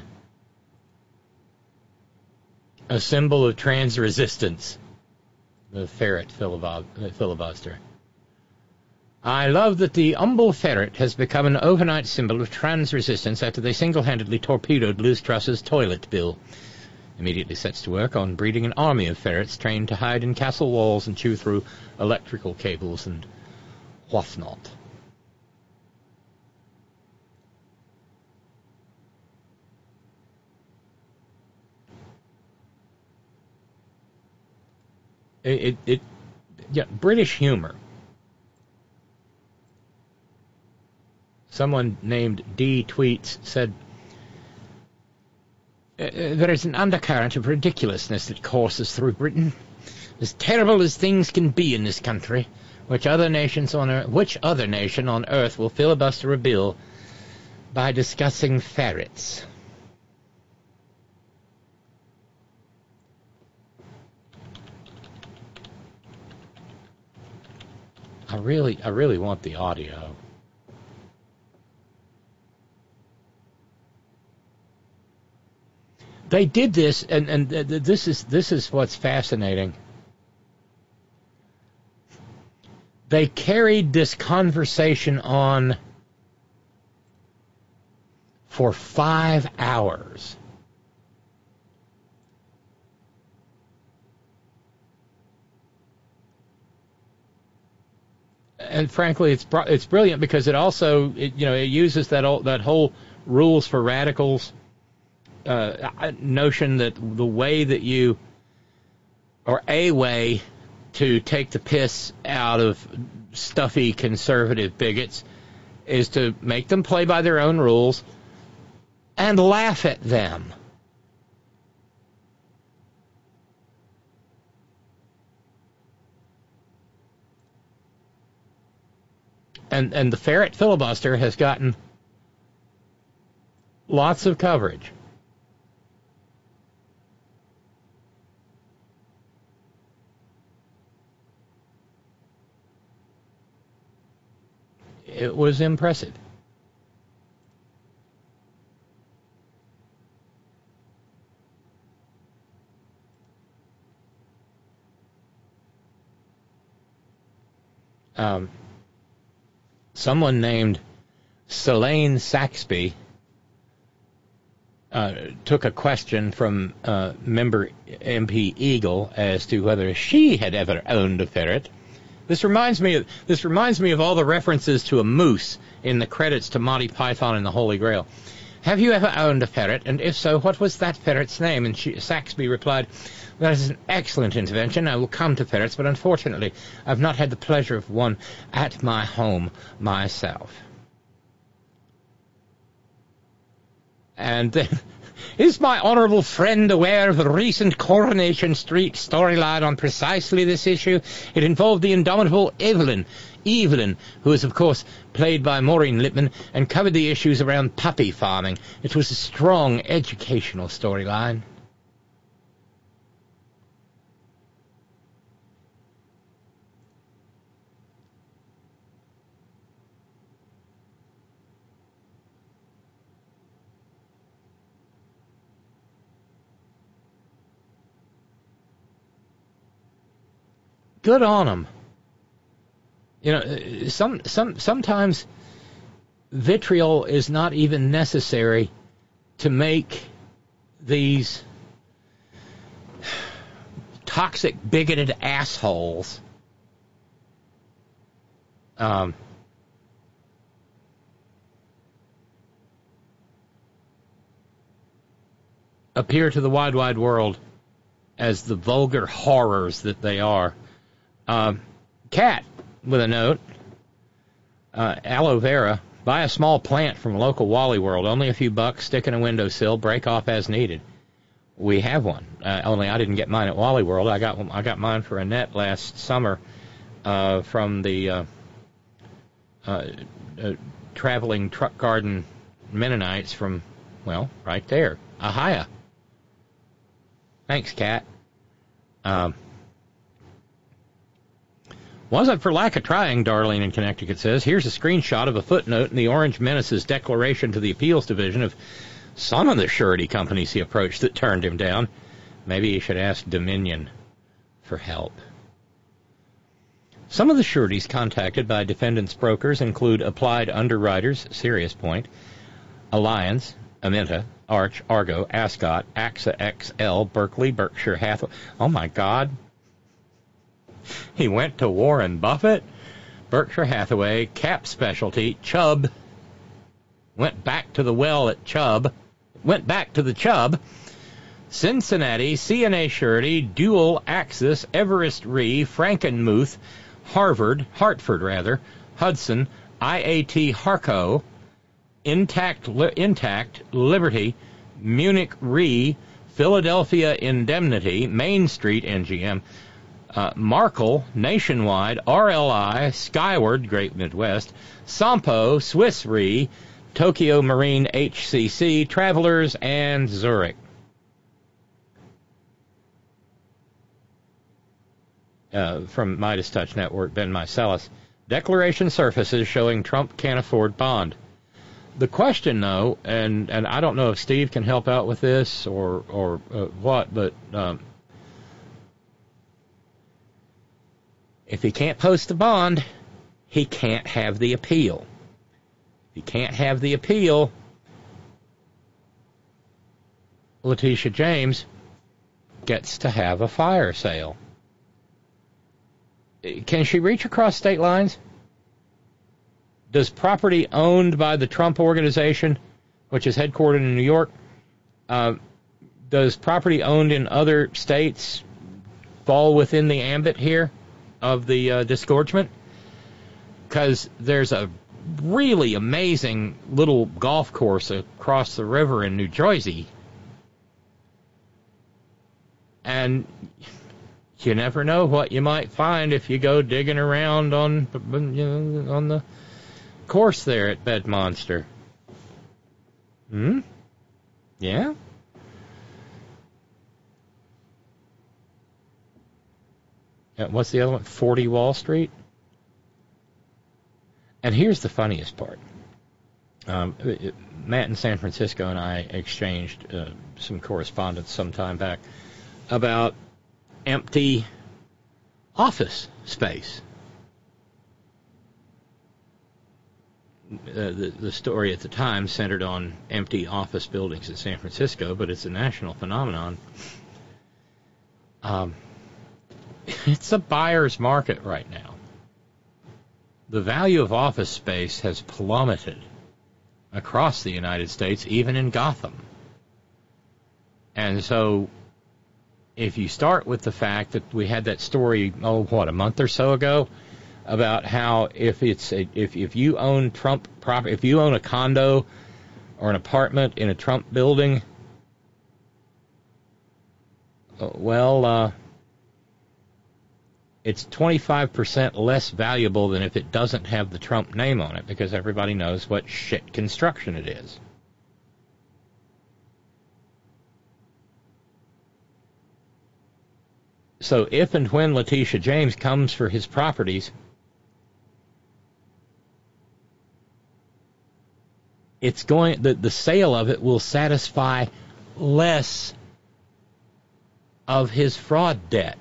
a symbol of trans resistance, the ferret filibuster. I love that the humble ferret has become an overnight symbol of trans resistance after they single-handedly torpedoed Liz Truss's toilet bill. Immediately sets to work on breeding an army of ferrets trained to hide in castle walls and chew through electrical cables and whatnot. It, it, it, yeah, British humor. Someone named D Tweets said, there is an undercurrent of ridiculousness that courses through Britain. As terrible as things can be in this country, which other nations on earth, which other nation on earth will filibuster a bill by discussing ferrets? I really, I really want the audio. They did this, and, and this is this is what's fascinating. They carried this conversation on for five hours. And frankly, it's it's brilliant because it also it, you know it uses that old, that whole rules for radicals uh, notion that the way that you or a way to take the piss out of stuffy conservative bigots is to make them play by their own rules and laugh at them. And and the ferret filibuster has gotten lots of coverage. It was impressive. Um. Someone named Selene Saxby uh, took a question from uh, member M P Eagle as to whether she had ever owned a ferret. This reminds me of this reminds me of all the references to a moose in the credits to Monty Python and the Holy Grail. Have you ever owned a ferret? And if so, what was that ferret's name? And she, Saxby replied, that is an excellent intervention. I will come to ferrets, but unfortunately, I've not had the pleasure of one at my home myself. And then, is my honourable friend aware of the recent Coronation Street storyline on precisely this issue? It involved the indomitable Evelyn, Evelyn, who is, of course, played by Maureen Lipman, and covered the issues around puppy farming. It was a strong educational storyline. Good on them. You know, some some sometimes vitriol is not even necessary to make these toxic, bigoted assholes um, appear to the wide, wide world as the vulgar horrors that they are. Um, Cat with a note. Uh, aloe vera Buy a small plant from local Wally World. Only a few bucks. Stick in a windowsill. Break off as needed. We have one. Uh, only I didn't get mine at Wally World. I got I got mine for Annette last summer uh, from the uh, uh, uh, traveling truck garden Mennonites from, well, right there, Ahia. Thanks, Kat. Um, wasn't for lack of trying, Darlene in Connecticut says. Here's a screenshot of a footnote in the Orange Menace's declaration to the appeals division of some of the surety companies he approached that turned him down. Maybe he should ask Dominion for help. Some of the sureties contacted by defendants' brokers include Applied Underwriters, Serious Point, Alliance, Amenta, Arch, Argo, Ascot, AXA X L, Berkeley, Berkshire Hathaway. Oh, my God. He went to Warren Buffett, Berkshire Hathaway, Cap Specialty, Chubb, went back to the well at Chubb, went back to the Chubb, Cincinnati, C N A Surety, Dual Axis, Everest Re, Frankenmuth, Harvard, Hartford rather, Hudson, I A T Harco, Intact, Li- Intact, Liberty, Munich Re, Philadelphia Indemnity, Main Street N G M, uh, Markel, Nationwide, R L I, Skyward, Great Midwest, Sampo, Swiss Re, Tokyo Marine H C C, Travelers, and Zurich. Uh, from Midas Touch Network, Ben Mycelis. Declaration surfaces showing Trump can't afford bond. The question, though, and, and I don't know if Steve can help out with this or or uh, what, but um, if he can't post the bond, he can't have the appeal. If he can't have the appeal, Letitia James gets to have a fire sale. Can she reach across state lines? Does property owned by the Trump Organization, which is headquartered in New York, uh, does property owned in other states fall within the ambit here of the uh, disgorgement? Because there's a really amazing little golf course across the river in New Jersey, and you never know what you might find if you go digging around on, you know, on the course there at Bedmonster. Hmm? Yeah? Uh, what's the other one? forty Wall Street? And here's the funniest part. Um, it, Matt in San Francisco and I exchanged uh, some correspondence some time back about empty office space. Uh, the, the story at the time centered on empty office buildings in San Francisco, but it's a national phenomenon. Um, it's a buyer's market right now. The value of office space has plummeted across the United States, even in Gotham. And so if you start with the fact that we had that story, oh, what, a month or so ago, about how if it's a, if if you own Trump property, if you own a condo or an apartment in a Trump building, well, uh, it's twenty-five percent less valuable than if it doesn't have the Trump name on it, because everybody knows what shit construction it is. So if and when Letitia James comes for his properties, it's going the, the sale of it will satisfy less of his fraud debt.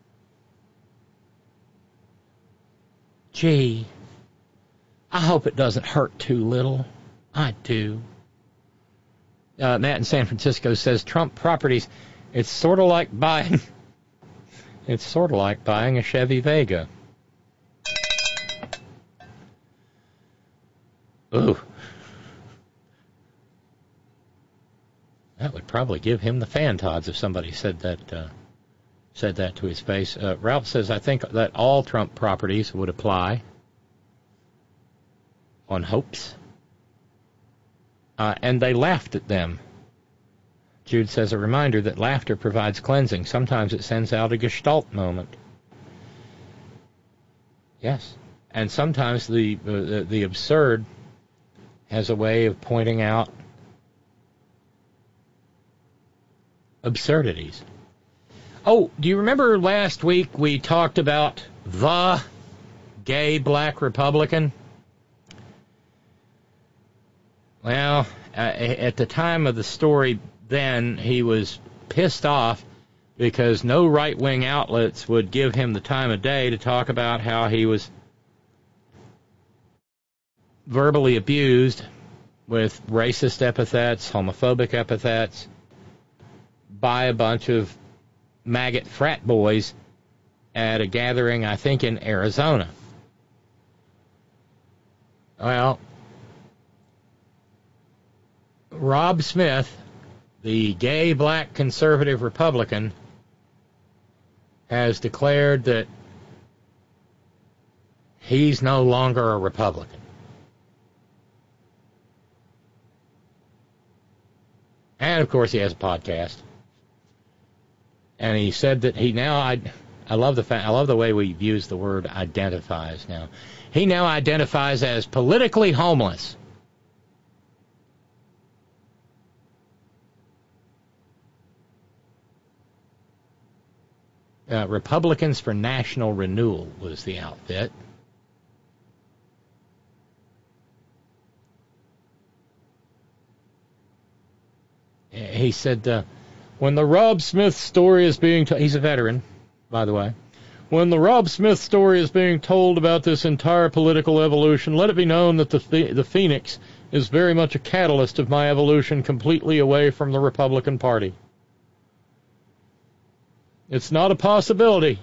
Gee, I hope it doesn't hurt too little. I do. Uh, Matt in San Francisco says Trump properties, it's sort of like buying... It's sort of like buying a Chevy Vega. Ooh. That would probably give him the fantods if somebody said that uh, said that to his face. Uh, Ralph says, I think that all Trump properties would apply on hopes. uh, and they laughed at them. Jude says, a reminder that laughter provides cleansing. Sometimes it sends out a gestalt moment. Yes. And sometimes the, uh, the, the absurd has a way of pointing out absurdities. Oh, do you remember last week we talked about the gay black Republican? Well, uh, at the time of the story then, he was pissed off because no right-wing outlets would give him the time of day to talk about how he was verbally abused with racist epithets, homophobic epithets, by a bunch of maggot frat boys at a gathering, I think, in Arizona. Well, Rob Smith, the gay black conservative Republican, has declared that he's no longer a Republican. And, of course, he has a podcast. And he said that he now, I, I love the fact, I love the way we use the word identifies now. He now identifies as politically homeless. Uh, Republicans for National Renewal was the outfit. He said, uh, when the Rob Smith story is being told, he's a veteran, by the way. When the Rob Smith story is being told about this entire political evolution, let it be known that the the Phoenix is very much a catalyst of my evolution completely away from the Republican Party. It's not a possibility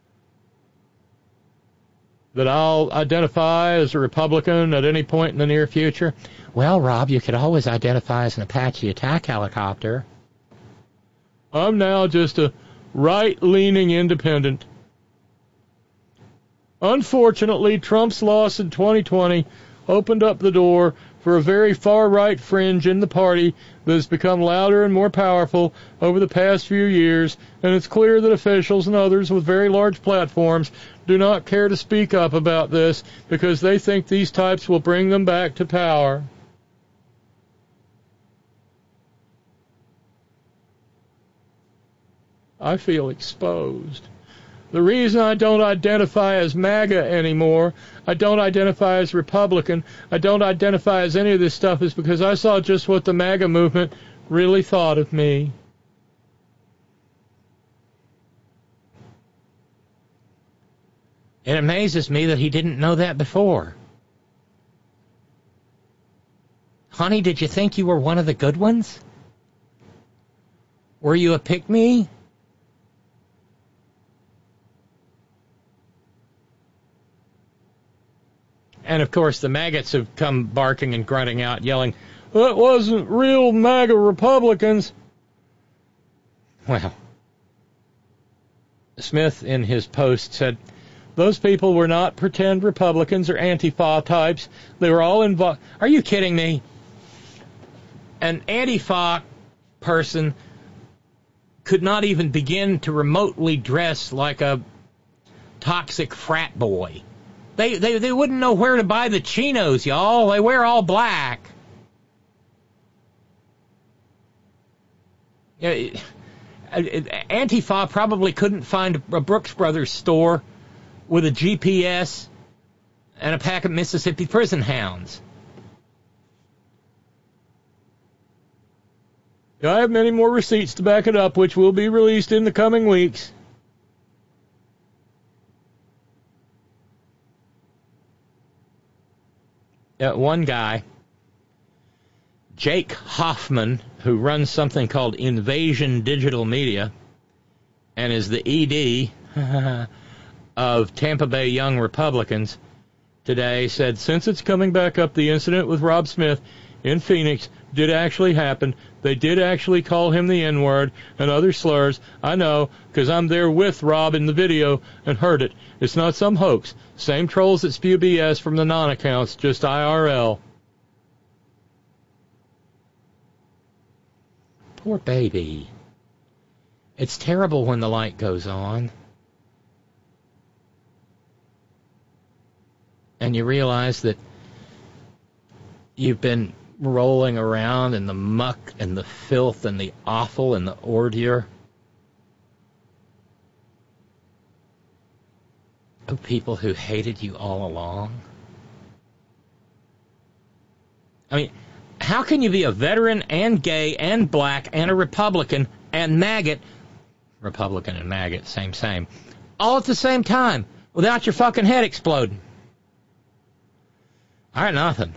that I'll identify as a Republican at any point in the near future. Well, Rob, you could always identify as an Apache attack helicopter. I'm now just a right-leaning independent. Unfortunately, Trump's loss in twenty twenty opened up the door for a very far-right fringe in the party that has become louder and more powerful over the past few years, and it's clear that officials and others with very large platforms do not care to speak up about this because they think these types will bring them back to power. I feel exposed. The reason I don't identify as MAGA anymore, I don't identify as Republican, I don't identify as any of this stuff is because I saw just what the MAGA movement really thought of me. It amazes me that he didn't know that before. Honey, did you think you were one of the good ones? Were you a pick-me? And, of course, the maggots have come barking and grunting out, yelling, that wasn't real MAGA Republicans. Well, Smith, in his post, said, those people were not pretend Republicans or Antifa types. They were all involved. Are you kidding me? An Antifa person could not even begin to remotely dress like a toxic frat boy. They, they they wouldn't know where to buy the chinos, y'all. They wear all black. Antifa probably couldn't find a Brooks Brothers store with a G P S and a pack of Mississippi prison hounds. I have many more receipts to back it up, which will be released in the coming weeks. Uh, one guy, Jake Hoffman, who runs something called Invasion Digital Media and is the E D of Tampa Bay Young Republicans, today said, since it's coming back up, the incident with Rob Smith in Phoenix did actually happen. They did actually call him the N-word and other slurs. I know, because I'm there with Rob in the video and heard it. It's not some hoax. Same trolls that spew B S from the non-accounts, just I R L. Poor baby. It's terrible when the light goes on. And you realize that you've been rolling around in the muck and the filth and the offal and the ordure of people who hated you all along. I mean, how can you be a veteran and gay and black and a Republican and maggot, Republican and maggot, same, same, all at the same time without your fucking head exploding? I got nothing.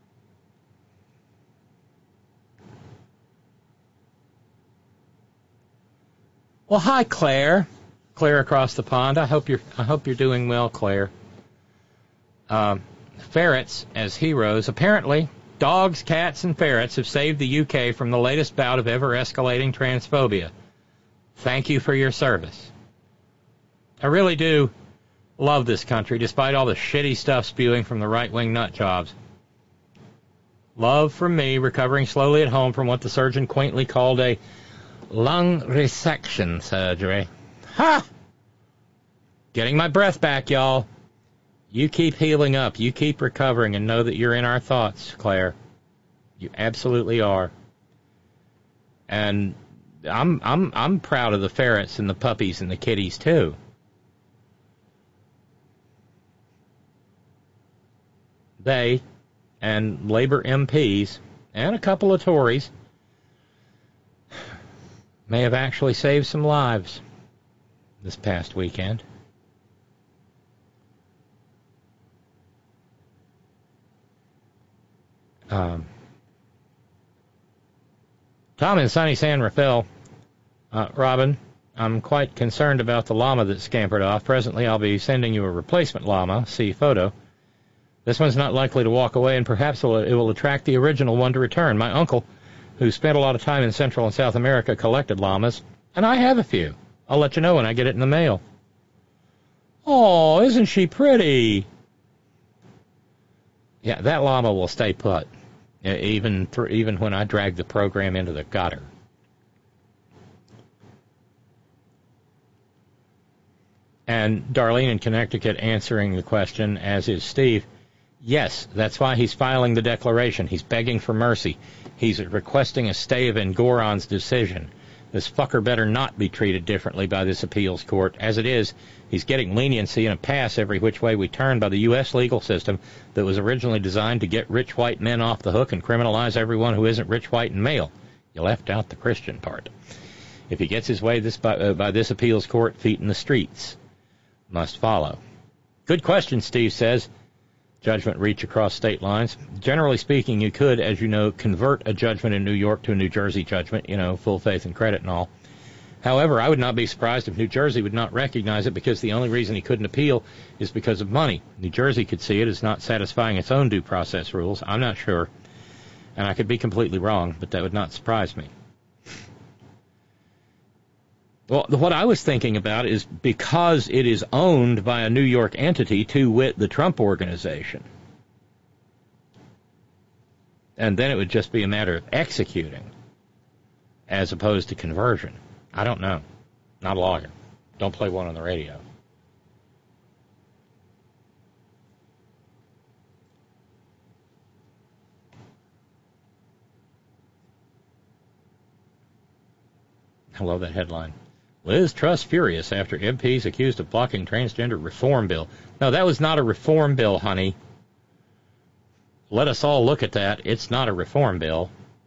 Well, hi, Claire. Claire across the pond. I hope you're. I hope you're doing well, Claire. Um, ferrets as heroes. Apparently, dogs, cats, and ferrets have saved the U K from the latest bout of ever-escalating transphobia. Thank you for your service. I really do love this country, despite all the shitty stuff spewing from the right-wing nut jobs. Love from me, recovering slowly at home from what the surgeon quaintly called a lung resection surgery. Ha! Getting my breath back, y'all. You keep healing up. You keep recovering, and know that you're in our thoughts, Claire. You absolutely are. And I'm I'm I'm proud of the ferrets and the puppies and the kitties too. They and Labor M Ps and a couple of Tories may have actually saved some lives this past weekend. Um, Tom in sunny San Rafael. Uh, Robin, I'm quite concerned about the llama that scampered off. Presently, I'll be sending you a replacement llama. See photo. This one's not likely to walk away, and perhaps it will, it will attract the original one to return. My uncle, who spent a lot of time in Central and South America, collected llamas, and I have a few. I'll let you know when I get it in the mail. Oh, isn't she pretty? Yeah, that llama will stay put, even th- even when I drag the program into the gutter. And Darlene in Connecticut answering the question, as is Steve. Yes, that's why he's filing the declaration. He's begging for mercy. He's requesting a stay of Engoron's decision. This fucker better not be treated differently by this appeals court. As it is, he's getting leniency and a pass every which way we turn by the U S legal system that was originally designed to get rich white men off the hook and criminalize everyone who isn't rich, white, and male. You left out the Christian part. If he gets his way this by, uh, by this appeals court, feet in the streets must follow. Good question, Steve says. Judgment reach across state lines. Generally speaking, you could, as you know, convert a judgment in New York to a New Jersey judgment, you know, full faith and credit and all. However, I would not be surprised if New Jersey would not recognize it, because the only reason he couldn't appeal is because of money. New Jersey could see it as not satisfying its own due process rules. I'm not sure, and I could be completely wrong, but that would not surprise me. Well, what I was thinking about is because it is owned by a New York entity, to wit, the Trump Organization, and then it would just be a matter of executing as opposed to conversion. I don't know. Not a lawyer. Don't play one on the radio. I love that headline. Liz Truss furious after M Ps accused of blocking transgender reform bill. No, that was not a reform bill, honey. Let us all look at that. It's not a reform bill.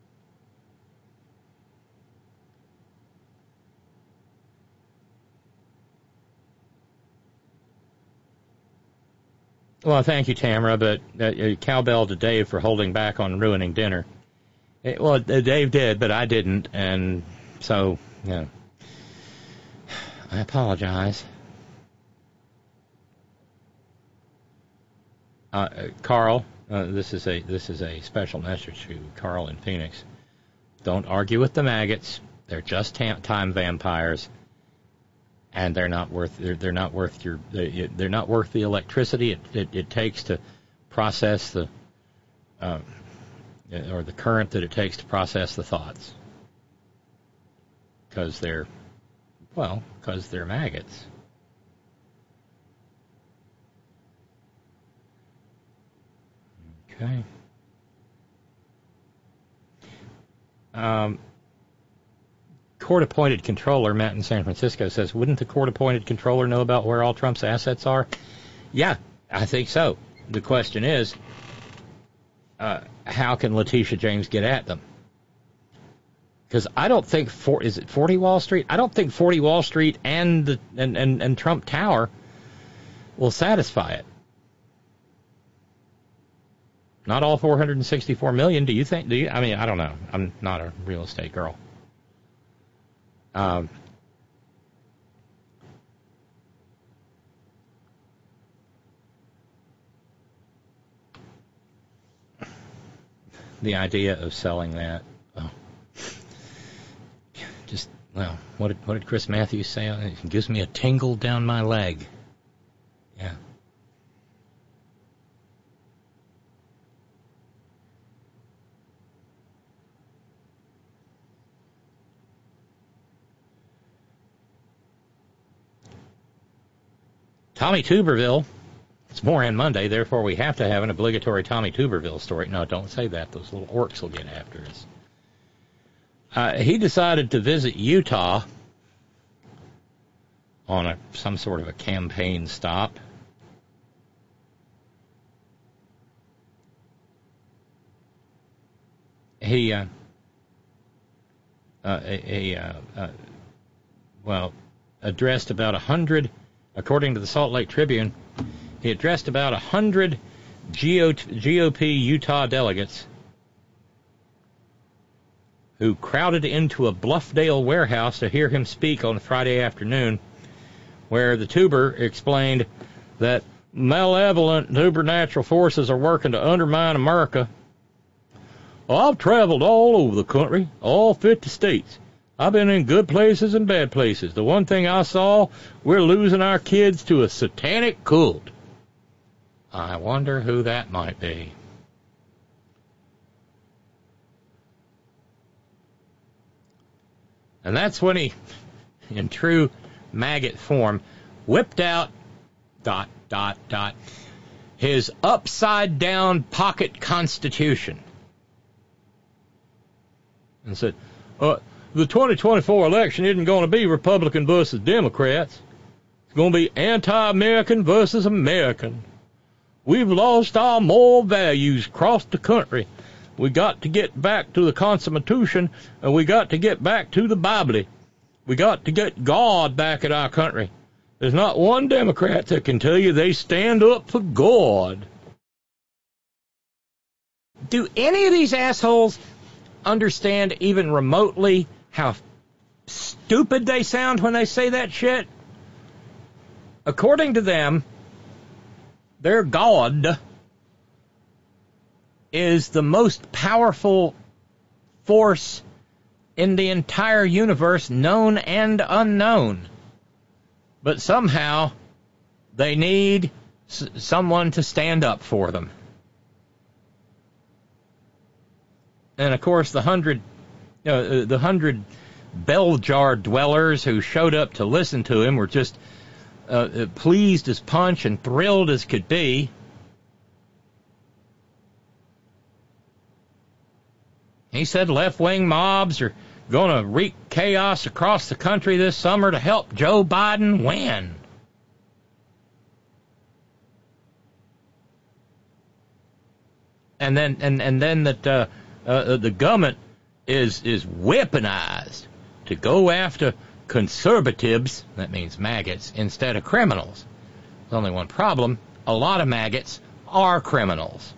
Well, thank you, Tamara, but uh, cowbell to Dave for holding back on ruining dinner. It, well, uh, Dave did, but I didn't, and so, you know. I apologize. Uh, Carl, uh, this is a this is a special message to Carl in Phoenix. Don't argue with the maggots. They're just ta- time vampires, and they're not worth they're, they're not worth your they're not worth the electricity it it, it takes to process the uh, or the current that it takes to process the thoughts. because they're, well, because they're maggots. Okay. Um, court-appointed controller, Matt in San Francisco, says, wouldn't the court-appointed controller know about where all Trump's assets are? Yeah, I think so. The question is, uh, how can Letitia James get at them? Because I don't think, for, is it forty Wall Street? I don't think forty Wall Street and, the, and, and, and Trump Tower will satisfy it. Not all four hundred sixty-four million. Do you think? Do you? I mean, I don't know. I'm not a real estate girl. Um, the idea of selling that, oh, just well, what did what did Chris Matthews say? It gives me a tingle down my leg. Yeah. Tommy Tuberville. It's Moran Monday, therefore we have to have an obligatory Tommy Tuberville story. No, don't say that. Those little orcs will get after us. Uh, he decided to visit Utah on a, some sort of a campaign stop. He, uh, uh, he, uh, uh, well, addressed about a hundred. According to the Salt Lake Tribune, he addressed about one hundred G O P Utah delegates who crowded into a Bluffdale warehouse to hear him speak on Friday afternoon, where the tuber explained that malevolent supernatural forces are working to undermine America. Well, I've traveled all over the country, all fifty states. I've been in good places and bad places. The one thing I saw, we're losing our kids to a satanic cult. I wonder who that might be. And that's when he, in true maggot form, whipped out, dot, dot, dot, his upside-down pocket constitution. And said, uh, the twenty twenty-four election isn't going to be Republican versus Democrats. It's going to be anti-American versus American. We've lost our moral values across the country. We got to get back to the Constitution, and we got to get back to the Bible. We got to get God back in our country. There's not one Democrat that can tell you they stand up for God. Do any of these assholes understand even remotely how stupid they sound when they say that shit? According to them, their God is the most powerful force in the entire universe, known and unknown. But somehow they need s- someone to stand up for them. And of course, the hundred, uh, the hundred bell jar dwellers who showed up to listen to him were just uh, pleased as punch and thrilled as could be. He said left-wing mobs are going to wreak chaos across the country this summer to help Joe Biden win. And then, and and then that. Uh, Uh, the government is is weaponized to go after conservatives, that means maggots, instead of criminals. There's only one problem. A lot of maggots are criminals.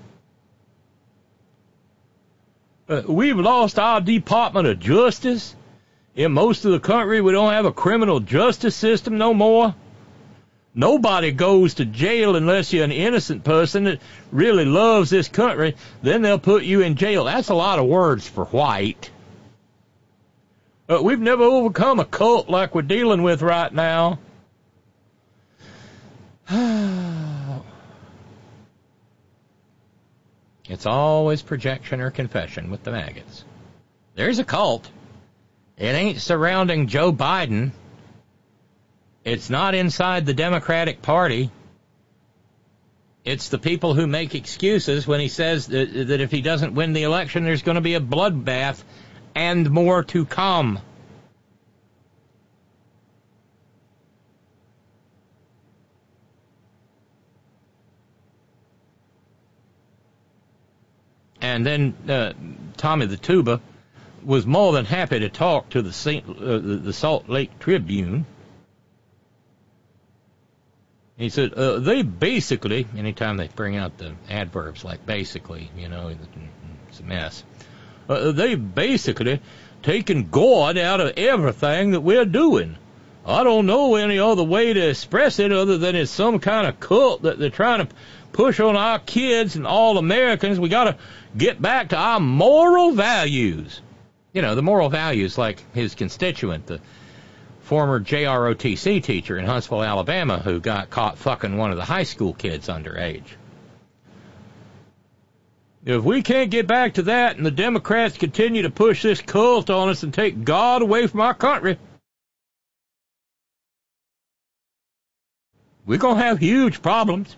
Uh, we've lost our Department of Justice. In most of the country, we don't have a criminal justice system no more. Nobody goes to jail unless you're an innocent person that really loves this country. Then they'll put you in jail. That's a lot of words for white. Uh, we've never overcome a cult like we're dealing with right now. It's always projection or confession with the maggots. There's a cult, It ain't surrounding Joe Biden. It's not inside the Democratic Party. It's the people who make excuses when he says that, that if he doesn't win the election, there's going to be a bloodbath and more to come. And then uh, Tommy the Tuba was more than happy to talk to the, Saint, uh, the Salt Lake Tribune. He said, uh, they basically, anytime they bring out the adverbs like basically, you know, it's a mess. Uh, they basically taken God out of everything that we're doing. I don't know any other way to express it other than it's some kind of cult that they're trying to push on our kids and all Americans. We got to get back to our moral values. You know, the moral values like his constituent, the former J R O T C teacher in Huntsville, Alabama, who got caught fucking one of the high school kids underage. If we can't get back to that and the Democrats continue to push this cult on us and take God away from our country, we're going to have huge problems.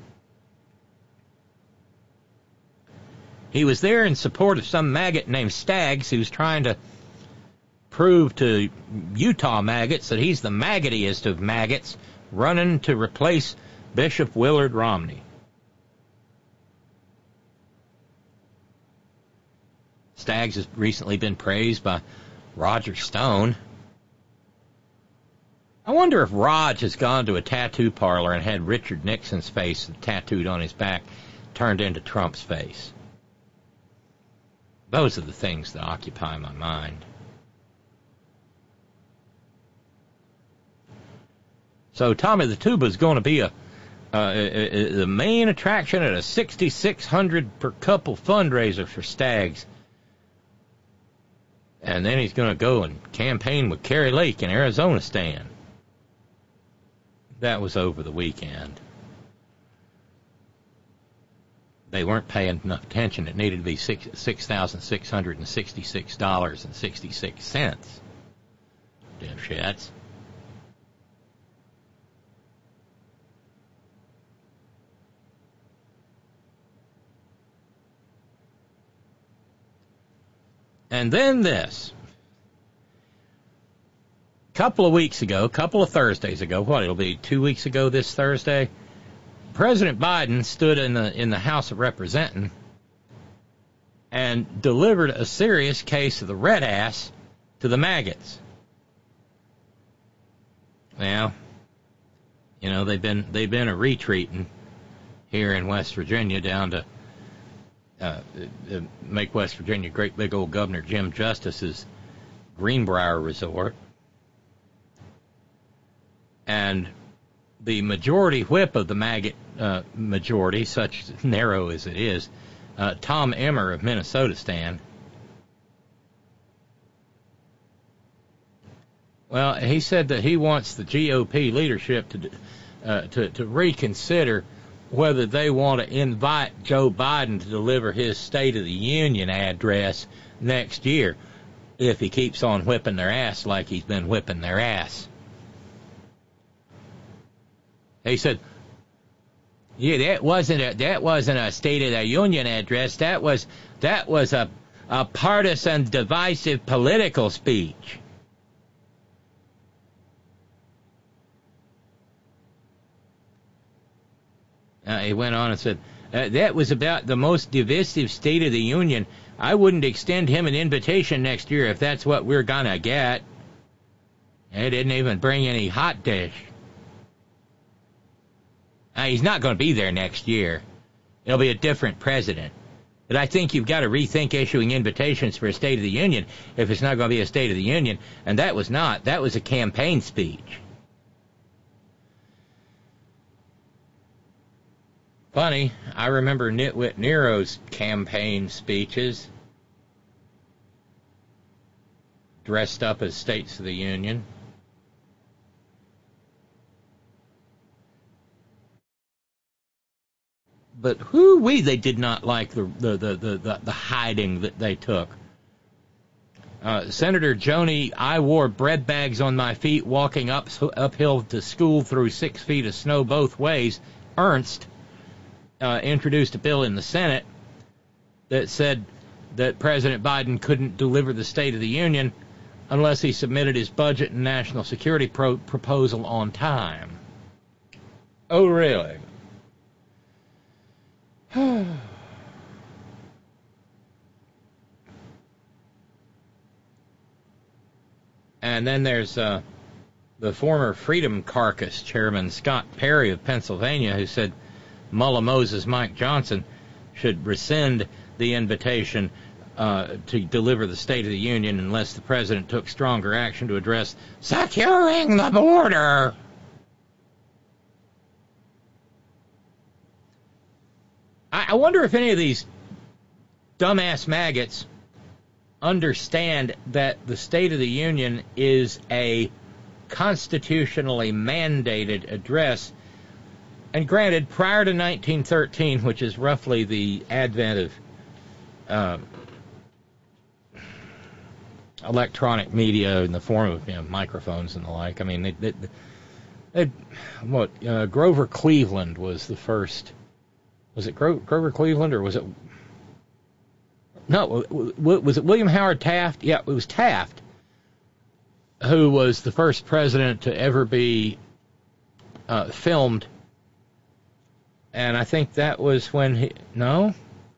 He was there in support of some maggot named Staggs who's trying to prove to Utah maggots that he's the maggotiest of maggots running to replace Bishop Willard Romney. Staggs has recently been praised by Roger Stone. I wonder if Rog has gone to a tattoo parlor and had Richard Nixon's face tattooed on his back turned into Trump's face. Those are the things that occupy my mind. So Tommy the Tuba is going to be a, uh, a, a the main attraction at a sixty-six hundred per couple fundraiser for Staggs. And then he's going to go and campaign with Kerry Lake in Arizona Stan. That was over the weekend. They weren't paying enough attention. It needed to be six thousand six hundred sixty-six dollars and sixty-six cents. Dipshits. And then this. A couple of weeks ago, a couple of Thursdays ago, what, it'll be two weeks ago this Thursday, President Biden stood in the in the House of Representatives and delivered a serious case of the red ass to the maggots. Now, you know, they've been they've been a retreating here in West Virginia down to uh, uh, make West Virginia great big old Governor Jim Justice's Greenbrier Resort. And the majority whip of the maggot uh, majority, such narrow as it is, uh, Tom Emmer of Minnesota Stan, well, he said that he wants the G O P leadership to uh, to, to reconsider whether they want to invite Joe Biden to deliver his State of the Union address next year if he keeps on whipping their ass like he's been whipping their ass. He said, yeah, that wasn't a, that wasn't a State of the Union address. That was that was a, a partisan, divisive political speech. Uh, he went on and said, uh, that was about the most divisive State of the Union. I wouldn't extend him an invitation next year if that's what we're gonna get. He didn't even bring any hot dish. Uh, he's not going to be there next year. It'll be a different president. But I think you've got to rethink issuing invitations for a State of the Union if it's not going to be a State of the Union. And that was not. That was a campaign speech. Funny, I remember Nitwit Nero's campaign speeches dressed up as States of the Union. But whoo-wee, they did not like the the, the, the, the the hiding that they took. Uh, Senator Joni, I wore bread bags on my feet walking up uphill to school through six feet of snow both ways. Ernst uh, introduced a bill in the Senate that said that President Biden couldn't deliver the State of the Union unless he submitted his budget and national security pro- proposal on time. Oh, really? And then there's uh, the former Freedom Caucus chairman, Scott Perry of Pennsylvania, who said Mullah Moses Mike Johnson should rescind the invitation uh, to deliver the State of the Union unless the president took stronger action to address securing the border. I, I wonder if any of these dumbass maggots understand that the State of the Union is a constitutionally mandated address. And granted, prior to nineteen thirteen, which is roughly the advent of uh, electronic media in the form of, you know, microphones and the like, I mean, they, they, they, what uh, Grover Cleveland was the first. Was it Gro- Grover Cleveland or was it? No, was it William Howard Taft? Yeah, it was Taft, who was the first president to ever be uh, filmed. And I think that was when he... No?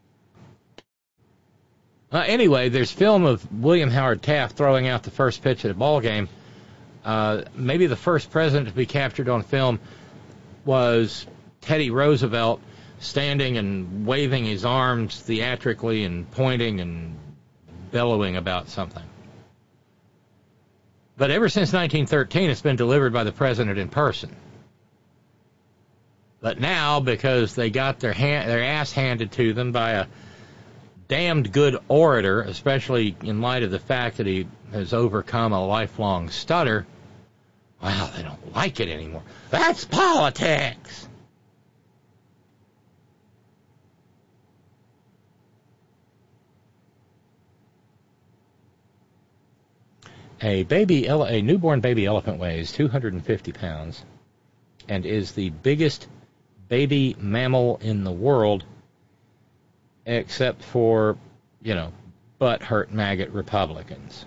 Uh, anyway, there's film of William Howard Taft throwing out the first pitch at a ball game. Uh, maybe the first president to be captured on film was Teddy Roosevelt, standing and waving his arms theatrically and pointing and bellowing about something. But ever since nineteen thirteen, it's been delivered by the president in person. But now, because they got their hand, their ass handed to them by a damned good orator, especially in light of the fact that he has overcome a lifelong stutter, well, they don't like it anymore. That's politics! A baby, ele- a newborn baby elephant weighs two hundred fifty pounds and is the biggest baby mammal in the world, except for, you know, butt-hurt maggot Republicans.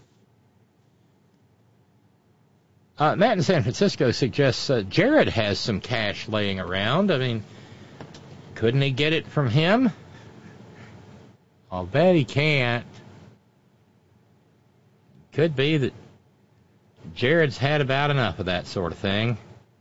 Uh, Matt in San Francisco suggests uh, Jared has some cash laying around. I mean, couldn't he get it from him? I'll bet he can't. Could be that Jared's had about enough of that sort of thing.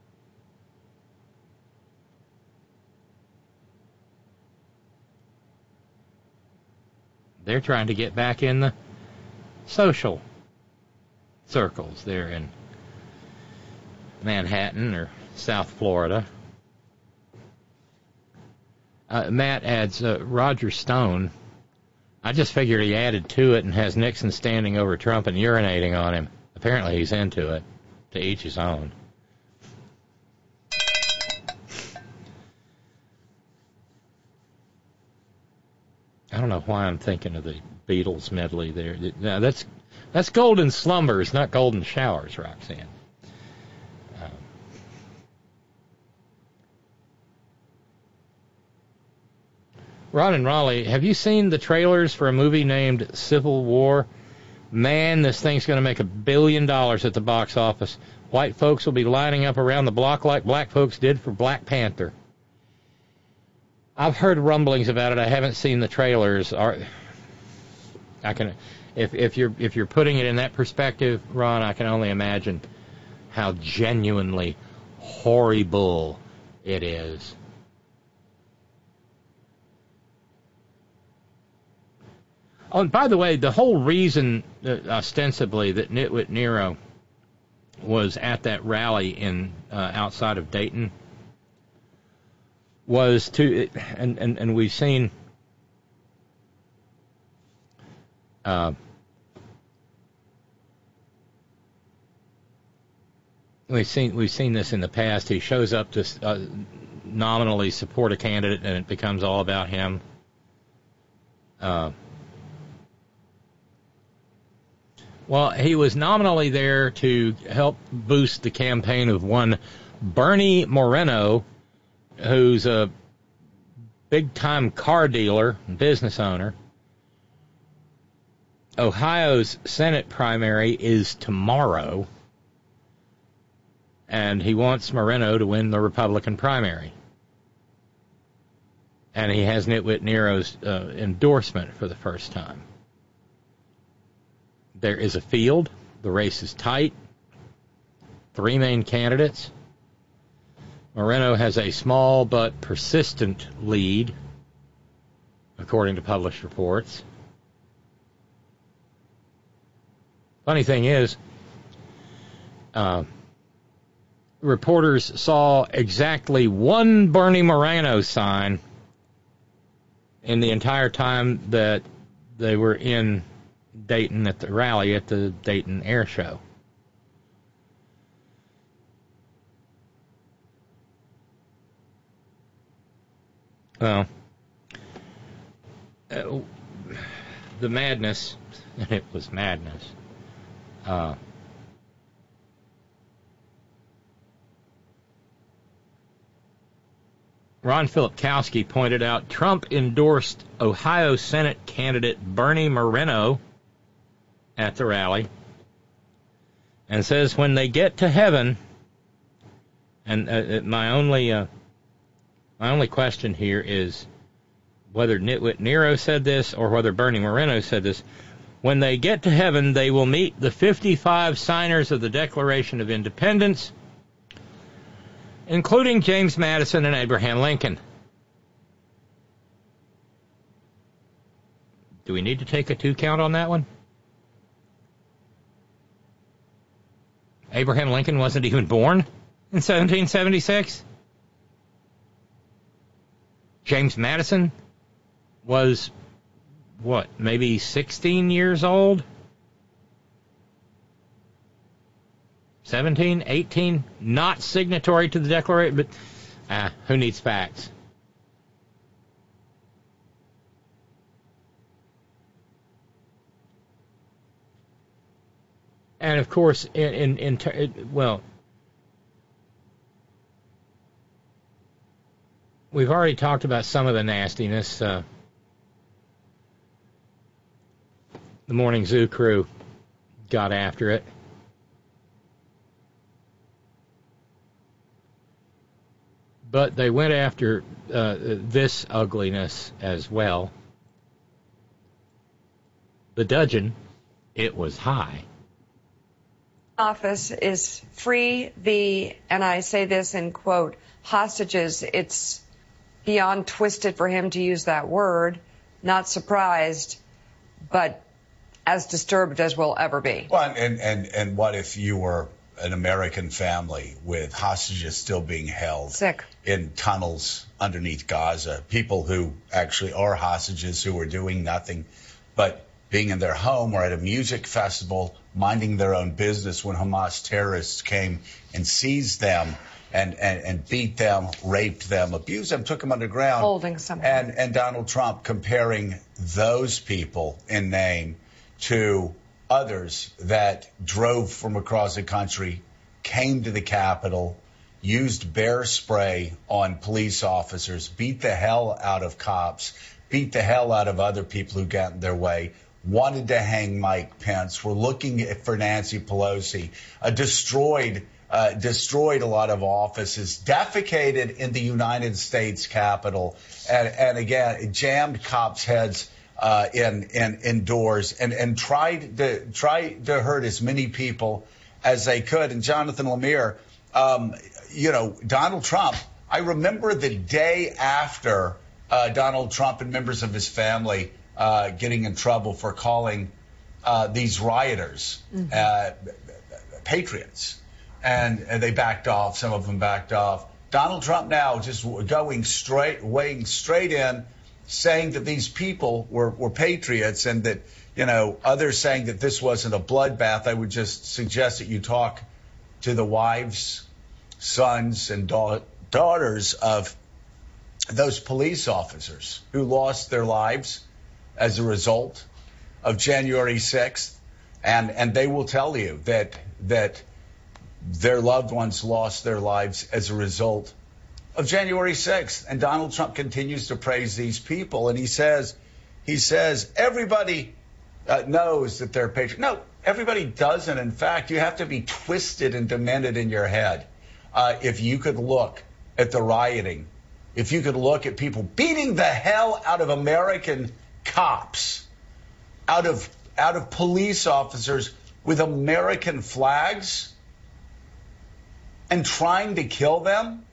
They're trying to get back in the social circles there in Manhattan or South Florida. Uh, Matt adds uh, Roger Stone. I just figured he added to it and has Nixon standing over Trump and urinating on him. Apparently he's into it. To each his own. I don't know why I'm thinking of the Beatles medley there. Now, that's that's Golden Slumbers, not Golden Showers, Roxanne. Um, Ron and Raleigh, have you seen the trailers for a movie named Civil War? Man, this thing's going to make a billion dollars at the box office. White folks will be lining up around the block like black folks did for Black Panther. I've heard rumblings about it. I haven't seen the trailers. I can, if if you're if you're putting it in that perspective, Ron, I can only imagine how genuinely horrible it is. Oh, and by the way, the whole reason, uh, ostensibly, that Nitwit Nero was at that rally in uh, outside of Dayton was to, and, and, and we've seen uh, we've seen we've seen this in the past. He shows up to uh, nominally support a candidate, and it becomes all about him. Uh, Well, he was nominally there to help boost the campaign of one Bernie Moreno, who's a big-time car dealer and business owner. Ohio's Senate primary is tomorrow, and he wants Moreno to win the Republican primary. And he has Nitwit Nero's uh, endorsement for the first time. There is a field. The race is tight. Three main candidates. Moreno has a small but persistent lead, according to published reports. Funny thing is, uh, reporters saw exactly one Bernie Moreno sign in the entire time that they were in Dayton at the rally at the Dayton Air Show. Well, uh, the madness, and it was madness, uh, Ron Filipkowski pointed out Trump endorsed Ohio Senate candidate Bernie Moreno at the rally and says when they get to heaven, and uh, my only uh, my only question here is whether Nitwit Nero said this or whether Bernie Moreno said this, when they get to heaven they will meet the fifty-five signers of the Declaration of Independence, including James Madison and Abraham Lincoln. Do we need to take a two count on that one? Abraham Lincoln wasn't even born in seventeen seventy-six. James Madison was, what, maybe sixteen years old? seventeen, eighteen, not signatory to the Declaration, but uh, who needs facts? And of course, in, in, in well, we've already talked about some of the nastiness. Uh, the Morning Zoo crew got after it. But they went after uh, this ugliness as well. The dudgeon, it was high. Office is free the, and I say this in quote, hostages. It's beyond twisted for him to use that word. Not surprised, but as disturbed as we'll ever be. Well, and, and, and what if you were an American family with hostages still being held Sick. in tunnels underneath Gaza, people who actually are hostages who are doing nothing but being in their home or at a music festival, minding their own business when Hamas terrorists came and seized them and, and, and beat them, raped them, abused them, took them underground. Holding someone. And, and Donald Trump comparing those people in name to others that drove from across the country, came to the Capitol, used bear spray on police officers, beat the hell out of cops, beat the hell out of other people who got in their way, wanted to hang Mike Pence, were looking for Nancy Pelosi, uh, destroyed uh, destroyed a lot of offices, defecated in the United States Capitol, and, and again, jammed cops' heads uh, in, in indoors and, and tried to, tried to hurt as many people as they could. And Jonathan Lemire, um, you know, Donald Trump, I remember the day after uh, Donald Trump and members of his family Uh, getting in trouble for calling uh, these rioters mm-hmm. uh, patriots. And, and they backed off. Some of them backed off. Donald Trump now just going straight, weighing straight in, saying that these people were, were patriots and that, you know, others saying that this wasn't a bloodbath. I would just suggest that you talk to the wives, sons, and da- daughters of those police officers who lost their lives as a result of January sixth, And and they will tell you that that their loved ones lost their lives as a result of January sixth. And Donald Trump continues to praise these people. And he says, he says, everybody uh, knows that they're patriots. No, everybody doesn't. In fact, you have to be twisted and demented in your head. Uh, if you could look at the rioting, if you could look at people beating the hell out of American cops, out of out of police officers with American flags and trying to kill them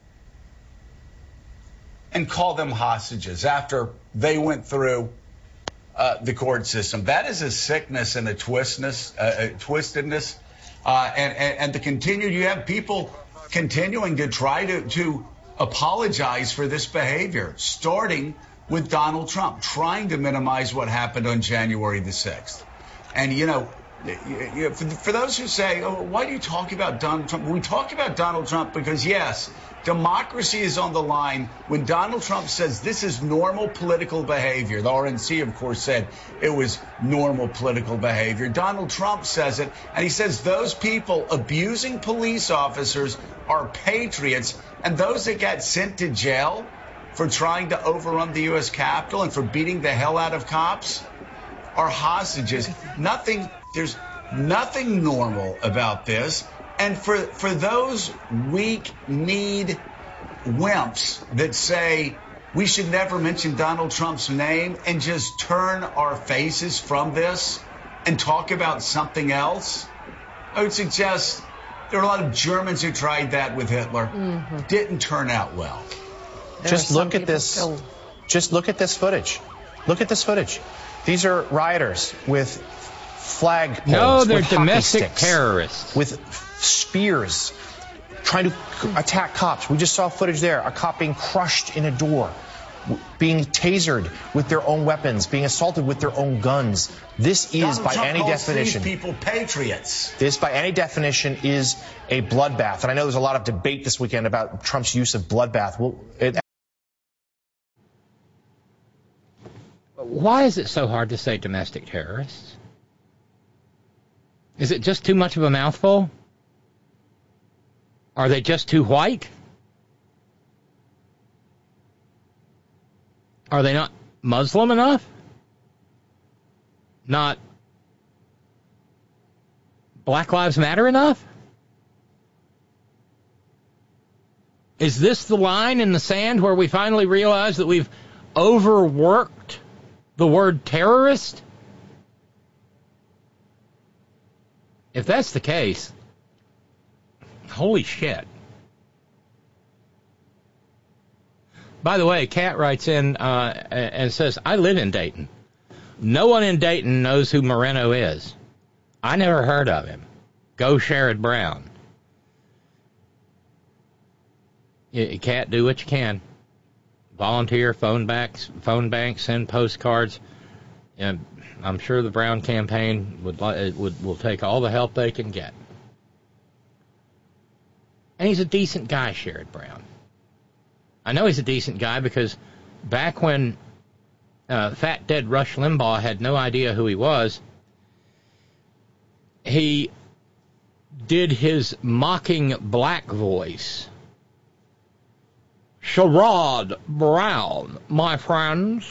and call them hostages after they went through uh, the court system. That is a sickness and a twistness, uh, a twistedness. Uh, and, and, and to continue, you have people continuing to try to, to apologize for this behavior, starting with Donald Trump, trying to minimize what happened on January the sixth. And, you know, for, for those who say, oh, why do you talk about Donald Trump? We talk about Donald Trump because, yes, democracy is on the line when Donald Trump says this is normal political behavior. The R N C, of course, said it was normal political behavior. Donald Trump says it, and he says those people abusing police officers are patriots, and those that got sent to jail for trying to overrun the U S Capitol and for beating the hell out of cops are hostages. Nothing, there's nothing normal about this. And for, for those weak-kneed wimps that say we should never mention Donald Trump's name and just turn our faces from this and talk about something else, I would suggest there are a lot of Germans who tried that with Hitler. Mm-hmm. Didn't turn out well. Just look at this. Still... Just look at this footage. Look at this footage. These are rioters with flag poles. No, they're with domestic sticks, terrorists. with spears trying to attack cops. We just saw footage there. A cop being crushed in a door, being tasered with their own weapons, being assaulted with their own guns. This is, Donald by Trump any calls definition, these people patriots. This, by any definition, is a bloodbath. And I know there's a lot of debate this weekend about Trump's use of bloodbath. Well, it, Why is it so hard to say domestic terrorists? Is it just too much of a mouthful? Are they just too white? Are they not Muslim enough? Not Black Lives Matter enough? Is this the line in the sand where we finally realize that we've overworked the word terrorist? If that's the case, holy shit. By the way, Kat writes in uh, and says, I live in Dayton. No one in Dayton knows who Moreno is. I never heard of him. Go Sherrod Brown. You can't do what you can. Volunteer, phone backs, phone banks, send postcards. And I'm sure the Brown campaign would would will take all the help they can get. And he's a decent guy, Sherrod Brown. I know he's a decent guy because back when uh, fat dead Rush Limbaugh had no idea who he was, he did his mocking black voice. Sherrod Brown, my friends.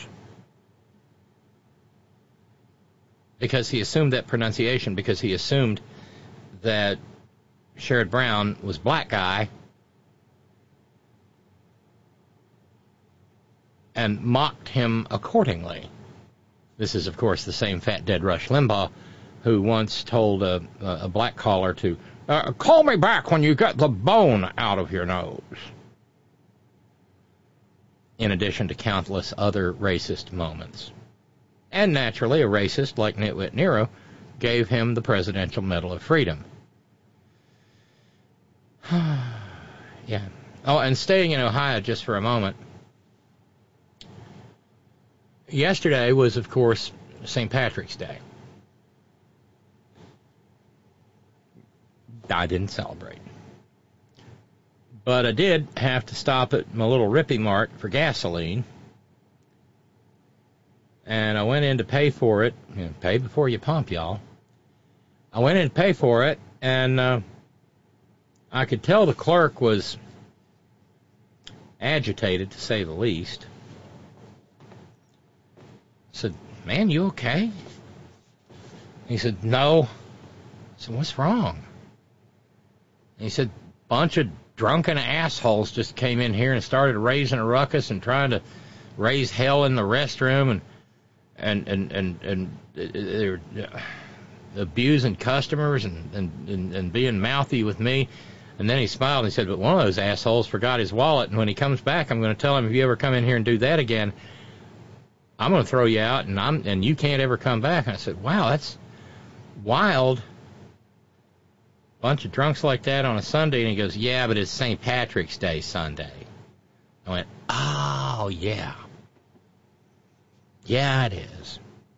Because he assumed that pronunciation, because he assumed that Sherrod Brown was black guy and mocked him accordingly. This is, of course, the same fat dead Rush Limbaugh who once told a, a black caller to, uh, call me back when you get the bone out of your nose. In addition to countless other racist moments. And naturally, a racist like Nitwit Nero gave him the Presidential Medal of Freedom. Yeah. Oh, and staying in Ohio just for a moment. Yesterday was, of course, Saint Patrick's Day. I didn't celebrate. But I did have to stop at my little Rippy Mart for gasoline. And I went in to pay for it. You know, pay before you pump, y'all. I went in to pay for it, and uh, I could tell the clerk was agitated, to say the least. I said, man, you okay? He said, no. I said, what's wrong? And he said, bunch of drunken assholes just came in here and started raising a ruckus and trying to raise hell in the restroom, and and and and, and they're abusing customers and, and, and, and being mouthy with me. And then he smiled and he said, but one of those assholes forgot his wallet, and when he comes back, I'm going to tell him, if you ever come in here and do that again, I'm going to throw you out, and I'm and you can't ever come back. And I said, wow, that's wild. Bunch of drunks like that on a Sunday. And he goes, yeah, but it's Saint Patrick's Day Sunday. I went, oh, yeah. Yeah, it is.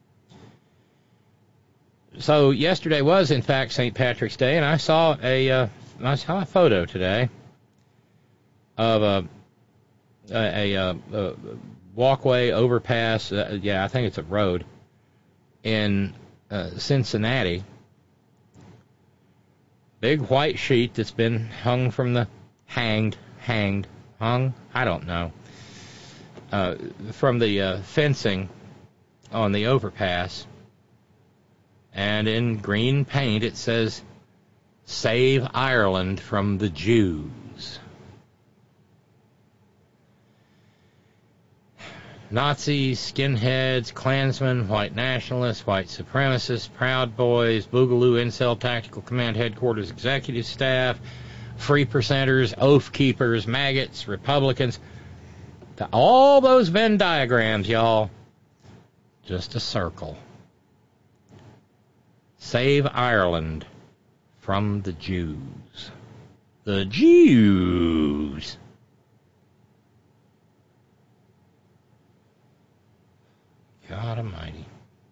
So yesterday was, in fact, Saint Patrick's Day, and I saw a uh, I saw a photo today of a a, a, a walkway overpass. Uh, yeah, I think it's a road in uh, Cincinnati. Big white sheet that's been hung from the hanged hanged hung I don't know uh, from the uh, fencing on the overpass. And in green paint it says, Save Ireland from the Jews. Nazis, skinheads, Klansmen, white nationalists, white supremacists, Proud Boys, Boogaloo Incel Tactical Command Headquarters Executive Staff, Free Percenters, Oath Keepers, Maggots, Republicans. All those Venn diagrams, y'all. Just a circle. Save Ireland from the Jews. The Jews. God Almighty.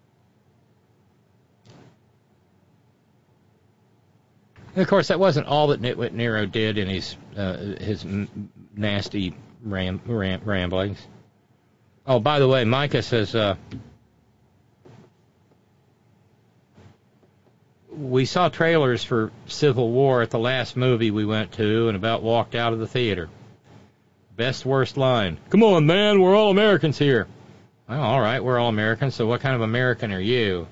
And of course, that wasn't all that Nitwit Nero did in his uh, his m- nasty ram- ram- ramblings. Oh, by the way, Micah says, uh, we saw trailers for Civil War at the last movie we went to and about walked out of the theater. Best worst line. Come on, man, we're all Americans here. Well, all right, we're all Americans, so what kind of American are you?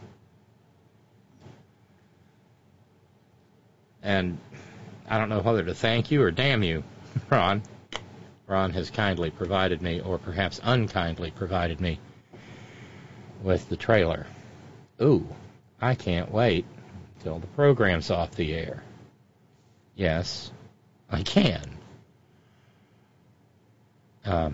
And I don't know whether to thank you or damn you, Ron. Ron has kindly provided me, or perhaps unkindly provided me, with the trailer. Ooh, I can't wait till the program's off the air. Yes, I can. Um...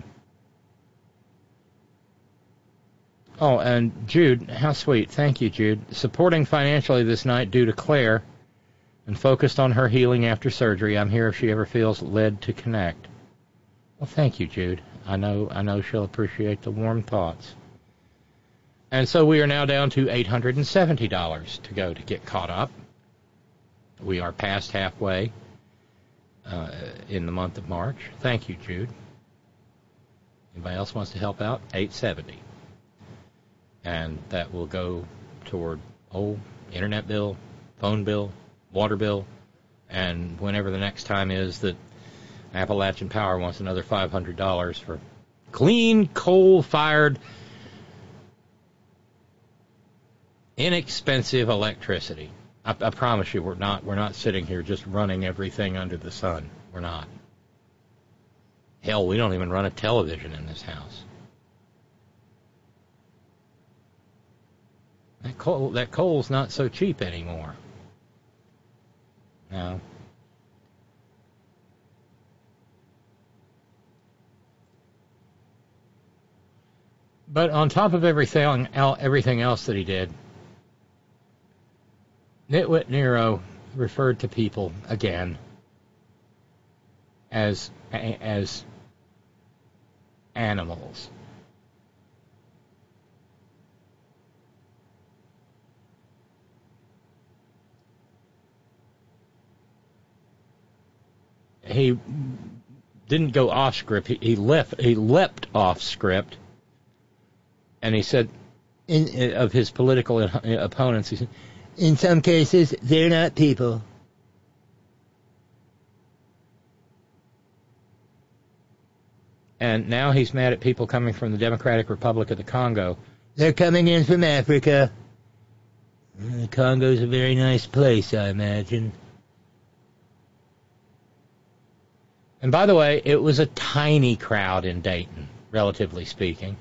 Oh, and Jude, how sweet. Thank you, Jude. Supporting financially this night due to Claire and focused on her healing after surgery. I'm here if she ever feels led to connect. Well, thank you, Jude. I know I know she'll appreciate the warm thoughts. And so we are now down to eight hundred seventy dollars to go to get caught up. We are past halfway uh, in the month of March. Thank you, Jude. Anybody else wants to help out? eight hundred seventy dollars. And that will go toward, oh, internet bill, phone bill, water bill, and whenever the next time is that Appalachian Power wants another five hundred dollars for clean, coal-fired, inexpensive electricity. I, I promise you, we're not we're not sitting here just running everything under the sun. We're not. Hell, we don't even run a television in this house. That coal, that coal's not so cheap anymore. No. But on top of everything, everything else that he did, Nitwit Nero referred to people again as as animals. He didn't go off script. He, he left. He leapt off script, and he said, in, of his political opponents, he said, In some cases, they're not people. And now he's mad at people coming from the Democratic Republic of the Congo. They're coming in from Africa. The Congo's a very nice place, I imagine. And by the way, it was a tiny crowd in Dayton, relatively speaking.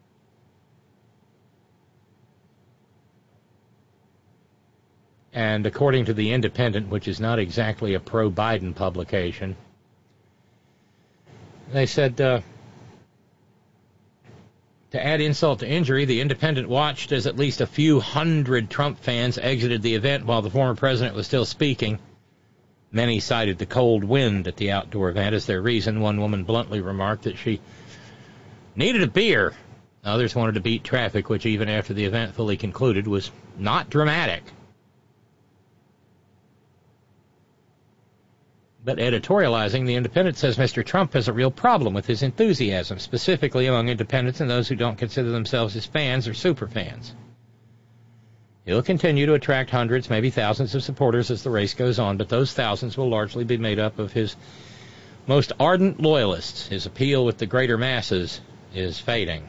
And according to The Independent, which is not exactly a pro-Biden publication, they said, uh, to add insult to injury, The Independent watched as at least a few hundred Trump fans exited the event while the former president was still speaking. Many cited the cold wind at the outdoor event as their reason. One woman bluntly remarked that she needed a beer. Others wanted to beat traffic, which even after the event fully concluded was not dramatic. But editorializing, The Independent says Mister Trump has a real problem with his enthusiasm, specifically among independents and those who don't consider themselves his fans or superfans. He'll continue to attract hundreds, maybe thousands of supporters as the race goes on, but those thousands will largely be made up of his most ardent loyalists. His appeal with the greater masses is fading.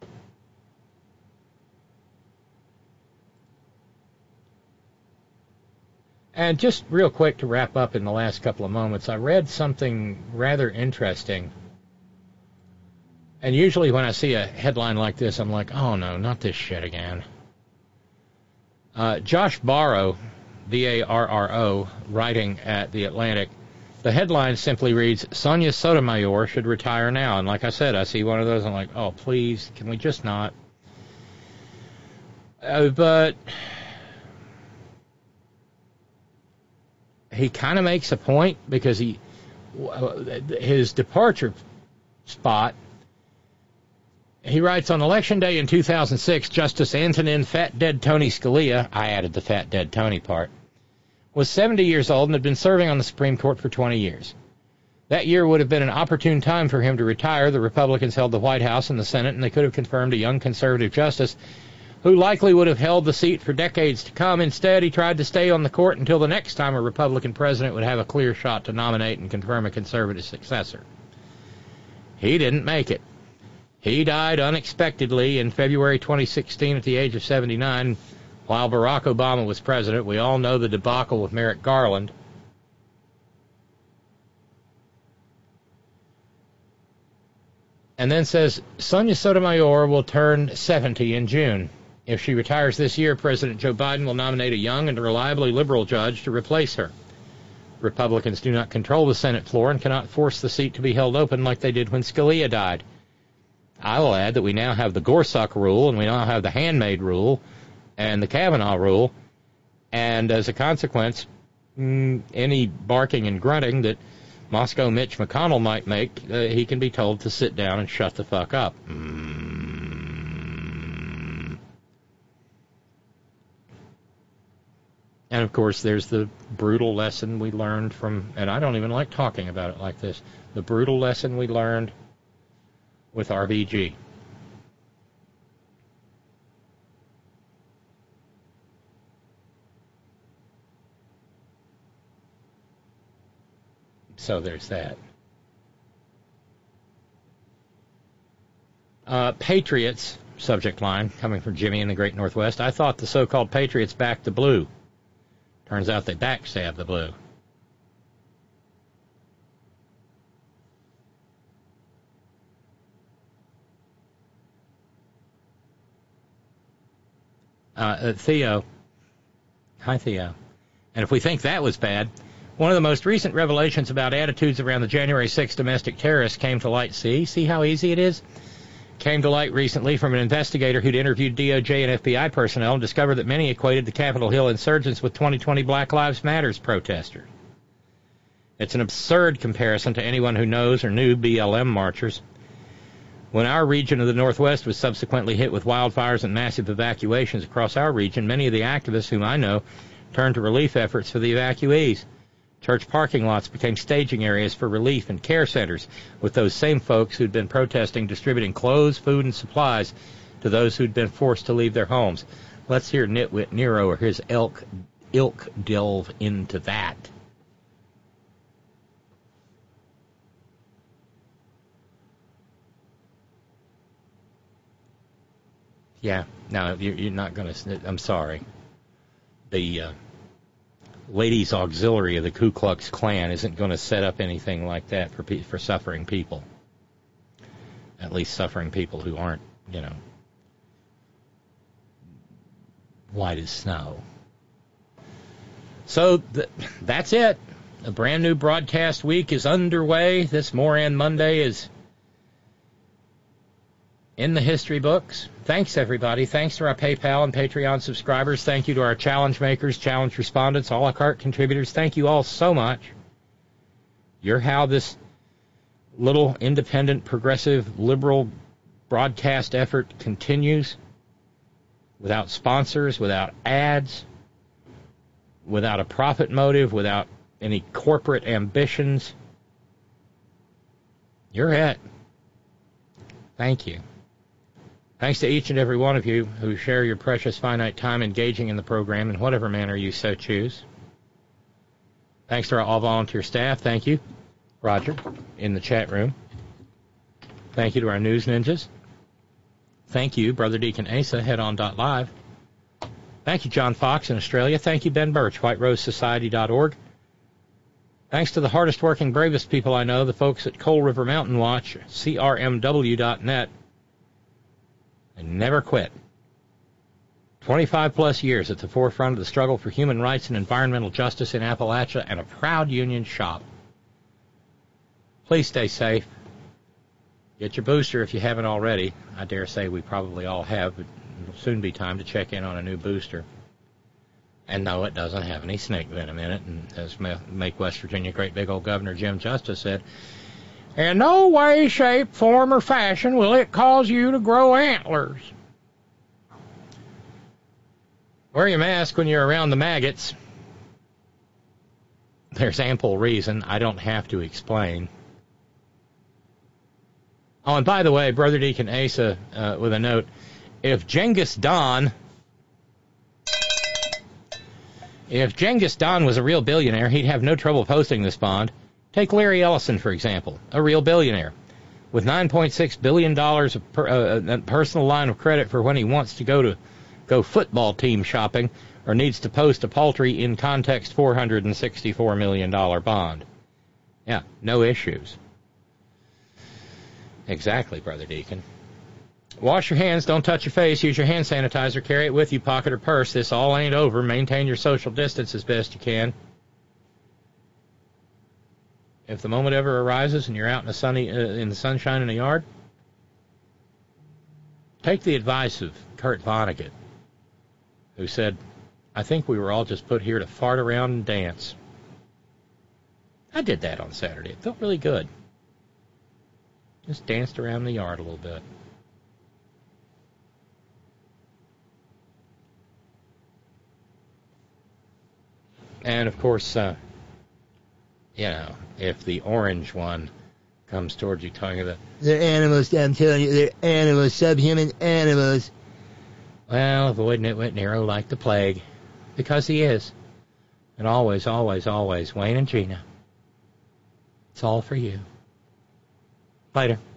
And just real quick to wrap up in the last couple of moments, I read something rather interesting. And usually when I see a headline like this, I'm like, oh no, not this shit again. Uh, Josh Barro, B A R R O, writing at The Atlantic, the headline simply reads, Sonia Sotomayor should retire now. And like I said, I see one of those, I'm like, oh, please, can we just not? Uh, but he kind of makes a point because he his departure spot, he writes, on Election Day in two thousand six, Justice Antonin Fat Dead Tony Scalia, I added the Fat Dead Tony part, was seventy years old and had been serving on the Supreme Court for twenty years. That year would have been an opportune time for him to retire. The Republicans held the White House and the Senate, and they could have confirmed a young conservative justice who likely would have held the seat for decades to come. Instead, he tried to stay on the court until the next time a Republican president would have a clear shot to nominate and confirm a conservative successor. He didn't make it. He died unexpectedly in February twenty sixteen at the age of seventy-nine while Barack Obama was president. We all know the debacle with Merrick Garland. And then says, Sonia Sotomayor will turn seventy in June. If she retires this year, President Joe Biden will nominate a young and reliably liberal judge to replace her. Republicans do not control the Senate floor and cannot force the seat to be held open like they did when Scalia died. I will add that we now have the Gorsuch rule, and we now have the Handmaid rule, and the Kavanaugh rule, and as a consequence, mm, any barking and grunting that Moscow Mitch McConnell might make, uh, he can be told to sit down and shut the fuck up. Mm. And, of course, there's the brutal lesson we learned from, and I don't even like talking about it like this, the brutal lesson we learned with R B G. So there's that. Uh, Patriots, subject line, coming from Jimmy in the Great Northwest. I thought the so-called Patriots backed the blue. Turns out they backstabbed the blue. Uh, uh, Theo. Hi, Theo. And if we think that was bad, one of the most recent revelations about attitudes around the January sixth domestic terrorists came to light. See? See how easy it is? Came to light recently from an investigator who'd interviewed D O J and F B I personnel and discovered that many equated the Capitol Hill insurgents with twenty twenty Black Lives Matter protesters. It's an absurd comparison to anyone who knows or knew B L M marchers. When our region of the Northwest was subsequently hit with wildfires and massive evacuations across our region, many of the activists whom I know turned to relief efforts for the evacuees. Church parking lots became staging areas for relief and care centers, with those same folks who'd been protesting distributing clothes, food, and supplies to those who'd been forced to leave their homes. Let's hear Nitwit Nero or his ilk, ilk delve into that. Yeah, no, you're, you're not going to... I'm sorry. The uh, ladies' auxiliary of the Ku Klux Klan isn't going to set up anything like that for pe- for suffering people. At least suffering people who aren't, you know, white as snow. So th- that's it. A brand new broadcast week is underway. This Moran Monday is in the history books. Thanks, everybody. Thanks to our PayPal and Patreon subscribers. Thank you to our challenge makers, challenge respondents, a la carte contributors. Thank you all so much. You're how this little independent, progressive, liberal broadcast effort continues without sponsors, without ads, without a profit motive, without any corporate ambitions. You're it. Thank you. Thanks to each and every one of you who share your precious finite time engaging in the program in whatever manner you so choose. Thanks to our all-volunteer staff. Thank you, Roger, in the chat room. Thank you to our news ninjas. Thank you, Brother Deacon Asa, head on dot live. Thank you, John Fox in Australia. Thank you, Ben Birch, white rose society dot org. Thanks to the hardest working, bravest people I know, the folks at Coal River Mountain Watch, C R M W dot net. They never quit. twenty-five plus years at the forefront of the struggle for human rights and environmental justice in Appalachia, and a proud union shop. Please stay safe. Get your booster if you haven't already. I dare say we probably all have, but it'll soon be time to check in on a new booster. And no, it doesn't have any snake venom in it. And as Make West Virginia great big old Governor Jim Justice said, in no way, shape, form, or fashion will it cause you to grow antlers. Wear your mask when you're around the maggots. There's ample reason. I don't have to explain. Oh, and by the way, Brother Deacon Asa, uh, with a note, if Genghis Don, if Genghis Don was a real billionaire, he'd have no trouble posting this bond. Take Larry Ellison, for example, a real billionaire, with nine point six billion dollars of per, uh, a personal line of credit for when he wants to go to go football team shopping or needs to post a paltry, in context, four hundred sixty-four million dollars bond. Yeah, no issues. Exactly, Brother Deacon. Wash your hands, don't touch your face, use your hand sanitizer, carry it with you, pocket or purse. This all ain't over. Maintain your social distance as best you can. If the moment ever arises and you're out in the sunny, uh, in the sunshine in the yard, take the advice of Kurt Vonnegut, who said, I think we were all just put here to fart around and dance. I did that on Saturday. It felt really good. Just danced around the yard a little bit. And, of course, uh, you know, if the orange one comes towards you talking about, they're animals, I'm telling you, they're animals, subhuman animals. Well, avoid Nitwit Nero like the plague, because he is. And always, always, always, Wayne and Gina, it's all for you. Later.